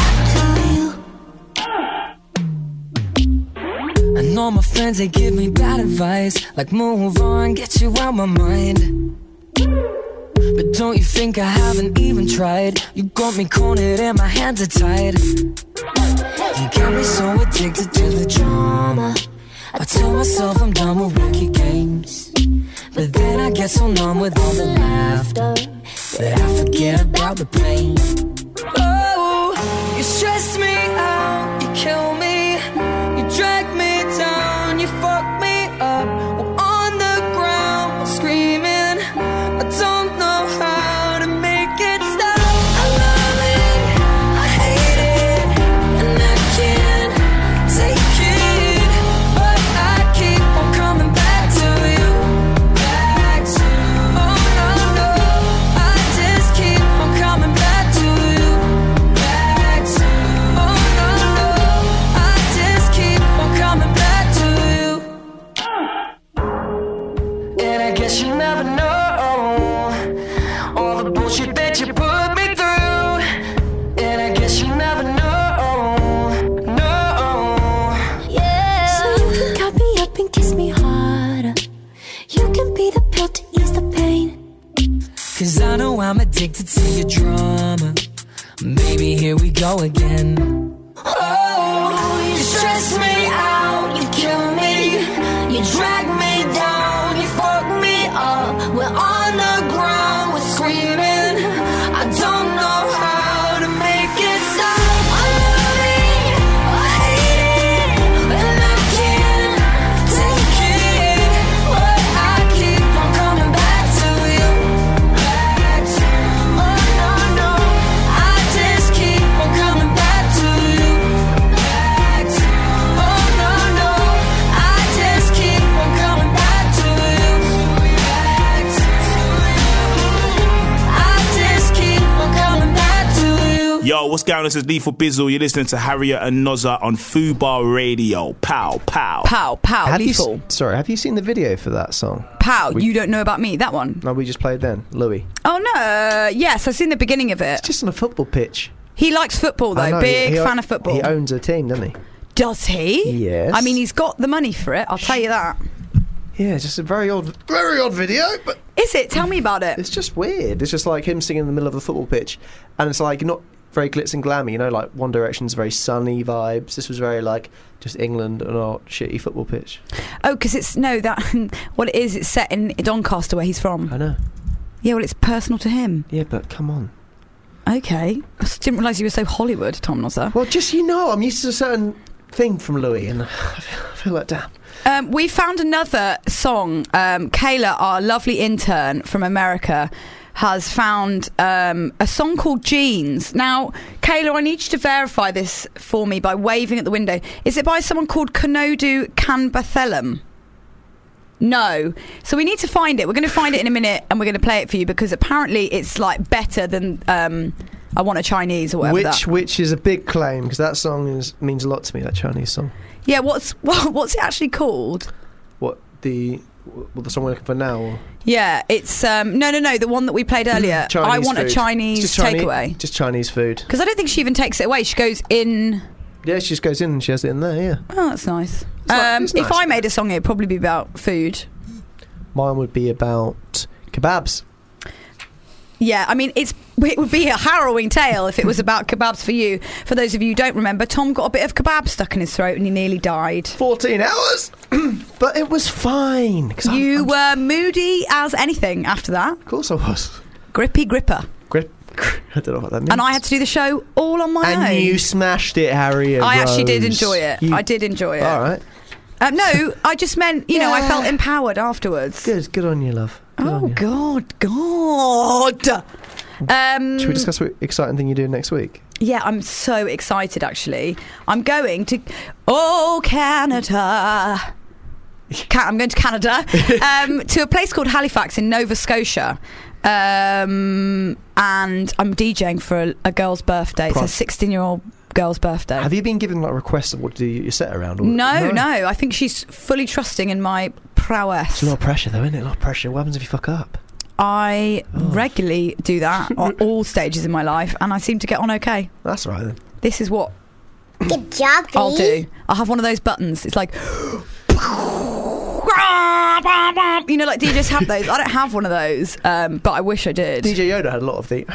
coming back to you. I know my friends, they give me bad advice, like move on, get you out my mind. But don't you think I haven't even tried? You got me cornered and my hands are tied. You got me so addicted to the drama. I tell myself I'm done with wicked games, but then I get so numb with all the laughter that I forget about the pain. Oh, you stress me out, you kill me, you drag me down, you fuck me up. We're on the ground, we're screaming. I don't know how to make it stop. I love it, I hate it, and I can't take it, but I keep on coming back to you. Back to you. Oh no, no, I just keep on coming back to you. Back to you. Oh no, no, I just keep on coming back to you. And I guess you never know all the bullshit that you put me through, and I guess you never know, no. Yeah. So you can cut me up and kiss me harder. You can be the pill to ease the pain. Cause I know I'm addicted to your drama. Baby, here we go again. Oh, you stress me out, you kill me, you drag me down, you fuck me up. We're on the ground, we're screaming. I don't know how to make it stop. I love it, I hate it, and I can't take it, but I keep on coming back to you. Back to you. Oh no, no, I just keep on coming back to you. Back to you. Oh no, no, I just keep on coming back to you. Back to you. I just keep on coming back to you. Yo, what's going on? This is Lethal Bizzle. You're listening to Harriet and Nozza on Fubar Radio. Pow, pow. Pow, pow, Have you lethal. s- sorry, have you seen the video for that song? Pow, We- you don't know about me, that one? No, we just played then. Louis. Oh no, yes, I've seen the beginning of it. It's just on a football pitch. He likes football I though, know, big he- he- fan of football. He owns a team, doesn't he? Does he? Yes. I mean, he's got the money for it, I'll tell you that. Yeah, it's just a very odd, very odd video, but Is it? Tell me about it. it's just weird. It's just like him singing in the middle of the football pitch, and it's like not very glitz and glammy, you know, like One Direction's very sunny vibes. This was very like just England on a shitty football pitch. Oh, because it's, no, that, what it is, it's set in Doncaster where he's from. I know. Yeah, well, it's personal to him. Yeah, but come on. Okay. I just didn't realise you were so Hollywood, Tom Nozza. Well, just, you know, I'm used to a certain thing from Louis, and I feel, I feel like, damn. Um, we found another song. Um, Kayla, our lovely intern from America, has found um, a song called Jeans. Now, Kayla, I need you to verify this for me by waving at the window. Is it by someone called Konodu Kanbathelum? No. So we need to find it. We're going to find it in a minute and we're going to play it for you because apparently it's like better than um, I Want a Chinese or whatever. Which that. which is a big claim because that song is means a lot to me. That Chinese song. Yeah. What's what, what's it actually called? What the what the song we're looking for now? Or? Yeah, it's um, no, no, no. The one that we played earlier. Chinese I want food. a Chinese Just Chinese- takeaway. Just Chinese food. Because I don't think she even takes it away. She goes in. Yeah, she just goes in and she has it in there. Yeah. Oh, that's nice. like- Um, it's if nice. I made a song, it'd probably be about food. Mine would be about kebabs. Yeah, I mean, it's it would be a harrowing tale if it was about kebabs for you. For those of you who don't remember, Tom got a bit of kebab stuck in his throat and he nearly died. fourteen hours? But it was fine. You I'm, I'm... were moody as anything after that. Of course I was. Grippy gripper. Grip. I don't know what that means. And I had to do the show all on my and own. And you smashed it, Harriet I Rose. actually did enjoy it. You... I did enjoy it. All right. Um, no, I just meant, you yeah. know, I felt empowered afterwards. Good, good on you, love. Good oh, you. God, God. Um, Should we discuss what exciting thing you're doing next week? Yeah, I'm so excited, actually. I'm going to... Oh, Canada. Can- I'm going to Canada. um, to a place called Halifax in Nova Scotia. Um, and I'm DJing for a, a girl's birthday. Pro- it's a sixteen-year-old girl's birthday. Have you been given like requests of what to do your set around? Or no, no, no. I think she's fully trusting in my prowess. It's a lot of pressure, though, isn't it? A lot of pressure. What happens if you fuck up? I oh. regularly do that on all stages in my life, and I seem to get on okay. That's right, then. This is what Good job, Dee. I'll do. I'll have one of those buttons. It's like... You know, like, do you just have those? I don't have one of those, um, but I wish I did. D J Yoda had a lot of the...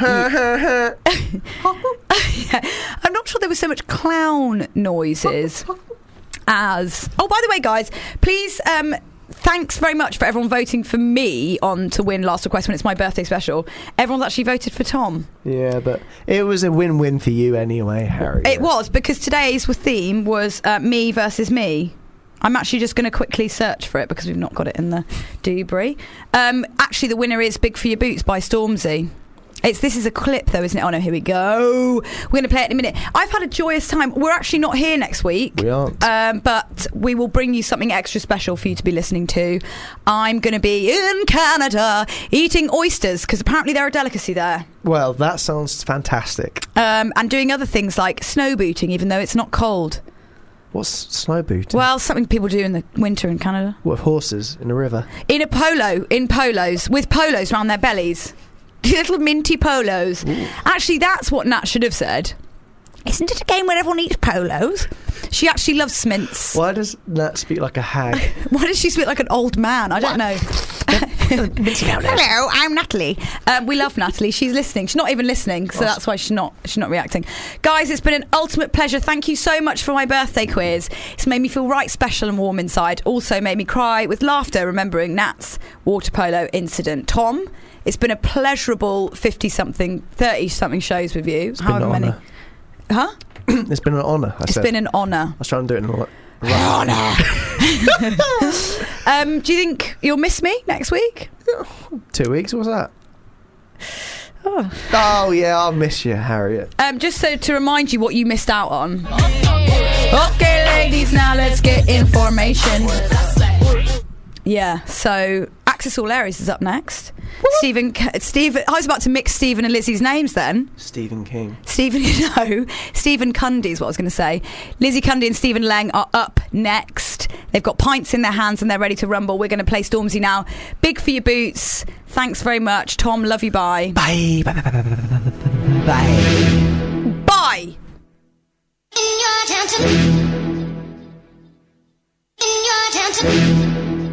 Yeah. I'm not sure there was so much clown noises as... Oh, by the way, guys, please... Um, thanks very much for everyone voting for me on to win Last Request when it's my birthday special. Everyone's actually voted for Tom. Yeah, but it was a win-win for you anyway, Harry. It was, because today's theme was uh, me versus me. I'm actually just going to quickly search for it because we've not got it in the Dubry. Um, actually, the winner is Big For Your Boots by Stormzy. It's This is a clip, though, isn't it? Oh, no, here we go. We're going to play it in a minute. I've had a joyous time. We're actually not here next week. We aren't. Um, but we will bring you something extra special for you to be listening to. I'm going to be in Canada eating oysters, because apparently they're a delicacy there. Well, that sounds fantastic. Um, and doing other things like snow booting, even though it's not cold. What's snow booting? Well, something people do in the winter in Canada. What, horses in a river? In a polo, in polos, with polos around their bellies. Little minty polos. Ooh. Actually, that's what Nat should have said. Isn't it a game where everyone eats polos? She actually loves mints. Why does Nat speak like a hag? Why does she speak like an old man? I don't know. Hello, I'm Natalie. Um, we love Natalie. She's listening. She's not even listening, so that's why she's not she's not reacting. Guys, it's been an ultimate pleasure. Thank you so much for my birthday quiz. It's made me feel right special and warm inside. Also made me cry with laughter remembering Nat's water polo incident. Tom, it's been a pleasurable fifty-something, thirty-something shows with you. It's been an many. honour. Huh? It's been an honour, I It's said. been an honour. I was trying to do it in a... Honour. um, do you think you'll miss me next week? Two weeks, what's that? Oh. oh, yeah, I'll miss you, Harriet. Um, just so to remind you what you missed out on. Okay, ladies, now let's get information. Yeah, so Access All Areas is up next. Stephen, Stephen, I was about to mix Stephen and Lizzie's names then. Stephen King. Stephen, no, Stephen Cundy is what I was going to say. Lizzie Cundy and Stephen Lang are up next. They've got pints in their hands and they're ready to rumble. We're going to play Stormzy now. Big For Your Boots. Thanks very much. Tom, love you, bye. Bye. Bye, bye, bye, bye, bye, bye. Bye. Bye. In your attention. In your attention.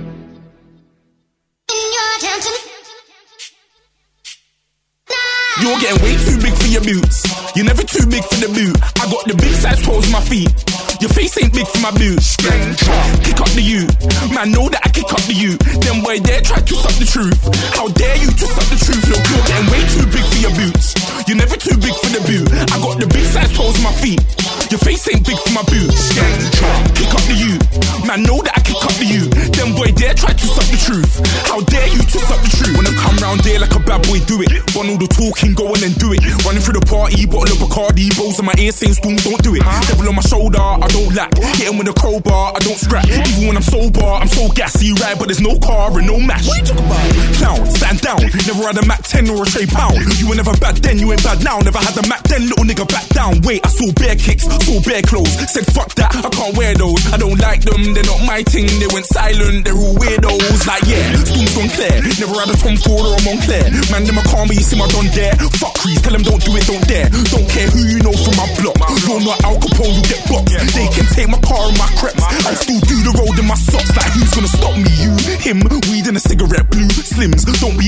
You're getting way too big for your boots. You're never too big for the boot. I got the big size toes on my feet. Your face ain't big for my boots. Kick up the you. Man, know that I kick up the you. Them boy dare try to suck the truth. How dare you to suck the truth? Look, you're getting way too big for your boots. You're never too big for the boot. I got the big size toes on my feet. Your face ain't big for my boots. Kick up the you. Man, know that I kick up the you. Them boy dare try to suck the truth. How dare you to suck the truth? Wanna come round there like a bad boy, do it. Want all the talking, go on and do it. Running through the party, bottle of Bacardi, balls in my ear saying spoon, don't do it. Devil on my shoulder, I don't lack. Hit him with a crowbar, I don't scrap. Even when I'm sober, I'm so gassy, right? But there's no car and no match. What you talking about? Clown, stand down. Never had a Mac ten or a Trey Pound. You were never bad then, you ain't bad now. Never had a Mac ten, little nigga back down. Wait, I saw bare kicks, saw bare clothes. Said fuck that, I can't wear those. I don't like them, they're not my thing. They went silent, they're all weirdos. Like yeah, spoon's gone clear. Never had a Tom Ford or a Montclair. Man, them a call me, you see my done there. Fuck crease, tell them don't do it, don't dare. Don't care who you know from my block. You're not Al Capone, you get boxed. They can take my car and my creps. I still do the road in my socks. Like who's gonna stop me? You, him, weed and a cigarette, blue slims. Don't be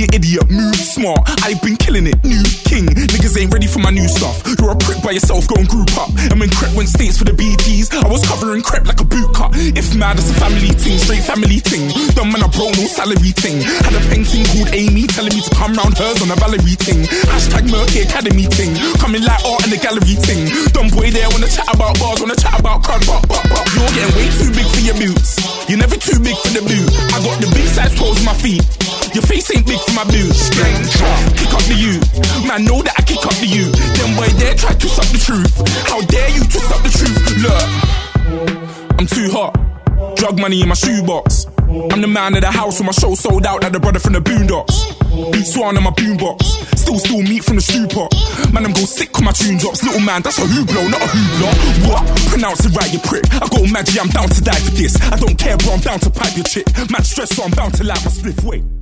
you idiot, move smart. I've been killing it, new king. Niggas ain't ready for my new stuff. You're a prick by yourself, go and group up. And when Crep went states for the B Ts, I was covering Crep like a boot cut. If mad, it's a family ting, straight family ting. Dumb man, I bro, no salary ting. Had a painting called Amy, telling me to come round hers on a Valerie ting. Hashtag Murky Academy ting. Coming like art in the gallery ting. Dumb boy there wanna chat about bars, wanna chat about crud, but, but, but. You're getting way too big for your boots. You're never too big for the boot. I got the big size toes on my feet. Your face ain't big for my boots. Kick up the you. Man, know that I kick up the you. Them boy there try to suck the truth. How dare you to suck the truth? Look, I'm too hot. Drug money in my shoebox. I'm the man of the house when my show sold out like the brother from the Boondocks. Beat Swan on my boombox. Still steal meat from the stew pot. Man, I'm go sick when my tune drops. Little man, that's a hooplo, not a hoopla. What? Pronounce it right, you prick. I go Maggie, I'm down to die for this. I don't care, bro, I'm down to pipe your chick. Man, stress, so I'm bound to light my spliff. Wait.